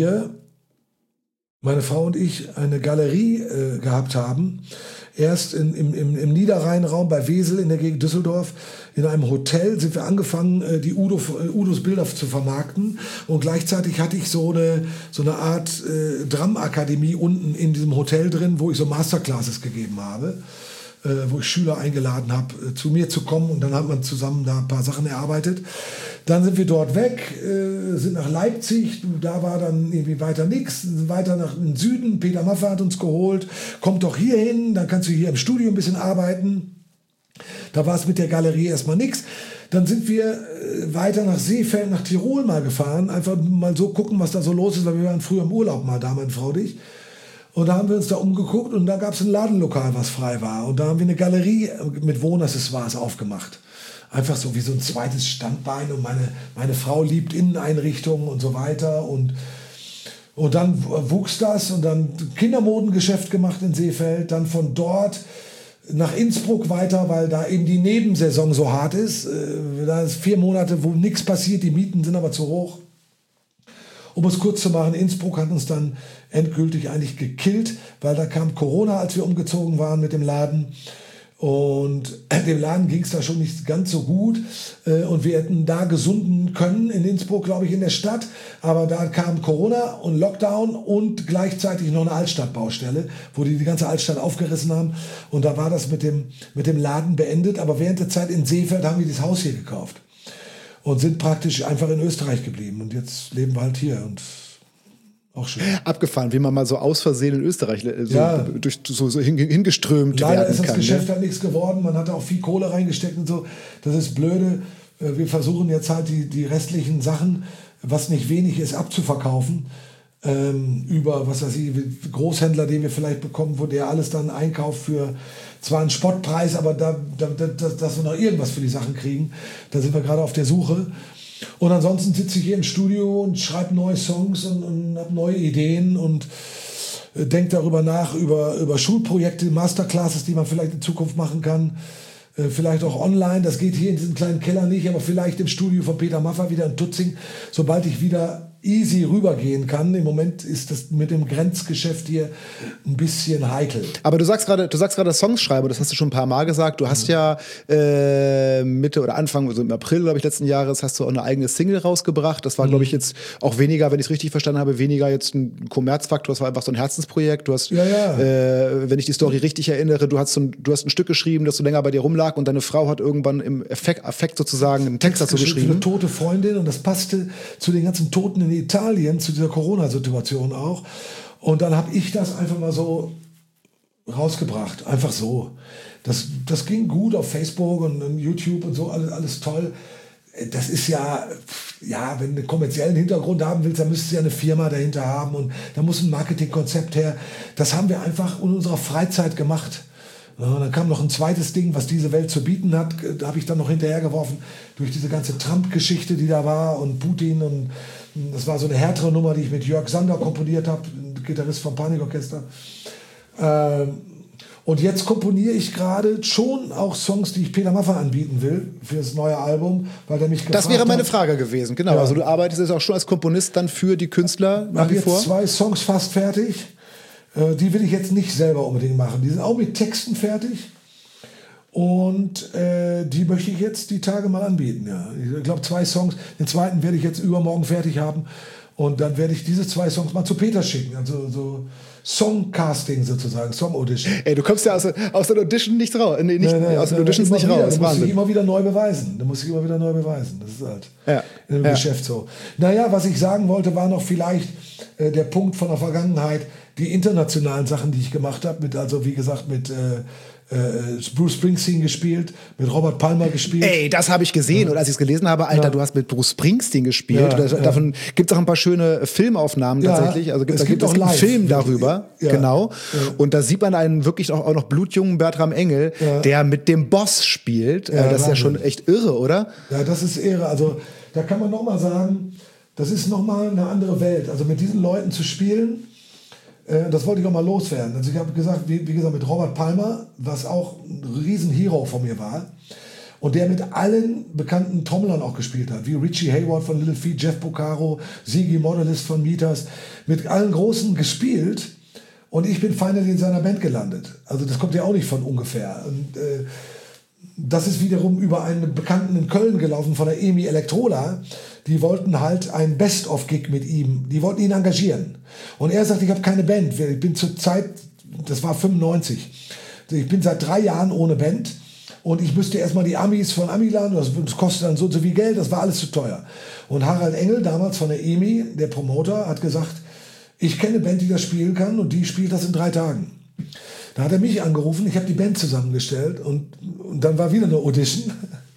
A: meine Frau und ich eine Galerie gehabt haben, erst im Niederrheinraum bei Wesel in der Gegend Düsseldorf, in einem Hotel sind wir angefangen, die Udos Bilder zu vermarkten und gleichzeitig hatte ich so eine Art Dramakademie unten in diesem Hotel drin, wo ich so Masterclasses gegeben habe, wo ich Schüler eingeladen habe, zu mir zu kommen und dann hat man zusammen da ein paar Sachen erarbeitet. Dann sind wir dort weg, sind nach Leipzig, da war dann irgendwie weiter nichts, weiter nach den Süden, Peter Maffay hat uns geholt, kommt doch hier hin, dann kannst du hier im Studio ein bisschen arbeiten. Da war es mit der Galerie erstmal nichts. Dann sind wir weiter nach Seefeld, nach Tirol mal gefahren, einfach mal so gucken, was da so los ist, weil wir waren früher im Urlaub mal da, meine Frau und ich. Und da haben wir uns da umgeguckt und da gab es ein Ladenlokal, was frei war. Und da haben wir eine Galerie mit Wohnaccessoires aufgemacht. Einfach so wie so ein zweites Standbein. Und meine Frau liebt Inneneinrichtungen und so weiter. Und dann wuchs das und dann Kindermodengeschäft gemacht in Seefeld. Dann von dort nach Innsbruck weiter, weil da eben die Nebensaison so hart ist. Da ist 4 Monate, wo nichts passiert, die Mieten sind aber zu hoch. Um es kurz zu machen, Innsbruck hat uns dann endgültig eigentlich gekillt, weil da kam Corona, als wir umgezogen waren mit dem Laden. Und dem Laden ging es da schon nicht ganz so gut. Und wir hätten da gesunden können in Innsbruck, glaube ich, in der Stadt. Aber da kam Corona und Lockdown und gleichzeitig noch eine Altstadtbaustelle, wo die ganze Altstadt aufgerissen haben. Und da war das mit dem Laden beendet. Aber während der Zeit in Seefeld haben wir dieses Haus hier gekauft. Und sind praktisch einfach in Österreich geblieben. Und jetzt leben wir halt hier und auch schön.
B: Abgefahren, wie man mal so aus Versehen in Österreich hingeströmt
A: Leider
B: werden
A: ist das
B: kann.
A: Geschäft halt nichts geworden. Man hat auch viel Kohle reingesteckt und so. Das ist blöde. Wir versuchen jetzt halt die restlichen Sachen, was nicht wenig ist, abzuverkaufen. über, was weiß ich, Großhändler, den wir vielleicht bekommen, wo der alles dann einkauft für zwar einen Spottpreis, aber dass wir noch irgendwas für die Sachen kriegen. Da sind wir gerade auf der Suche. Und ansonsten sitze ich hier im Studio und schreibe neue Songs und habe neue Ideen und denke darüber nach, über Schulprojekte, Masterclasses, die man vielleicht in Zukunft machen kann. Vielleicht auch online, das geht hier in diesem kleinen Keller nicht, aber vielleicht im Studio von Peter Maffay wieder in Tutzing, sobald ich wieder easy rübergehen kann. Im Moment ist das mit dem Grenzgeschäft hier ein bisschen heikel.
B: Aber du sagst gerade Songs schreiben, das hast du schon ein paar Mal gesagt. Du hast ja Mitte oder Anfang, also im April, glaube ich, letzten Jahres, hast du auch eine eigene Single rausgebracht. Das war, glaube ich, jetzt auch weniger, wenn ich es richtig verstanden habe, weniger jetzt ein Kommerzfaktor. Das war einfach so ein Herzensprojekt. Du hast, wenn ich die Story richtig erinnere, du hast ein Stück geschrieben, das so länger bei dir rumlag und deine Frau hat irgendwann im Affekt sozusagen einen Text dazu geschrieben.
A: Für eine tote Freundin und das passte zu den ganzen Toten in Italien, zu dieser Corona-Situation auch. Und dann habe ich das einfach mal so rausgebracht. Einfach so. Das ging gut auf Facebook und YouTube und so, alles toll. Das ist ja, wenn du einen kommerziellen Hintergrund haben willst, dann müsstest du ja eine Firma dahinter haben und da muss ein Marketingkonzept her. Das haben wir einfach in unserer Freizeit gemacht. Ja, und dann kam noch ein zweites Ding, was diese Welt zu bieten hat, da habe ich dann noch hinterhergeworfen, durch diese ganze Trump-Geschichte, die da war und Putin, und das war so eine härtere Nummer, die ich mit Jörg Sander komponiert habe, Gitarrist vom Panikorchester. Und jetzt komponiere ich gerade schon auch Songs, die ich Peter Maffay anbieten will für das neue Album, weil der mich gefragt hat.
B: Das wäre meine Frage gewesen, genau. Ja. Also du arbeitest jetzt auch schon als Komponist dann für die Künstler nach wie vor?
A: Ich habe jetzt 2 Songs fast fertig. Die will ich jetzt nicht selber unbedingt machen. Die sind auch mit Texten fertig. Und die möchte ich jetzt die Tage mal anbieten. Ja. Ich glaube 2 Songs. Den zweiten werde ich jetzt übermorgen fertig haben. Und dann werde ich diese 2 Songs mal zu Peter schicken. Also so Songcasting sozusagen, Song-Audition.
B: Ey, du kommst ja aus der Audition nicht raus. Nee, aus den Auditions nicht raus.
A: Du musst dich immer wieder neu beweisen. Das ist halt im Geschäft so. Naja, was ich sagen wollte, war noch vielleicht der Punkt von der Vergangenheit, die internationalen Sachen, die ich gemacht habe, wie gesagt, mit Bruce Springsteen gespielt, mit Robert Palmer gespielt.
B: Ey, das habe ich gesehen. Und als ich es gelesen habe, Alter, du hast mit Bruce Springsteen gespielt. Davon gibt es auch ein paar schöne Filmaufnahmen tatsächlich. Also es gibt auch einen Film darüber. Genau. Ja. Und da sieht man einen wirklich auch noch blutjungen Bertram Engel, der mit dem Boss spielt. Das ist ja schon echt irre, oder?
A: Ja, das ist irre. Also da kann man nochmal sagen, das ist nochmal eine andere Welt. Also mit diesen Leuten zu spielen, das wollte ich auch mal loswerden. Also ich habe gesagt, wie gesagt, mit Robert Palmer, was auch ein Riesen-Hero von mir war, und der mit allen bekannten Trommlern auch gespielt hat, wie Richie Hayward von Little Feat, Jeff Porcaro, Ziggy Modalist von Meters, mit allen Großen gespielt, und ich bin finally in seiner Band gelandet. Also das kommt ja auch nicht von ungefähr. Und das ist wiederum über einen Bekannten in Köln gelaufen von der EMI Elektrola. Die wollten halt ein Best-of-Gig mit ihm. Die wollten ihn engagieren. Und er sagt, ich habe keine Band. Ich bin zur Zeit, das war 95, ich bin seit 3 Jahren ohne Band. Und ich müsste erstmal die Amis von Amiland, das kostet dann so und so viel Geld, das war alles zu teuer. Und Harald Engel, damals von der EMI, der Promoter, hat gesagt, ich kenne eine Band, die das spielen kann, und die spielt das in 3 Tagen. Da hat er mich angerufen, ich habe die Band zusammengestellt, und dann war wieder eine Audition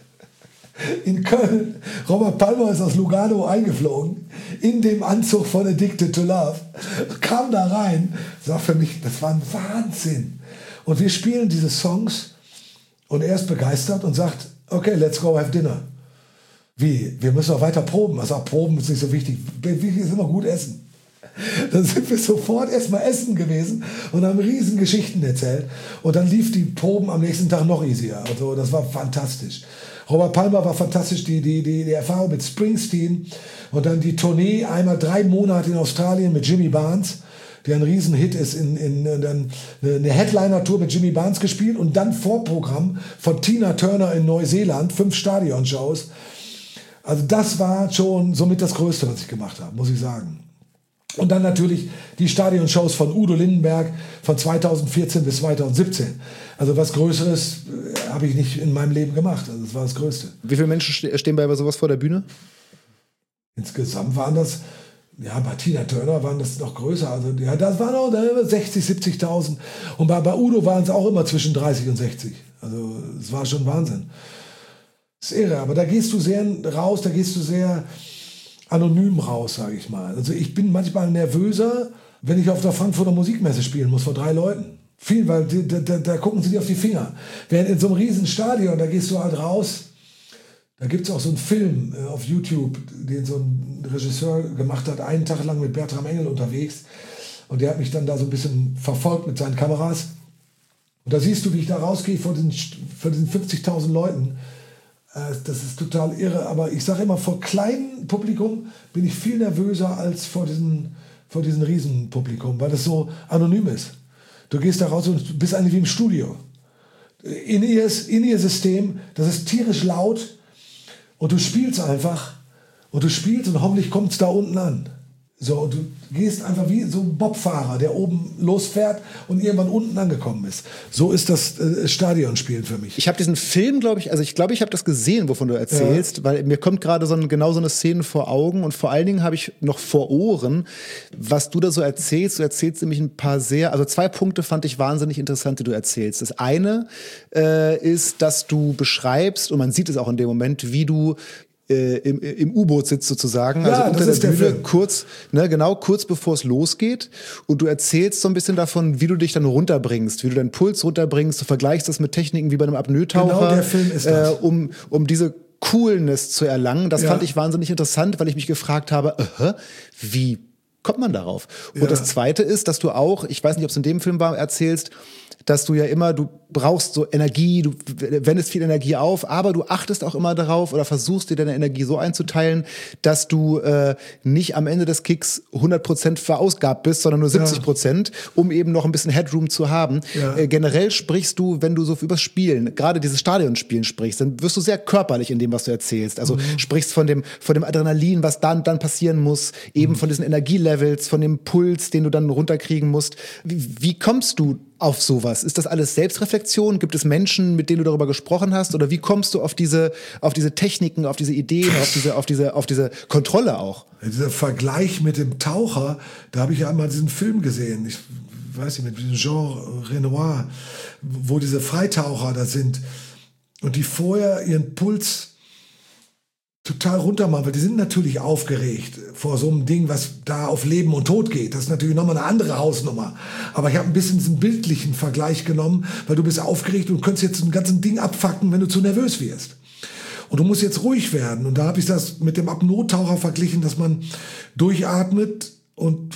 A: in Köln. Robert Palmer ist aus Lugano eingeflogen, in dem Anzug von Addicted to Love, kam da rein, das war für mich, das war ein Wahnsinn. Und wir spielen diese Songs und er ist begeistert und sagt, okay, let's go have dinner. Wie? Wir müssen auch weiter proben. Also Proben ist nicht so wichtig. Wichtig ist immer gut essen. Dann sind wir sofort erstmal essen gewesen und haben riesen Geschichten erzählt. Und dann lief die Proben am nächsten Tag noch easier. Also das war fantastisch. Robert Palmer war fantastisch, die Erfahrung mit Springsteen und dann die Tournee, einmal 3 Monate in Australien mit Jimmy Barnes, der ein Riesenhit ist, dann eine Headliner-Tour mit Jimmy Barnes gespielt und dann Vorprogramm von Tina Turner in Neuseeland, 5 Stadionshows. Also das war schon somit das Größte, was ich gemacht habe, muss ich sagen. Und dann natürlich die Stadionshows von Udo Lindenberg von 2014 bis 2017. Also was Größeres habe ich nicht in meinem Leben gemacht. Also das war das Größte.
B: Wie viele Menschen stehen bei sowas vor der Bühne?
A: Insgesamt waren das, bei Tina Turner waren das noch größer. Also das waren auch 60, 70.000. Und bei Udo waren es auch immer zwischen 30 und 60. Also es war schon Wahnsinn. Das ist irre, aber da gehst du sehr raus, da gehst du sehr anonym raus, sage ich mal. Also ich bin manchmal nervöser, wenn ich auf der Frankfurter Musikmesse spielen muss vor 3 Leuten. Viel, weil da gucken sie dir auf die Finger. Während in so einem riesen Stadion, da gehst du halt raus, da gibt es auch so einen Film auf YouTube, den so ein Regisseur gemacht hat, einen Tag lang mit Bertram Engel unterwegs. Und der hat mich dann da so ein bisschen verfolgt mit seinen Kameras. Und da siehst du, wie ich da rausgehe vor diesen 50.000 Leuten. Das ist total irre. Aber ich sage immer, vor kleinem Publikum bin ich viel nervöser als vor diesen Riesenpublikum, weil das so anonym ist. Du gehst da raus und bist eigentlich wie im Studio. In ihr System, das ist tierisch laut und du spielst einfach und hoffentlich kommt es da unten an. So, und du gehst einfach wie so ein Bobfahrer, der oben losfährt und irgendwann unten angekommen ist. So ist das Stadionspielen für mich.
B: Ich habe diesen Film, glaube ich habe das gesehen, wovon du erzählst, weil mir kommt gerade genau so eine Szene vor Augen und vor allen Dingen habe ich noch vor Ohren, was du da so erzählst. Du erzählst nämlich ein paar 2 Punkte fand ich wahnsinnig interessant, die du erzählst. Das eine ist, dass du beschreibst, und man sieht es auch in dem Moment, wie du im U-Boot sitzt sozusagen,
A: ja,
B: also unter der Bühne, kurz bevor es losgeht, und du erzählst so ein bisschen davon, wie du dich dann runterbringst, wie du deinen Puls runterbringst, du vergleichst das mit Techniken wie bei einem Apnoe-Taucher,
A: genau, der Film ist das.
B: um diese Coolness zu erlangen. Das fand ich wahnsinnig interessant, weil ich mich gefragt habe, wie kommt man darauf? Und das Zweite ist, dass du auch, ich weiß nicht, ob es in dem Film war, erzählst, dass du ja immer, du brauchst so Energie, du wendest viel Energie auf, aber du achtest auch immer darauf oder versuchst dir deine Energie so einzuteilen, dass du nicht am Ende des Kicks 100% verausgabt bist, sondern nur 70%, um eben noch ein bisschen Headroom zu haben. Ja. Generell sprichst du, wenn du so übers Spielen, gerade dieses Stadionspielen sprichst, dann wirst du sehr körperlich in dem, was du erzählst. Also sprichst von dem Adrenalin, was dann passieren muss, eben von diesen Energielevels, von dem Puls, den du dann runterkriegen musst. Wie kommst du auf sowas? Ist das alles Selbstreflexion? Gibt es Menschen, mit denen du darüber gesprochen hast? Oder wie kommst du auf diese Techniken, auf diese Ideen, auf diese Kontrolle auch?
A: Dieser Vergleich mit dem Taucher, da habe ich ja einmal diesen Film gesehen. Ich weiß nicht, mit Jean Renoir, wo diese Freitaucher da sind und die vorher ihren Puls total runter machen, weil die sind natürlich aufgeregt vor so einem Ding, was da auf Leben und Tod geht. Das ist natürlich nochmal eine andere Hausnummer. Aber ich habe ein bisschen diesen bildlichen Vergleich genommen, weil du bist aufgeregt und könntest jetzt ein ganzes Ding abfacken, wenn du zu nervös wirst. Und du musst jetzt ruhig werden. Und da habe ich das mit dem Apnoe-Taucher verglichen, dass man durchatmet und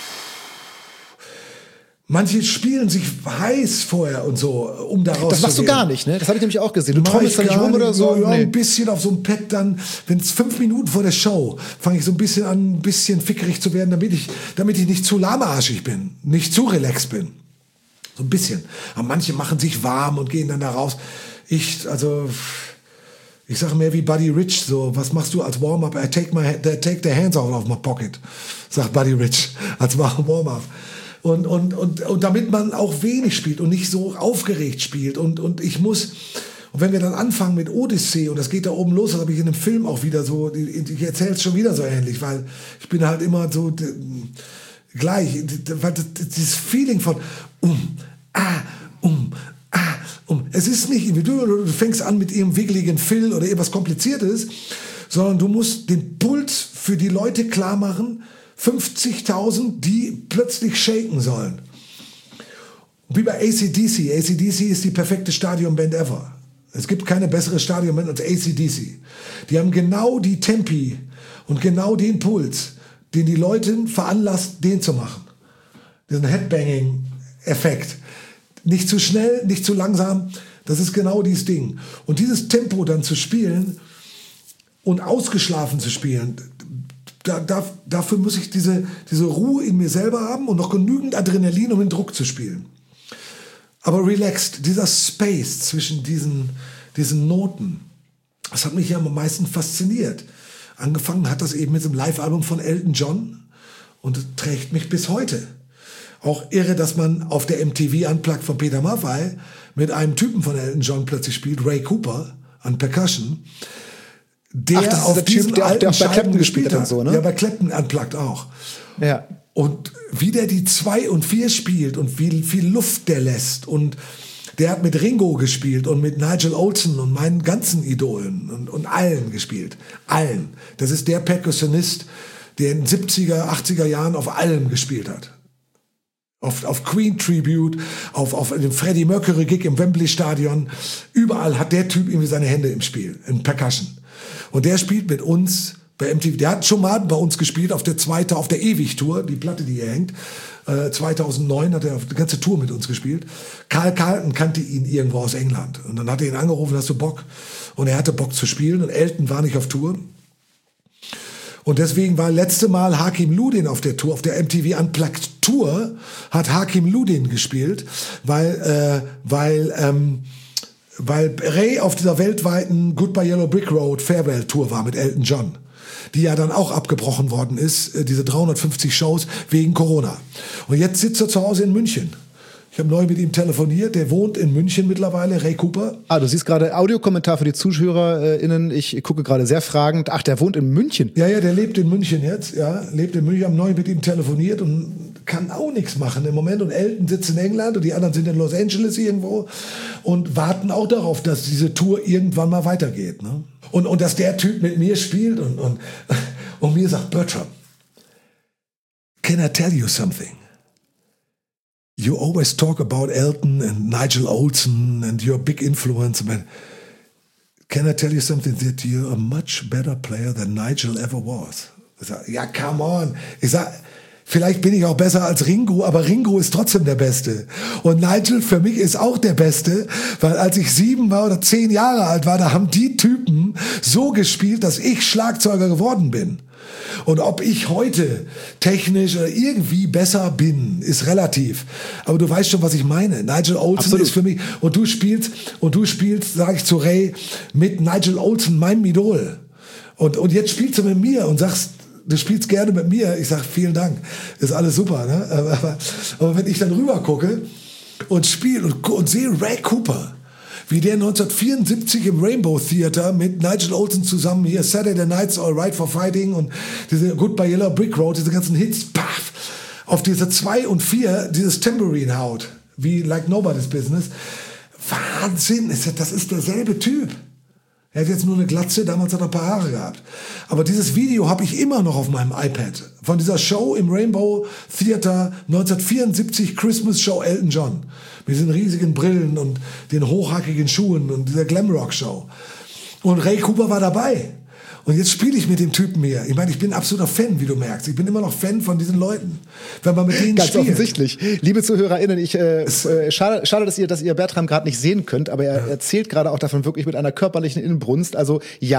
A: manche spielen sich heiß vorher und so, um daraus zu gehen.
B: Das machst du gar nicht, ne? Das habe ich nämlich auch gesehen. Du trommelst da nicht rum oder so?
A: Ja, ein bisschen auf so einem Pad dann, wenn es 5 Minuten vor der Show, fange ich so ein bisschen an, ein bisschen fickerig zu werden, damit ich nicht zu lahmarschig bin, nicht zu relaxed bin. So ein bisschen. Aber manche machen sich warm und gehen dann da raus. Ich sage mehr wie Buddy Rich, so, was machst du als Warm-up? I take the hands out of my pocket, sagt Buddy Rich als Warm-up. Und damit man auch wenig spielt und nicht so aufgeregt spielt. Und wenn wir dann anfangen mit Odyssee, und das geht da oben los, das habe ich in dem Film auch wieder so, ich erzähle es schon wieder so ähnlich, weil ich bin halt immer so gleich, weil dieses Feeling von es ist nicht individuell, du fängst an mit ihrem wiggeligen Fill oder irgendwas Kompliziertes, sondern du musst den Puls für die Leute klar machen, 50.000, die plötzlich shaken sollen. Wie bei AC/DC. AC/DC ist die perfekte Stadionband ever. Es gibt keine bessere Stadionband als AC/DC. Die haben genau die Tempi und genau den Puls, den die Leute veranlasst, den zu machen. Diesen Headbanging-Effekt. Nicht zu schnell, nicht zu langsam. Das ist genau dieses Ding. Und dieses Tempo dann zu spielen und ausgeschlafen zu spielen, dafür muss ich diese Ruhe in mir selber haben und noch genügend Adrenalin, um den Druck zu spielen. Aber relaxed, dieser Space zwischen diesen Noten, das hat mich ja am meisten fasziniert. Angefangen hat das eben mit dem Live-Album von Elton John und trägt mich bis heute. Auch irre, dass man auf der MTV Unplugged von Peter Maffay mit einem Typen von Elton John plötzlich spielt, Ray Cooper, an Percussion. Der auf diesen alten Scheiben gespielt hat. Und so, ne? Ja, bei Clapton Unplugged auch. Ja. Und wie der die 2 und 4 spielt und wie viel Luft der lässt und Der hat mit Ringo gespielt und mit Nigel Olsson und meinen ganzen Idolen und allen gespielt. Allen. Das ist der Perkussionist, der in den 70er, 80er Jahren auf allem gespielt hat. Auf Queen Tribute, auf dem Freddie Mercury Gig im Wembley Stadion. Überall hat der Typ irgendwie seine Hände im Spiel, in Percussion. Und der spielt mit uns bei MTV. Der hat schon mal bei uns gespielt auf der Ewig-Tour, die Platte, die hier hängt. 2009 hat er auf die ganze Tour mit uns gespielt. Carl Carlton kannte ihn irgendwo aus England. Und dann hat er ihn angerufen, hast du Bock? Und er hatte Bock zu spielen. Und Elton war nicht auf Tour. Und deswegen war letzte Mal Hakim Ludin auf der Tour, auf der MTV Unplugged Tour, hat Hakim Ludin gespielt, weil Ray auf dieser weltweiten Goodbye Yellow Brick Road Farewell Tour war mit Elton John, die ja dann auch abgebrochen worden ist, diese 350 Shows wegen Corona. Und jetzt sitzt er zu Hause in München. Ich habe neu mit ihm telefoniert, der wohnt in München mittlerweile, Ray Cooper.
B: Du siehst gerade Audiokommentar für die ZuhörerInnen, ich gucke gerade sehr fragend. Ach, der wohnt in München?
A: Ja, der lebt in München jetzt, lebt in München, ich habe neu mit ihm telefoniert und kann auch nichts machen im Moment. Und Elton sitzt in England und die anderen sind in Los Angeles irgendwo und warten auch darauf, dass diese Tour irgendwann mal weitergeht. Ne? Und dass der Typ mit mir spielt und mir sagt, Bertram, can I tell you something? You always talk about Elton and Nigel Olsson and you're a big influence. But can I tell you something? That you're a much better player than Nigel ever was. Ich sag, ja, come on. Ich sag, vielleicht bin ich auch besser als Ringo, aber Ringo ist trotzdem der Beste. Und Nigel für mich ist auch der Beste, weil als ich 7 war oder 10 Jahre alt war, da haben die Typen so gespielt, dass ich Schlagzeuger geworden bin. Und ob ich heute technisch oder irgendwie besser bin, ist relativ. Aber du weißt schon, was ich meine. Nigel Olsson Absolut. Ist für mich, und du spielst, sage ich zu Ray, mit Nigel Olsson, meinem Idol. Und jetzt spielst du mit mir und sagst, du spielst gerne mit mir. Ich sag, vielen Dank. Ist alles super, ne? Aber wenn ich dann rüber gucke und spiele und sehe Ray Cooper, wie der 1974 im Rainbow Theater mit Nigel Olsson zusammen hier Saturday Night's All Right for Fighting und diese Goodbye Yellow Brick Road, diese ganzen Hits, paff, auf diese 2 und 4 dieses Tambourine haut, wie Like Nobody's Business. Wahnsinn, das ist derselbe Typ. Er hat jetzt nur eine Glatze, damals hat er ein paar Haare gehabt. Aber dieses Video habe ich immer noch auf meinem iPad. Von dieser Show im Rainbow Theater 1974, Christmas Show Elton John. Mit diesen riesigen Brillen und den hochhackigen Schuhen und dieser Glamrock-Show. Und Ray Cooper war dabei. Und jetzt spiele ich mit dem Typen hier. Ich meine, ich bin absoluter Fan, wie du merkst. Ich bin immer noch Fan von diesen Leuten, wenn man mit denen
B: Ganz
A: spielt.
B: Offensichtlich. Liebe ZuhörerInnen, schade, dass ihr Bertram gerade nicht sehen könnt, aber er erzählt gerade auch davon wirklich mit einer körperlichen Inbrunst. Also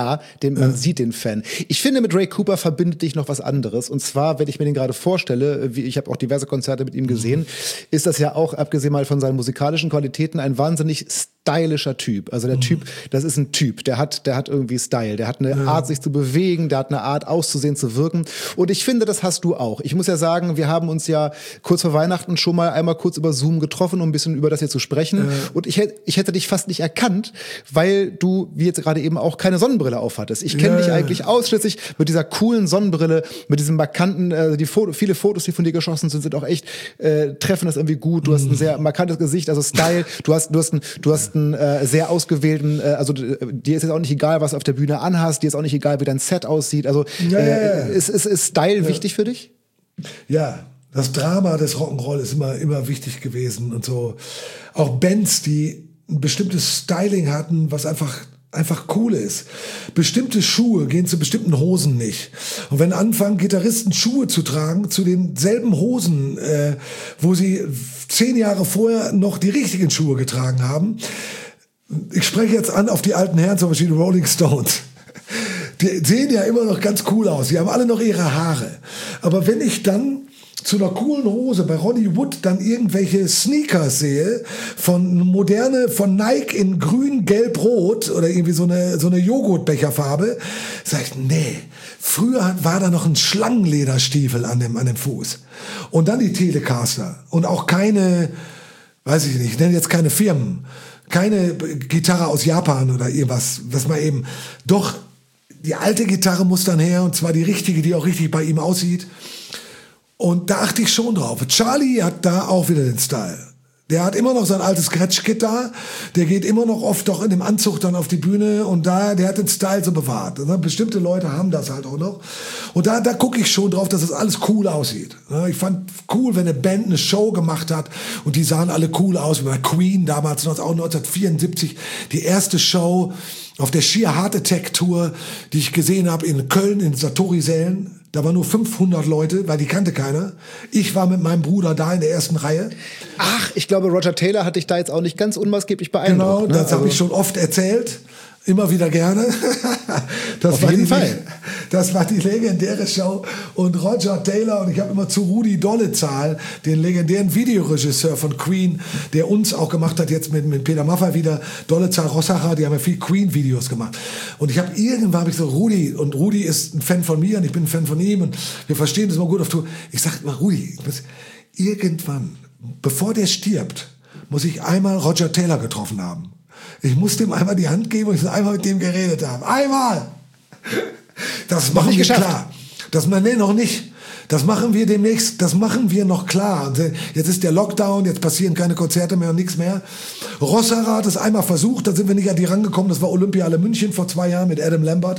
B: man sieht den Fan. Ich finde, mit Ray Cooper verbindet dich noch was anderes. Und zwar, wenn ich mir den gerade vorstelle, ich habe auch diverse Konzerte mit ihm gesehen, ist das ja auch, abgesehen mal von seinen musikalischen Qualitäten, ein wahnsinnig stylischer Typ. Also der Typ, das ist ein Typ, der hat irgendwie Style, der hat eine Art, sich zu bewegen, der hat eine Art, auszusehen, zu wirken. Und ich finde, das hast du auch. Ich muss ja sagen, wir haben uns ja kurz vor Weihnachten schon mal einmal kurz über Zoom getroffen, um ein bisschen über das hier zu sprechen. Und ich hätte dich fast nicht erkannt, weil du, wie jetzt gerade eben auch, keine Sonnenbrille aufhattest. Ich kenne dich eigentlich ausschließlich mit dieser coolen Sonnenbrille, mit diesem markanten, viele Fotos, die von dir geschossen sind auch echt, treffen das irgendwie gut. Du hast ein sehr markantes Gesicht, also Style. Du hast einen sehr ausgewählten, also dir ist jetzt auch nicht egal, was du auf der Bühne anhast, dir ist auch nicht egal, wie dein Set aussieht. Also ist Style wichtig für dich?
A: Ja, das Drama des Rock'n'Roll ist immer wichtig gewesen und so. Auch Bands, die ein bestimmtes Styling hatten, was einfach cool ist. Bestimmte Schuhe gehen zu bestimmten Hosen nicht. Und wenn anfangen, Gitarristen Schuhe zu tragen, zu denselben Hosen, wo sie 10 Jahre vorher noch die richtigen Schuhe getragen haben. Ich spreche jetzt an auf die alten Herren, zum Beispiel die Rolling Stones. Die sehen ja immer noch ganz cool aus. Die haben alle noch ihre Haare. Aber wenn ich dann zu einer coolen Hose bei Ronnie Wood dann irgendwelche Sneakers sehe, von Nike in grün, gelb, rot oder irgendwie so eine Joghurtbecherfarbe, sag ich, nee, früher war da noch ein Schlangenlederstiefel an dem Fuß. Und dann die Telecaster und auch keine, weiß ich nicht, ich nenne jetzt keine Firmen, keine Gitarre aus Japan oder irgendwas, was man eben, doch die alte Gitarre muss dann her und zwar die richtige, die auch richtig bei ihm aussieht. Und da achte ich schon drauf. Charlie hat da auch wieder den Style. Der hat immer noch sein altes Scratch-Kit da. Der geht immer noch oft doch in dem Anzug dann auf die Bühne. Und der hat den Style so bewahrt. Bestimmte Leute haben das halt auch noch. Und da gucke ich schon drauf, dass das alles cool aussieht. Ich fand cool, wenn eine Band eine Show gemacht hat. Und die sahen alle cool aus. Wie bei Queen damals, auch 1974. Die erste Show auf der Sheer Heart Attack Tour, die ich gesehen habe in Köln, in Satori-Sälen. Da waren nur 500 Leute, weil die kannte keiner. Ich war mit meinem Bruder da in der ersten Reihe.
B: Ach, ich glaube, Roger Taylor hat dich da jetzt auch nicht ganz unmaßgeblich beeindruckt.
A: Genau, das habe ich schon oft erzählt. Immer wieder gerne.
B: Auf jeden Fall.
A: Das war die legendäre Show. Und Roger Taylor, und ich habe immer zu Rudi Dollezahl, den legendären Videoregisseur von Queen, der uns auch gemacht hat, jetzt mit Peter Maffay wieder, Dollezahl, Rossacher, die haben ja viel Queen-Videos gemacht. Und irgendwann habe ich so, Rudi ist ein Fan von mir und ich bin ein Fan von ihm und wir verstehen das mal gut auf Tour. Ich sag mal, Rudi, irgendwann, bevor der stirbt, muss ich einmal Roger Taylor getroffen haben. Ich musste ihm einmal die Hand geben und ich muss einmal mit dem geredet haben. Einmal! Das machen wir klar. Nee, noch nicht. Das machen wir demnächst, das machen wir noch klar. Und jetzt ist der Lockdown, jetzt passieren keine Konzerte mehr und nichts mehr. Rossacher hat es einmal versucht, da sind wir nicht an die rangekommen. Das war Olympiale München vor 2 Jahren mit Adam Lambert.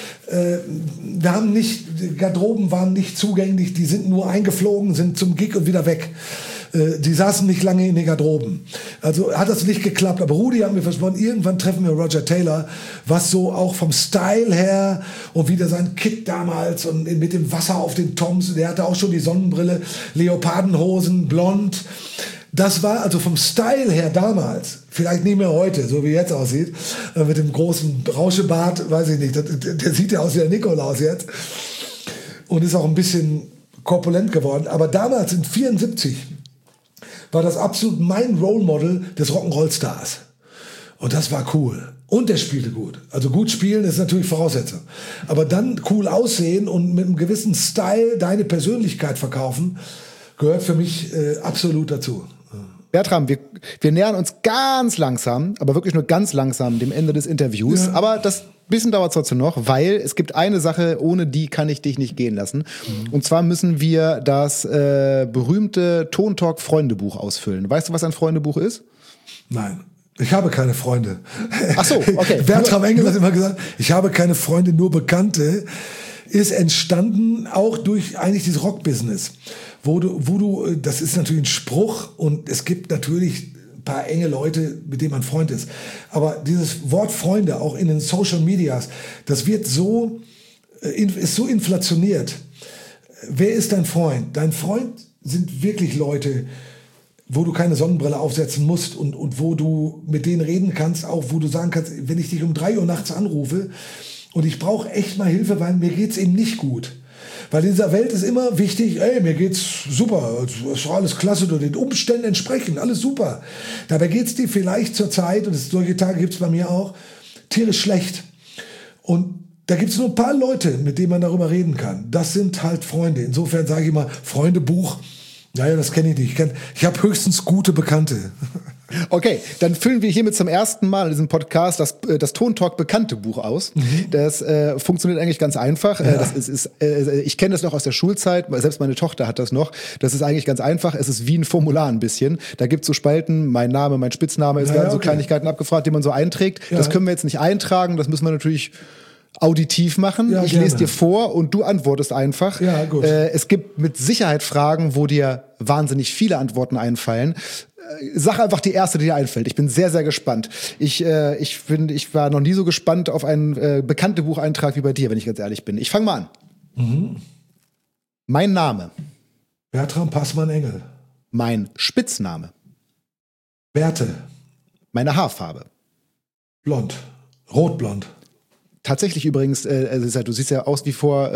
A: Wir haben die Garderoben waren nicht zugänglich, die sind nur eingeflogen, sind zum Gig und wieder weg. Die saßen nicht lange in den Garderoben. Also hat das nicht geklappt. Aber Rudi hat mir versprochen, irgendwann treffen wir Roger Taylor, was so auch vom Style her und wieder sein Kit damals und mit dem Wasser auf den Toms, der hatte auch schon die Sonnenbrille, Leopardenhosen, blond. Das war also vom Style her damals, vielleicht nicht mehr heute, so wie jetzt aussieht, mit dem großen Rauschebart, weiß ich nicht, der sieht ja aus wie der Nikolaus jetzt und ist auch ein bisschen korpulent geworden. Aber damals in 74 war das absolut mein Role Model des Rock'n'Roll-Stars. Und das war cool. Und der spielte gut. Also gut spielen ist natürlich Voraussetzung. Aber dann cool aussehen und mit einem gewissen Style deine Persönlichkeit verkaufen, gehört für mich absolut dazu.
B: Bertram, wir nähern uns ganz langsam, aber wirklich nur ganz langsam dem Ende des Interviews. Ja. Aber das bisschen dauert es trotzdem noch, weil es gibt eine Sache, ohne die kann ich dich nicht gehen lassen. Und zwar müssen wir das berühmte Tontalk-Freundebuch ausfüllen. Weißt du, was ein Freundebuch ist?
A: Nein. Ich habe keine Freunde.
B: Ach so, okay.
A: Bertram Engel hat immer gesagt, ich habe keine Freunde, nur Bekannte. Ist entstanden auch durch eigentlich dieses Rock-Business. Wo du, das ist natürlich ein Spruch und es gibt natürlich ein paar enge Leute, mit denen man Freund ist. Aber dieses Wort Freunde, auch in den Social Medias, das wird ist so inflationiert. Wer ist dein Freund? Dein Freund sind wirklich Leute, wo du keine Sonnenbrille aufsetzen musst und wo du mit denen reden kannst, auch wo du sagen kannst, wenn ich dich um 3 Uhr nachts anrufe und ich brauche echt mal Hilfe, weil mir geht's eben nicht gut. Weil in dieser Welt ist immer wichtig, mir geht's super, ist alles klasse, du den Umständen entsprechend, alles super. Dabei geht's dir vielleicht zur Zeit, und solche Tage gibt's bei mir auch, tierisch schlecht. Und da gibt's nur ein paar Leute, mit denen man darüber reden kann. Das sind halt Freunde. Insofern sage ich immer, Freundebuch, naja, das kenne ich nicht. Ich habe höchstens gute Bekannte.
B: Okay, dann füllen wir hiermit zum ersten Mal in diesem Podcast das Tontalk-Bekannte-Buch aus. Das funktioniert eigentlich ganz einfach. Ja. Ich kenne das noch aus der Schulzeit, selbst meine Tochter hat das noch. Das ist eigentlich ganz einfach. Es ist wie ein Formular ein bisschen. Da gibt es so Spalten, mein Name, mein Spitzname, es werden so Kleinigkeiten abgefragt, die man so einträgt. Ja. Das können wir jetzt nicht eintragen, das müssen wir natürlich auditiv machen. Ja, ich lese dir vor und du antwortest einfach. Ja, gut. Es gibt mit Sicherheit Fragen, wo dir wahnsinnig viele Antworten einfallen. Sag einfach die erste, die dir einfällt. Ich bin sehr, sehr gespannt. Ich war noch nie so gespannt auf einen bekannten Bucheintrag wie bei dir, wenn ich ganz ehrlich bin. Ich fange mal an. Mhm. Mein Name.
A: Bertram Passmann-Engel.
B: Mein Spitzname.
A: Berthe.
B: Meine Haarfarbe.
A: Blond. Rotblond.
B: Tatsächlich übrigens, du siehst ja aus wie vor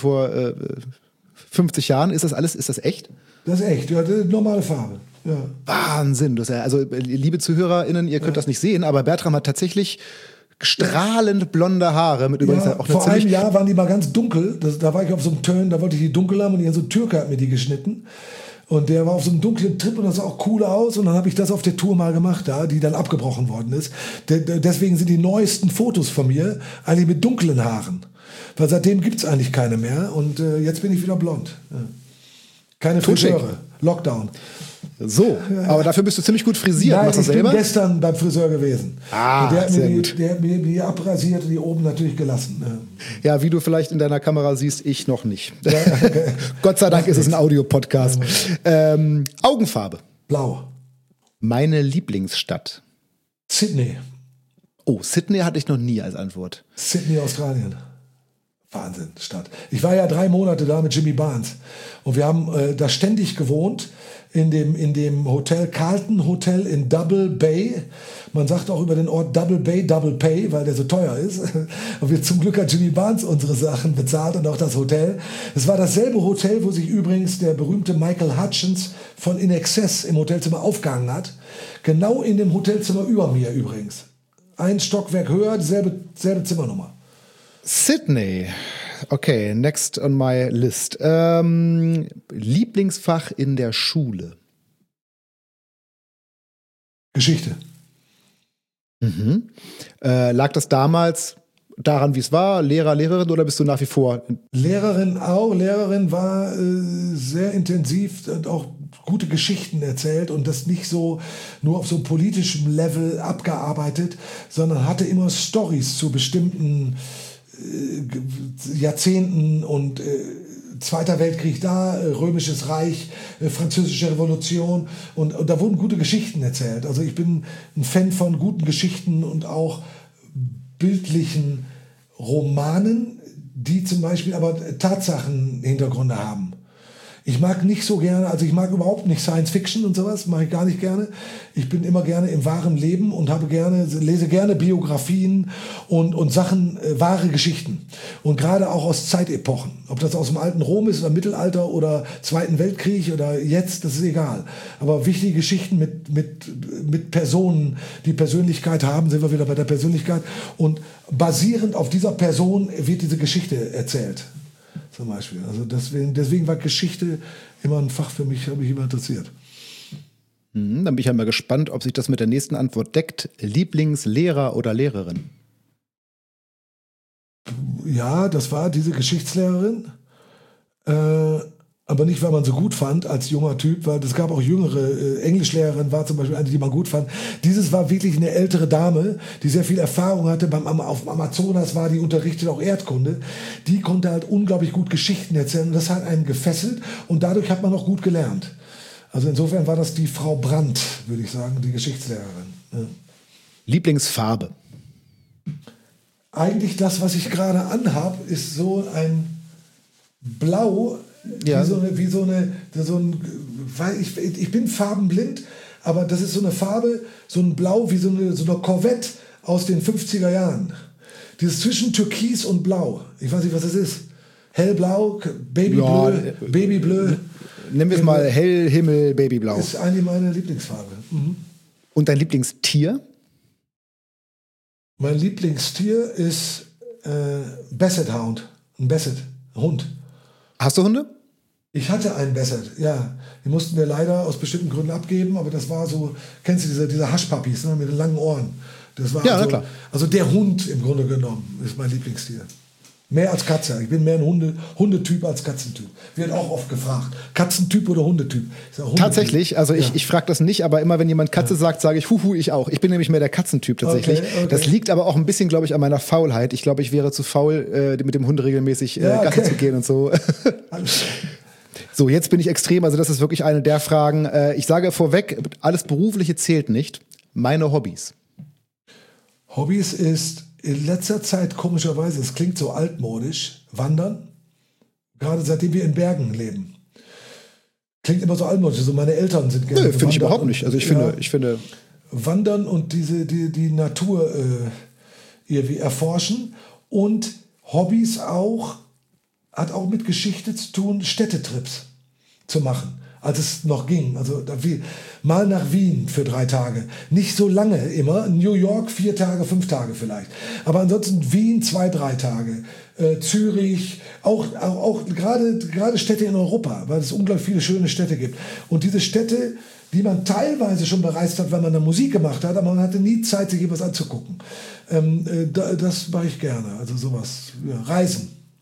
B: 50 Jahren. Ist das echt?
A: Das ist echt, ja, das ist normale Farbe. Ja.
B: Wahnsinn. Also, liebe ZuhörerInnen, ihr könnt das nicht sehen, aber Bertram hat tatsächlich strahlend blonde Haare. Mit übrigens auch
A: vor einem Jahr waren die mal ganz dunkel. Da war ich auf so einem Turn, da wollte ich die dunkel haben und so ein Türke hat mir die geschnitten. Und der war auf so einem dunklen Trip und das sah auch cool aus. Und dann habe ich das auf der Tour mal gemacht, die dann abgebrochen worden ist. Deswegen sind die neuesten Fotos von mir eigentlich mit dunklen Haaren. Weil seitdem gibt es eigentlich keine mehr. Und jetzt bin ich wieder blond. Ja. Keine Friseure. Lockdown.
B: So, aber dafür bist du ziemlich gut frisiert.
A: Nein,
B: Machst du das selber?
A: Ich bin gestern beim Friseur gewesen.
B: Ah,
A: der hat
B: sehr
A: mir
B: gut.
A: Der hat mir die abrasiert und die oben natürlich gelassen.
B: Ja, wie du vielleicht in deiner Kamera siehst, ich noch nicht. Gott sei Dank ist es ein Audiopodcast. Augenfarbe.
A: Blau.
B: Meine Lieblingsstadt.
A: Sydney.
B: Oh, Sydney hatte ich noch nie als Antwort.
A: Sydney, Australien. Wahnsinn, Stadt. Ich war ja 3 Monate da mit Jimmy Barnes und wir haben da ständig gewohnt in dem Hotel, Carlton Hotel in Double Bay. Man sagt auch über den Ort Double Bay, Double Pay, weil der so teuer ist. Und wir zum Glück hat Jimmy Barnes unsere Sachen bezahlt und auch das Hotel. Es war dasselbe Hotel, wo sich übrigens der berühmte Michael Hutchence von In Excess im Hotelzimmer aufgehangen hat. Genau in dem Hotelzimmer über mir übrigens. Ein Stockwerk höher, dieselbe Zimmernummer.
B: Sydney. Okay, next on my list. Lieblingsfach in der Schule.
A: Geschichte.
B: Lag das damals daran, wie es war? Lehrer, Lehrerin oder bist du nach wie vor?
A: Lehrerin auch. Lehrerin war sehr intensiv und auch gute Geschichten erzählt und das nicht so nur auf so politischem Level abgearbeitet, sondern hatte immer Storys zu bestimmten Jahrzehnten und Zweiter Weltkrieg da, Römisches Reich, Französische Revolution und da wurden gute Geschichten erzählt. Also ich bin ein Fan von guten Geschichten und auch bildlichen Romanen, die zum Beispiel aber Tatsachenhintergründe haben. Ich mag nicht so gerne, also ich mag überhaupt nicht Science Fiction und sowas, mache ich gar nicht gerne. Ich bin immer gerne im wahren Leben und lese gerne Biografien und Sachen, wahre Geschichten. Und gerade auch aus Zeitepochen. Ob das aus dem alten Rom ist oder Mittelalter oder Zweiten Weltkrieg oder jetzt, das ist egal. Aber wichtige Geschichten mit Personen, die Persönlichkeit haben, sind wir wieder bei der Persönlichkeit. Und basierend auf dieser Person wird diese Geschichte erzählt. Zum Beispiel. Also deswegen war Geschichte immer ein Fach für mich, habe mich immer interessiert.
B: Dann bin ich ja mal gespannt, ob sich das mit der nächsten Antwort deckt. Lieblingslehrer oder Lehrerin?
A: Ja, das war diese Geschichtslehrerin. Aber nicht, weil man so gut fand als junger Typ, weil es gab auch jüngere, Englischlehrerin war zum Beispiel eine, die man gut fand. Dieses war wirklich eine ältere Dame, die sehr viel Erfahrung hatte, auf dem Amazonas war, die unterrichtet auch Erdkunde. Die konnte halt unglaublich gut Geschichten erzählen und das hat einen gefesselt und dadurch hat man auch gut gelernt. Also insofern war das die Frau Brandt, würde ich sagen, die Geschichtslehrerin. Ja.
B: Lieblingsfarbe?
A: Eigentlich das, was ich gerade anhab, ist so ein Blau.
B: Ja.
A: Ich bin farbenblind, aber das ist so eine Farbe, so ein Blau wie so eine Corvette aus den 50er Jahren. Dieses zwischen Türkis und Blau. Ich weiß nicht, was das ist. Hellblau, Babybleu,
B: Ja,
A: Babybleu.
B: Nehmen wir es mal Hellhimmel, Babyblau.
A: Ist eigentlich meine Lieblingsfarbe. Mhm.
B: Und dein Lieblingstier?
A: Mein Lieblingstier ist Basset Hound. Ein Basset, ein Hund.
B: Hast du Hunde?
A: Ich hatte einen Basset, ja. Die mussten wir leider aus bestimmten Gründen abgeben, aber das war so, kennst du diese Haschpapis, ne, mit den langen Ohren? Das war
B: ja,
A: also,
B: klar.
A: Also der Hund im Grunde genommen ist mein Lieblingstier. Mehr als Katze. Ich bin mehr ein Hundetyp als Katzentyp. Wird auch oft gefragt. Katzentyp oder Hundetyp? Ich sag, Hundetyp.
B: Tatsächlich, also ich frage das nicht, aber immer wenn jemand Katze sagt, sage ich, ich auch. Ich bin nämlich mehr der Katzentyp tatsächlich.
A: Okay.
B: Das liegt aber auch ein bisschen, glaube ich, an meiner Faulheit. Ich glaube, ich wäre zu faul, mit dem Hund regelmäßig Gassi zu gehen und so. So, jetzt bin ich extrem, also das ist wirklich eine der Fragen. Ich sage vorweg, alles Berufliche zählt nicht. Meine Hobbys.
A: Hobbys ist in letzter Zeit komischerweise, es klingt so altmodisch, Wandern. Gerade seitdem wir in Bergen leben. Klingt immer so altmodisch, so meine Eltern sind gerne.
B: Nö, finde ich überhaupt nicht. Also ich finde
A: Wandern und die Natur irgendwie erforschen und Hobbys hat auch mit Geschichte zu tun, Städtetrips zu machen, als es noch ging. Also mal nach Wien für 3 Tage. Nicht so lange immer. New York 4 Tage, 5 Tage vielleicht. Aber ansonsten Wien 2, 3 Tage. Zürich, auch gerade Städte in Europa, weil es unglaublich viele schöne Städte gibt. Und diese Städte, die man teilweise schon bereist hat, weil man da Musik gemacht hat, aber man hatte nie Zeit, sich etwas anzugucken. Das mache ich gerne. Also sowas. Ja, Reisen.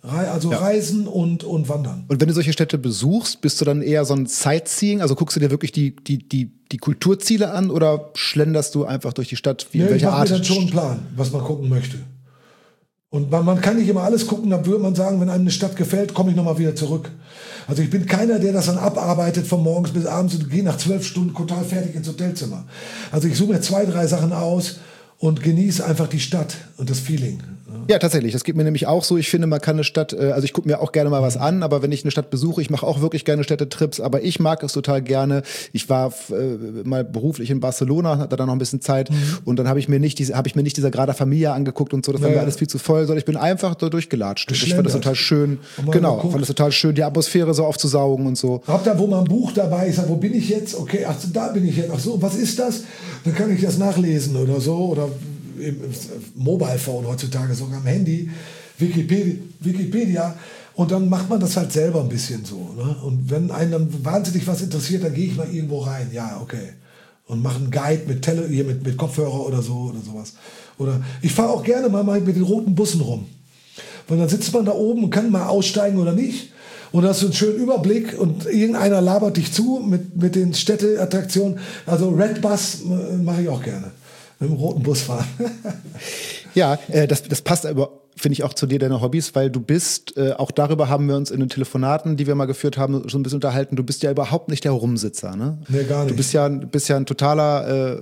A: Also Reisen und Wandern.
B: Und wenn du solche Städte besuchst, bist du dann eher so ein Sightseeing? Also guckst du dir wirklich die Kulturziele an oder schlenderst du einfach durch die Stadt?
A: Ich mache mir dann schon einen Plan, was man gucken möchte. Und man kann nicht immer alles gucken, dann würde man sagen, wenn einem eine Stadt gefällt, komme ich nochmal wieder zurück. Also ich bin keiner, der das dann abarbeitet von morgens bis abends und gehe nach 12 Stunden total fertig ins Hotelzimmer. Also ich suche mir 2, 3 Sachen aus und genieße einfach die Stadt und das Feeling.
B: Ja, tatsächlich. Das geht mir nämlich auch so. Ich finde, man kann eine Stadt, also ich gucke mir auch gerne mal was an, aber wenn ich eine Stadt besuche, ich mache auch wirklich gerne Städtetrips, aber ich mag es total gerne. Ich war mal beruflich in Barcelona, hatte da noch ein bisschen Zeit und dann habe ich mir nicht die Sagrada Familia angeguckt und so, das war mir alles viel zu voll, sondern ich bin einfach da durchgelatscht. Ich fand das total schön, fand das total schön, die Atmosphäre so aufzusaugen und so.
A: Hab da, wo mein Buch dabei ist, wo bin ich jetzt? Okay, ach, da bin ich jetzt. Ach so, was ist das? Dann kann ich das nachlesen oder so, oder im Mobile Phone heutzutage, sogar am Handy, Wikipedia, und dann macht man das halt selber ein bisschen so. Ne? Und wenn einen dann wahnsinnig was interessiert, dann gehe ich mal irgendwo rein, ja, okay. Und mache einen Guide mit Kopfhörer oder so oder sowas. Oder ich fahre auch gerne mal mit den roten Bussen rum. Weil dann sitzt man da oben und kann mal aussteigen oder nicht. Und da hast du einen schönen Überblick und irgendeiner labert dich zu mit den Städteattraktionen. Also Red Bus mache ich auch gerne. Mit dem roten Bus fahren.
B: Ja, das passt aber, finde ich, auch zu dir, deine Hobbys, weil du bist, auch darüber haben wir uns in den Telefonaten, die wir mal geführt haben, schon ein bisschen unterhalten, du bist ja überhaupt nicht der Rumsitzer, ne?
A: Nee, gar nicht.
B: Du bist ja ein totaler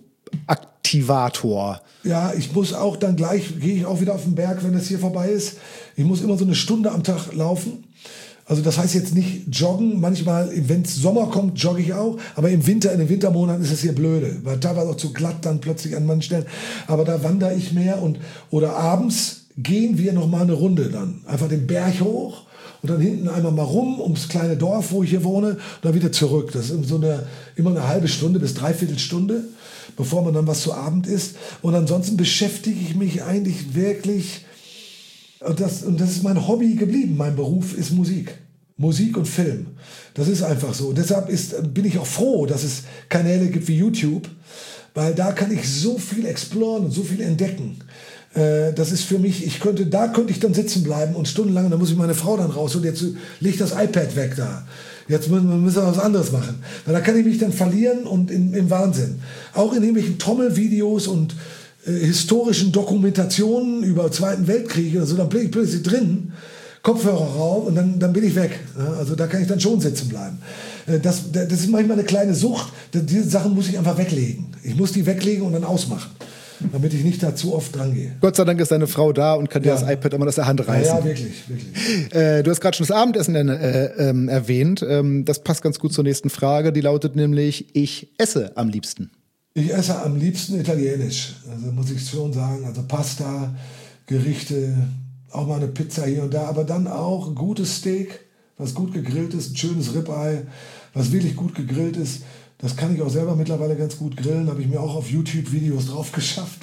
B: Aktivator.
A: Ja, ich muss auch dann gleich, gehe ich auch wieder auf den Berg, wenn das hier vorbei ist. Ich muss immer so eine Stunde am Tag laufen. Also das heißt jetzt nicht joggen, manchmal, wenn es Sommer kommt, jogge ich auch, aber in den Wintermonaten ist es hier blöde, weil teilweise auch zu glatt dann plötzlich an manchen Stellen, aber da wandere ich mehr oder abends gehen wir noch mal eine Runde dann, einfach den Berg hoch und dann hinten einmal mal rum ums kleine Dorf, wo ich hier wohne, und dann wieder zurück. Das ist immer eine halbe Stunde bis 3/4 Stunde, bevor man dann was zu Abend isst. Und ansonsten beschäftige ich mich eigentlich wirklich. Und das ist mein Hobby geblieben. Mein Beruf ist Musik. Musik und Film. Das ist einfach so. Und deshalb bin ich auch froh, dass es Kanäle gibt wie YouTube, weil da kann ich so viel exploren und so viel entdecken. Das ist für mich, da könnte ich dann sitzen bleiben und stundenlang, da muss ich meine Frau dann raus und jetzt legt das iPad weg da. Jetzt müssen wir was anderes machen. Weil da kann ich mich dann verlieren und im Wahnsinn. Auch in irgendwelchen Trommelvideos und historischen Dokumentationen über Zweiten Weltkrieg oder so, dann bin ich plötzlich drin, Kopfhörer rauf und dann bin ich weg. Ja, also da kann ich dann schon sitzen bleiben. Das ist manchmal eine kleine Sucht. Diese Sachen muss ich einfach weglegen. Ich muss die weglegen und dann ausmachen, damit ich nicht da zu oft dran gehe.
B: Gott sei Dank ist deine Frau da und kann dir das iPad immer aus der Hand reißen.
A: Ja, wirklich.
B: Du hast gerade schon das Abendessen erwähnt. Das passt ganz gut zur nächsten Frage. Die lautet nämlich, ich esse am liebsten.
A: Ich esse am liebsten italienisch. Also muss ich schon sagen. Also Pasta, Gerichte, auch mal eine Pizza hier und da. Aber dann auch ein gutes Steak, was gut gegrillt ist. Ein schönes Ribeye, was wirklich gut gegrillt ist. Das kann ich auch selber mittlerweile ganz gut grillen. Habe ich mir auch auf YouTube Videos drauf geschafft.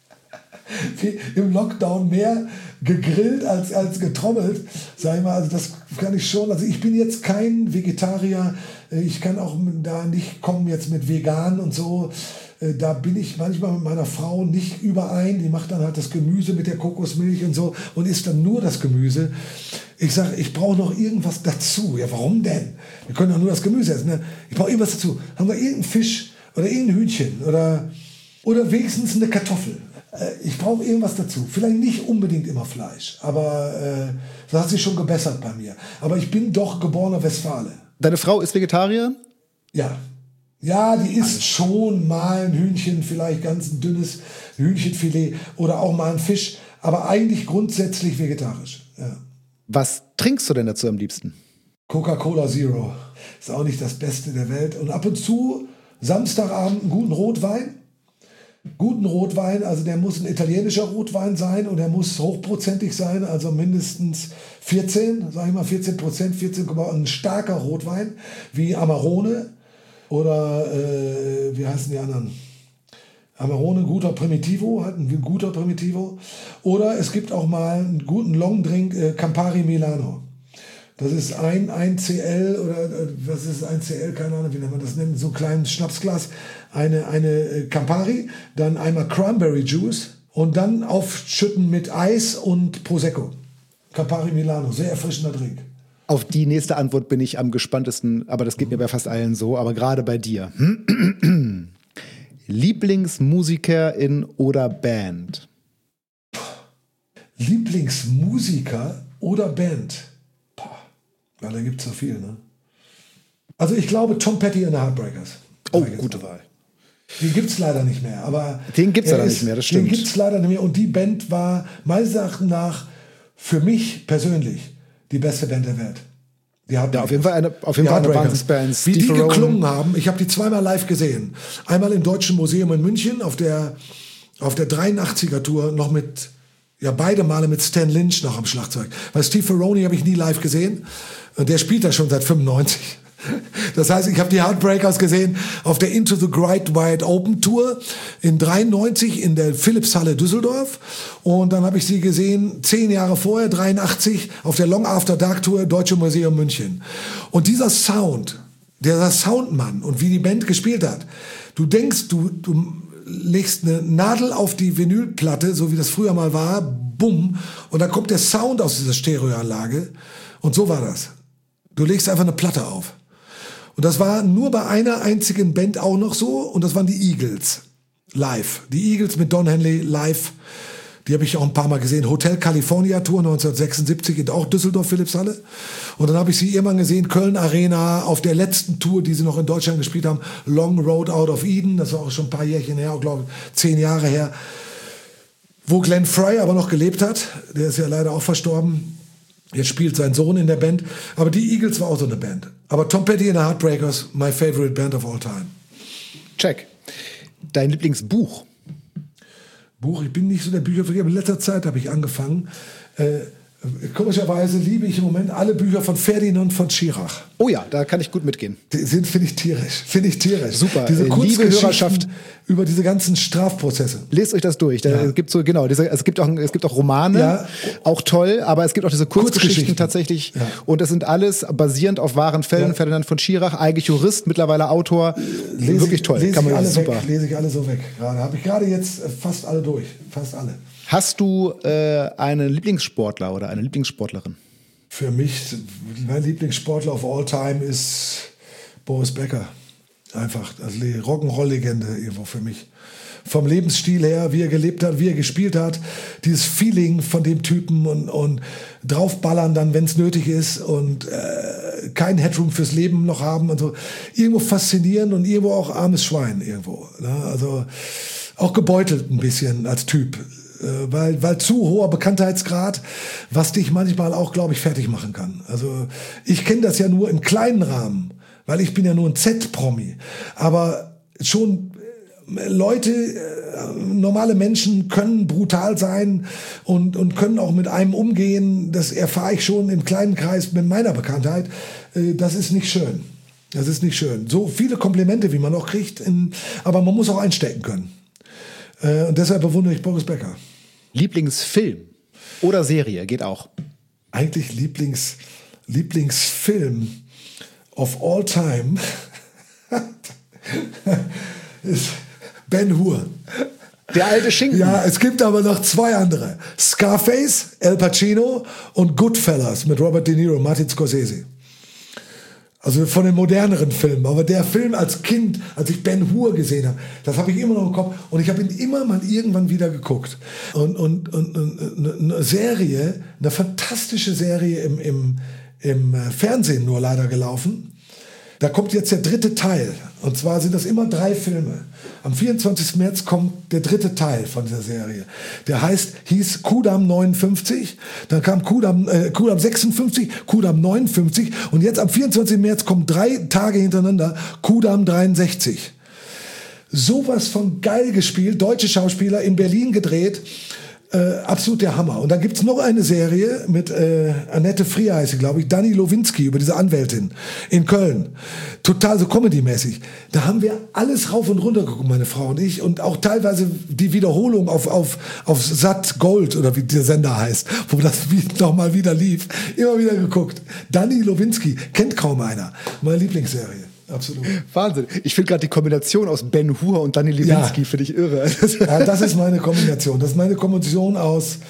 A: Im Lockdown mehr gegrillt als getrommelt, sag ich mal. Also das kann ich schon. Also ich bin jetzt kein Vegetarier. Ich kann auch da nicht kommen jetzt mit vegan und so. Da bin ich manchmal mit meiner Frau nicht überein. Die macht dann halt das Gemüse mit der Kokosmilch und so und isst dann nur das Gemüse. Ich sage, ich brauche noch irgendwas dazu. Ja, warum denn? Wir können doch nur das Gemüse essen. Ne? Ich brauche irgendwas dazu. Haben wir irgendeinen Fisch oder irgendein Hühnchen oder wenigstens eine Kartoffel? Ich brauche irgendwas dazu. Vielleicht nicht unbedingt immer Fleisch, aber das hat sich schon gebessert bei mir. Aber ich bin doch geborener Westfale.
B: Deine Frau ist Vegetarier?
A: Ja. Ja, die isst schon mal ein Hühnchen, vielleicht ganz ein dünnes Hühnchenfilet oder auch mal ein Fisch, aber eigentlich grundsätzlich vegetarisch. Ja.
B: Was trinkst du denn dazu am liebsten?
A: Coca-Cola Zero. Ist auch nicht das Beste der Welt. Und ab und zu Samstagabend einen guten Rotwein. Also der muss ein italienischer Rotwein sein und der muss hochprozentig sein, also mindestens 14%, 14,1, ein starker Rotwein wie Amarone oder wie heißen die anderen? Amarone, ein guter Primitivo. Oder es gibt auch mal einen guten Longdrink, Campari Milano. Das ist ein CL oder was ist ein CL, keine Ahnung, wie nennt man das, so ein kleines Schnapsglas, eine Campari, dann einmal Cranberry Juice und dann aufschütten mit Eis und Prosecco. Campari Milano, sehr erfrischender Drink.
B: Auf die nächste Antwort bin ich am gespanntesten, aber das geht mir bei fast allen so, aber gerade bei dir. Lieblingsmusikerin oder Band?
A: Lieblingsmusiker oder Band? Ja, da gibt es so viel, ne? Also ich glaube Tom Petty and the Heartbreakers.
B: Oh, gute Wahl.
A: Den gibt es leider nicht mehr. Aber
B: den gibt es leider nicht mehr, das stimmt.
A: Den gibt es leider nicht mehr. Und die Band war meines Erachtens nach für mich persönlich die beste Band der Welt.
B: Ja, auf jeden Fall eine Wahnsinnsband.
A: Wie die geklungen haben, ich habe die zweimal live gesehen. Einmal im Deutschen Museum in München auf der 83er-Tour noch mit, ja beide Male mit Stan Lynch noch am Schlagzeug. Weil Steve Ferroni habe ich nie live gesehen. Und der spielt da schon seit 95. Das heißt, ich habe die Heartbreakers gesehen auf der Into the Great Wide Open Tour in 93 in der Philipshalle Düsseldorf. Und dann habe ich sie gesehen 10 Jahre vorher, 83, auf der Long After Dark Tour Deutsche Museum München. Und dieser Sound, dieser Soundmann und wie die Band gespielt hat, du denkst, du legst eine Nadel auf die Vinylplatte, so wie das früher mal war, bumm, und dann kommt der Sound aus dieser Stereoanlage. Und so war das. Du legst einfach eine Platte auf. Und das war nur bei einer einzigen Band auch noch so. Und das waren die Eagles. Live. Die Eagles mit Don Henley live. Die habe ich auch ein paar Mal gesehen. Hotel California Tour 1976 in auch Düsseldorf Philipshalle. Und dann habe ich sie irgendwann gesehen, Köln Arena, auf der letzten Tour, die sie noch in Deutschland gespielt haben. Long Road Out of Eden. Das war auch schon ein paar Jährchen her, glaube ich 10 Jahre her. Wo Glenn Frey aber noch gelebt hat. Der ist ja leider auch verstorben. Jetzt spielt sein Sohn in der Band. Aber die Eagles war auch so eine Band. Aber Tom Petty and the Heartbreakers, my favorite band of all time.
B: Check. Dein Lieblingsbuch?
A: Buch, ich bin nicht so der Büchervergeber. In letzter Zeit habe ich angefangen. Komischerweise liebe ich im Moment alle Bücher von Ferdinand von Schirach.
B: Oh ja, da kann ich gut mitgehen.
A: Finde ich tierisch.
B: Super.
A: Diese
B: liebe Hörerschaft
A: über diese ganzen Strafprozesse.
B: Lest euch das durch. Es gibt so es gibt auch Romane, ja. Auch toll, aber es gibt auch diese Kurzgeschichten tatsächlich. Ja. Und das sind alles basierend auf wahren Fällen. Ja. Ferdinand von Schirach, eigentlich Jurist, mittlerweile Autor. Wirklich toll.
A: Lese ich alle so weg. Habe ich gerade jetzt fast alle durch. Fast alle.
B: Hast du einen Lieblingssportler oder eine Lieblingssportlerin?
A: Für mich, mein Lieblingssportler of all time ist Boris Becker. Einfach, also die Rock'n'Roll-Legende irgendwo für mich. Vom Lebensstil her, wie er gelebt hat, wie er gespielt hat, dieses Feeling von dem Typen und draufballern dann, wenn es nötig ist und kein Headroom fürs Leben noch haben und so. Irgendwo faszinierend und irgendwo auch armes Schwein irgendwo. Ne? Also auch gebeutelt ein bisschen als Typ. Weil zu hoher Bekanntheitsgrad, was dich manchmal auch, glaube ich, fertig machen kann. Also ich kenne das ja nur im kleinen Rahmen, weil ich bin ja nur ein Z-Promi. Aber schon Leute, normale Menschen können brutal sein und können auch mit einem umgehen. Das erfahre ich schon im kleinen Kreis mit meiner Bekanntheit. Das ist nicht schön. Das ist nicht schön. So viele Komplimente, wie man auch kriegt, aber man muss auch einstecken können. Und deshalb bewundere ich Boris Becker.
B: Lieblingsfilm oder Serie geht auch.
A: Eigentlich Lieblingsfilm of all time ist Ben Hur.
B: Der alte Schinken.
A: Ja, es gibt aber noch 2 andere. Scarface, Al Pacino und Goodfellas mit Robert De Niro, Martin Scorsese. Also von den moderneren Filmen. Aber der Film als Kind, als ich Ben Hur gesehen habe, das habe ich immer noch im Kopf. Und ich habe ihn immer mal irgendwann wieder geguckt. Und eine Serie, eine fantastische Serie im Fernsehen nur leider gelaufen. Da kommt jetzt der 3. Teil. Und zwar sind das immer 3 Filme. Am 24. März kommt der 3. Teil von dieser Serie. Der hieß Kudamm 59, dann kam Kudamm 56, Kudamm 59 und jetzt am 24. März kommen 3 Tage hintereinander Kudamm 63. Sowas von geil gespielt, deutsche Schauspieler in Berlin gedreht. Absolut der Hammer. Und dann gibt's noch eine Serie mit Annette Frier heißt sie, glaube ich, Dani Lowinski über diese Anwältin in Köln. Total so Comedy-mäßig. Da haben wir alles rauf und runter geguckt, meine Frau und ich. Und auch teilweise die Wiederholung auf Sat Gold oder wie der Sender heißt, wo das nochmal wieder lief. Immer wieder geguckt. Dani Lowinski, kennt kaum einer. Meine Lieblingsserie. Absolut.
B: Wahnsinn. Ich finde gerade die Kombination aus Ben Hur und Dani Lewinski finde ich irre.
A: Ja, das ist meine Kombination. Das ist meine Kombination aus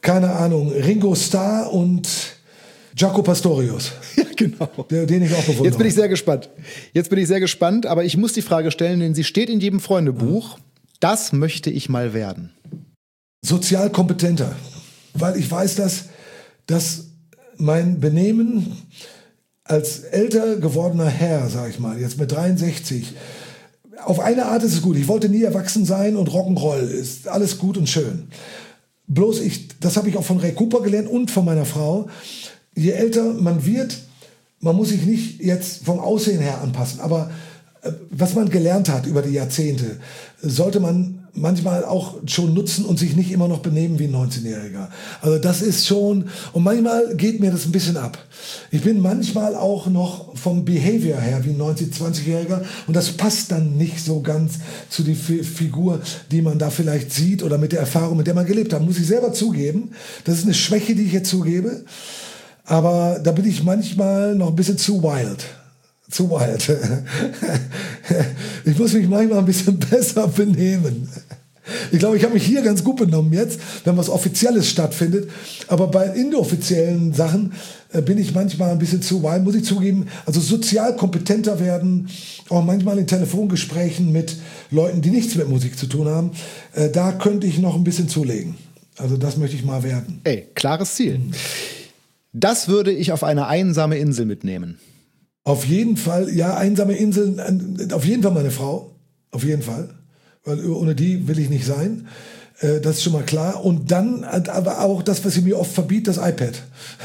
A: keine Ahnung, Ringo Starr und Jaco Pastorius.
B: Ja, genau.
A: Den ich auch bewundere.
B: Jetzt bin ich sehr gespannt, aber ich muss die Frage stellen, denn sie steht in jedem Freundebuch. Das möchte ich mal werden.
A: Sozial kompetenter. Weil ich weiß, dass mein Benehmen als älter gewordener Herr, sag ich mal, jetzt mit 63, auf eine Art ist es gut. Ich wollte nie erwachsen sein und Rock'n'Roll ist alles gut und schön. Bloß das habe ich auch von Ray Cooper gelernt und von meiner Frau. Je älter man wird, man muss sich nicht jetzt vom Aussehen her anpassen, aber was man gelernt hat über die Jahrzehnte, sollte man manchmal auch schon nutzen und sich nicht immer noch benehmen wie ein 19-Jähriger. Also das ist schon, und manchmal geht mir das ein bisschen ab. Ich bin manchmal auch noch vom Behavior her wie ein 19-, 20-Jähriger und das passt dann nicht so ganz zu der Figur, die man da vielleicht sieht oder mit der Erfahrung, mit der man gelebt hat. Muss ich selber zugeben. Das ist eine Schwäche, die ich jetzt zugebe. Aber da bin ich manchmal noch ein bisschen zu wild. Zu wild. Ich muss mich manchmal ein bisschen besser benehmen. Ich glaube, ich habe mich hier ganz gut benommen jetzt, wenn was Offizielles stattfindet. Aber bei inoffiziellen Sachen bin ich manchmal ein bisschen zu wild, muss ich zugeben. Also sozial kompetenter werden, auch manchmal in Telefongesprächen mit Leuten, die nichts mit Musik zu tun haben. Da könnte ich noch ein bisschen zulegen. Also das möchte ich mal werden.
B: Ey, klares Ziel. Das würde ich auf eine einsame Insel mitnehmen.
A: Auf jeden Fall, ja, einsame Inseln, auf jeden Fall meine Frau, auf jeden Fall, weil ohne die will ich nicht sein, das ist schon mal klar. Und dann aber auch das, was sie mir oft verbietet, das iPad.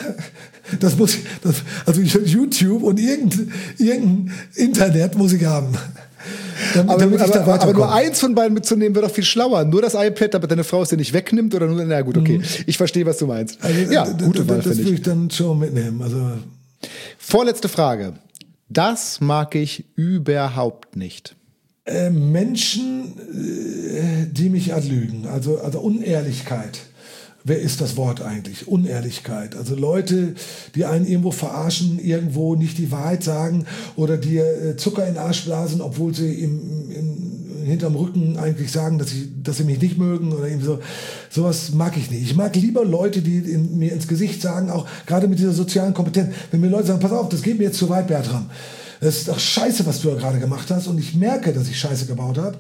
A: Also YouTube und irgendein Internet muss ich haben.
B: Aber nur eins von beiden mitzunehmen wäre doch viel schlauer. Nur das iPad, damit deine Frau es dir nicht wegnimmt oder nur, na gut, okay. Ich verstehe, was du meinst.
A: Also,
B: ja, gute Wahl,
A: das würde ich dann schon mitnehmen. Also
B: vorletzte Frage. Das mag ich überhaupt nicht.
A: Menschen, die mich anlügen, also Unehrlichkeit. Wer ist das Wort eigentlich? Unehrlichkeit. Also Leute, die einen irgendwo verarschen, irgendwo nicht die Wahrheit sagen oder dir Zucker in den Arsch blasen, obwohl sie hinterm Rücken eigentlich sagen, dass sie mich nicht mögen oder irgendwie so. Sowas mag ich nicht. Ich mag lieber Leute, die mir ins Gesicht sagen, auch gerade mit dieser sozialen Kompetenz, wenn mir Leute sagen, pass auf, das geht mir jetzt zu weit, Bertram. Das ist doch scheiße, was du da gerade gemacht hast und ich merke, dass ich Scheiße gebaut habe.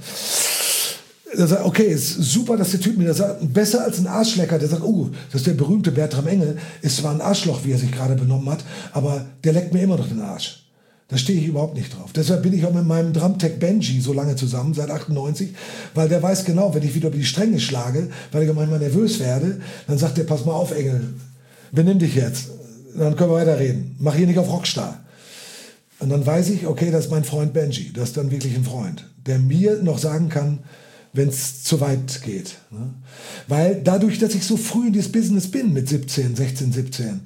A: Er sagt, okay, ist super, dass der Typ mir das sagt, besser als ein Arschlecker, der sagt, das ist der berühmte Bertram Engel, ist zwar ein Arschloch, wie er sich gerade benommen hat, aber der leckt mir immer noch den Arsch. Da stehe ich überhaupt nicht drauf. Deshalb bin ich auch mit meinem Drumtech Benji so lange zusammen, seit 98, weil der weiß genau, wenn ich wieder über die Stränge schlage, weil ich manchmal nervös werde, dann sagt der, pass mal auf, Engel, benimm dich jetzt, dann können wir weiterreden. Mach hier nicht auf Rockstar. Und dann weiß ich, okay, das ist mein Freund Benji, das ist dann wirklich ein Freund, der mir noch sagen kann, wenn es zu weit geht. Ne? Weil dadurch, dass ich so früh in dieses Business bin, mit 16, 17,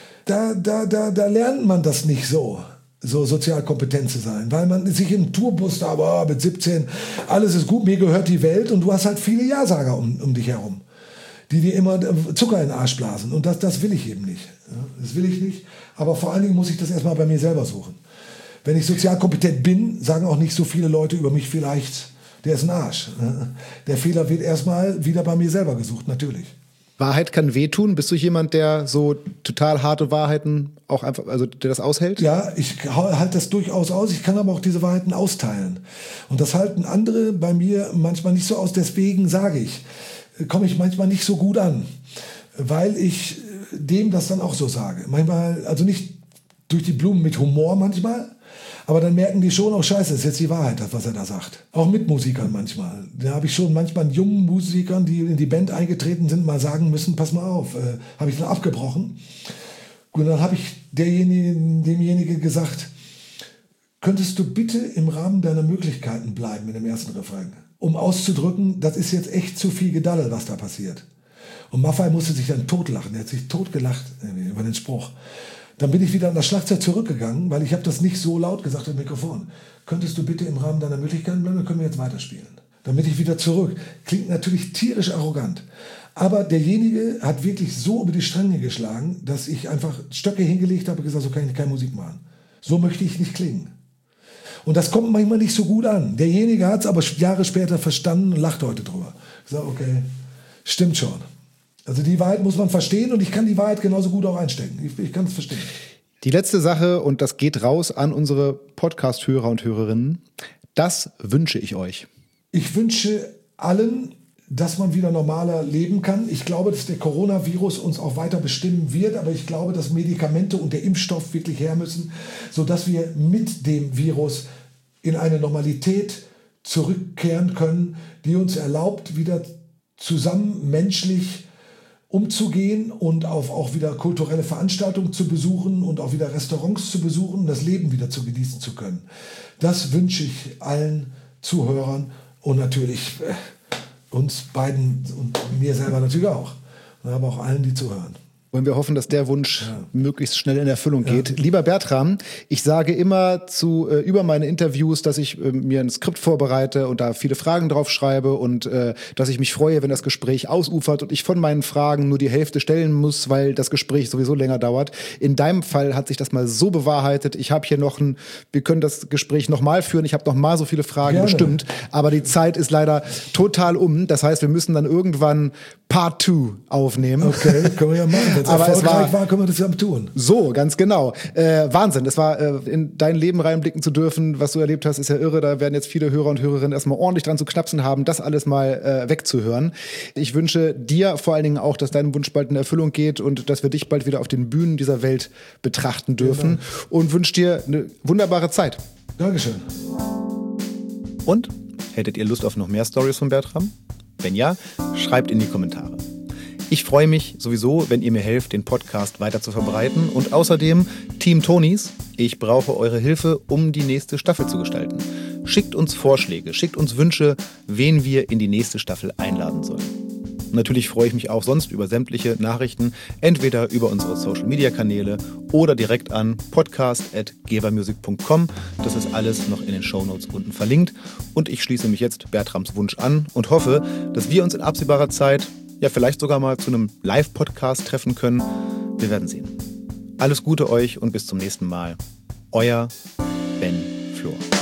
A: da lernt man das nicht so sozial kompetent zu sein, weil man sich im Tourbus da, mit 17, alles ist gut, mir gehört die Welt und du hast halt viele Ja-Sager um dich herum, die dir immer Zucker in den Arsch blasen und das will ich eben nicht. Ja? Das will ich nicht, aber vor allen Dingen muss ich das erstmal bei mir selber suchen. Wenn ich sozial kompetent bin, sagen auch nicht so viele Leute über mich vielleicht, der ist ein Arsch. Der Fehler wird erstmal wieder bei mir selber gesucht, natürlich.
B: Wahrheit kann wehtun. Bist du jemand, der so total harte Wahrheiten auch einfach, also der das aushält?
A: Ja, ich halte das durchaus aus. Ich kann aber auch diese Wahrheiten austeilen. Und das halten andere bei mir manchmal nicht so aus. Deswegen sage ich, komme ich manchmal nicht so gut an, weil ich dem das dann auch so sage. Manchmal, also nicht durch die Blumen mit Humor manchmal, aber dann merken die schon, scheiße, das ist jetzt die Wahrheit, das, was er da sagt. Auch mit Musikern manchmal. Da habe ich schon manchmal jungen Musikern, die in die Band eingetreten sind, mal sagen müssen, pass mal auf, habe ich dann abgebrochen. Und dann habe ich demjenigen gesagt, könntest du bitte im Rahmen deiner Möglichkeiten bleiben in dem ersten Refrain, um auszudrücken, das ist jetzt echt zu viel Gedaddel, was da passiert. Und Maffay musste sich dann totlachen, er hat sich totgelacht über den Spruch. Dann bin ich wieder an das Schlagzeug zurückgegangen, weil ich habe das nicht so laut gesagt im Mikrofon. Könntest du bitte im Rahmen deiner Möglichkeiten bleiben, dann können wir jetzt weiterspielen. Dann bin ich wieder zurück. Klingt natürlich tierisch arrogant. Aber derjenige hat wirklich so über die Stränge geschlagen, dass ich einfach Stöcke hingelegt habe und gesagt, so kann ich keine Musik machen. So möchte ich nicht klingen. Und das kommt manchmal nicht so gut an. Derjenige hat es aber Jahre später verstanden und lacht heute drüber. Ich sage, okay, stimmt schon. Also die Wahrheit muss man verstehen und ich kann die Wahrheit genauso gut auch einstecken. Ich kann es verstehen.
B: Die letzte Sache, und das geht raus an unsere Podcast-Hörer und Hörerinnen, das wünsche ich euch.
A: Ich wünsche allen, dass man wieder normaler leben kann. Ich glaube, dass der Coronavirus uns auch weiter bestimmen wird, aber ich glaube, dass Medikamente und der Impfstoff wirklich her müssen, sodass wir mit dem Virus in eine Normalität zurückkehren können, die uns erlaubt, wieder zusammen menschlich umzugehen und auch wieder kulturelle Veranstaltungen zu besuchen und auch wieder Restaurants zu besuchen, das Leben wieder zu genießen zu können. Das wünsche ich allen Zuhörern und natürlich uns beiden und mir selber natürlich auch, aber auch allen, die zuhören.
B: Wollen wir hoffen, dass der Wunsch möglichst schnell in Erfüllung geht. Ja. Lieber Bertram, ich sage immer über meine Interviews, dass ich mir ein Skript vorbereite und da viele Fragen drauf schreibe und dass ich mich freue, wenn das Gespräch ausufert und ich von meinen Fragen nur die Hälfte stellen muss, weil das Gespräch sowieso länger dauert. In deinem Fall hat sich das mal so bewahrheitet. Ich habe hier wir können das Gespräch nochmal führen. Ich habe noch mal so viele Fragen bestimmt, aber die Zeit ist leider total um. Das heißt, wir müssen dann irgendwann Part 2 aufnehmen.
A: Okay, können wir ja machen. Wenn es erfolgreich war, können wir das ja tun.
B: So, ganz genau. Wahnsinn. Es war, in dein Leben reinblicken zu dürfen, was du erlebt hast, ist ja irre. Da werden jetzt viele Hörer und Hörerinnen erstmal ordentlich dran zu knapsen haben, das alles mal wegzuhören. Ich wünsche dir vor allen Dingen auch, dass dein Wunsch bald in Erfüllung geht und dass wir dich bald wieder auf den Bühnen dieser Welt betrachten dürfen. Genau. Und wünsche dir eine wunderbare Zeit.
A: Dankeschön.
B: Und hättet ihr Lust auf noch mehr Stories von Bertram? Wenn ja, schreibt in die Kommentare. Ich freue mich sowieso, wenn ihr mir helft, den Podcast weiter zu verbreiten. Und außerdem, Team Tonys, ich brauche eure Hilfe, um die nächste Staffel zu gestalten. Schickt uns Vorschläge, schickt uns Wünsche, wen wir in die nächste Staffel einladen sollen. Und natürlich freue ich mich auch sonst über sämtliche Nachrichten, entweder über unsere Social-Media-Kanäle oder direkt an podcast@gevamusic.com. Das ist alles noch in den Shownotes unten verlinkt. Und ich schließe mich jetzt Bertrams Wunsch an und hoffe, dass wir uns in absehbarer Zeit vielleicht sogar mal zu einem Live-Podcast treffen können. Wir werden sehen. Alles Gute euch und bis zum nächsten Mal. Euer Ben Flor.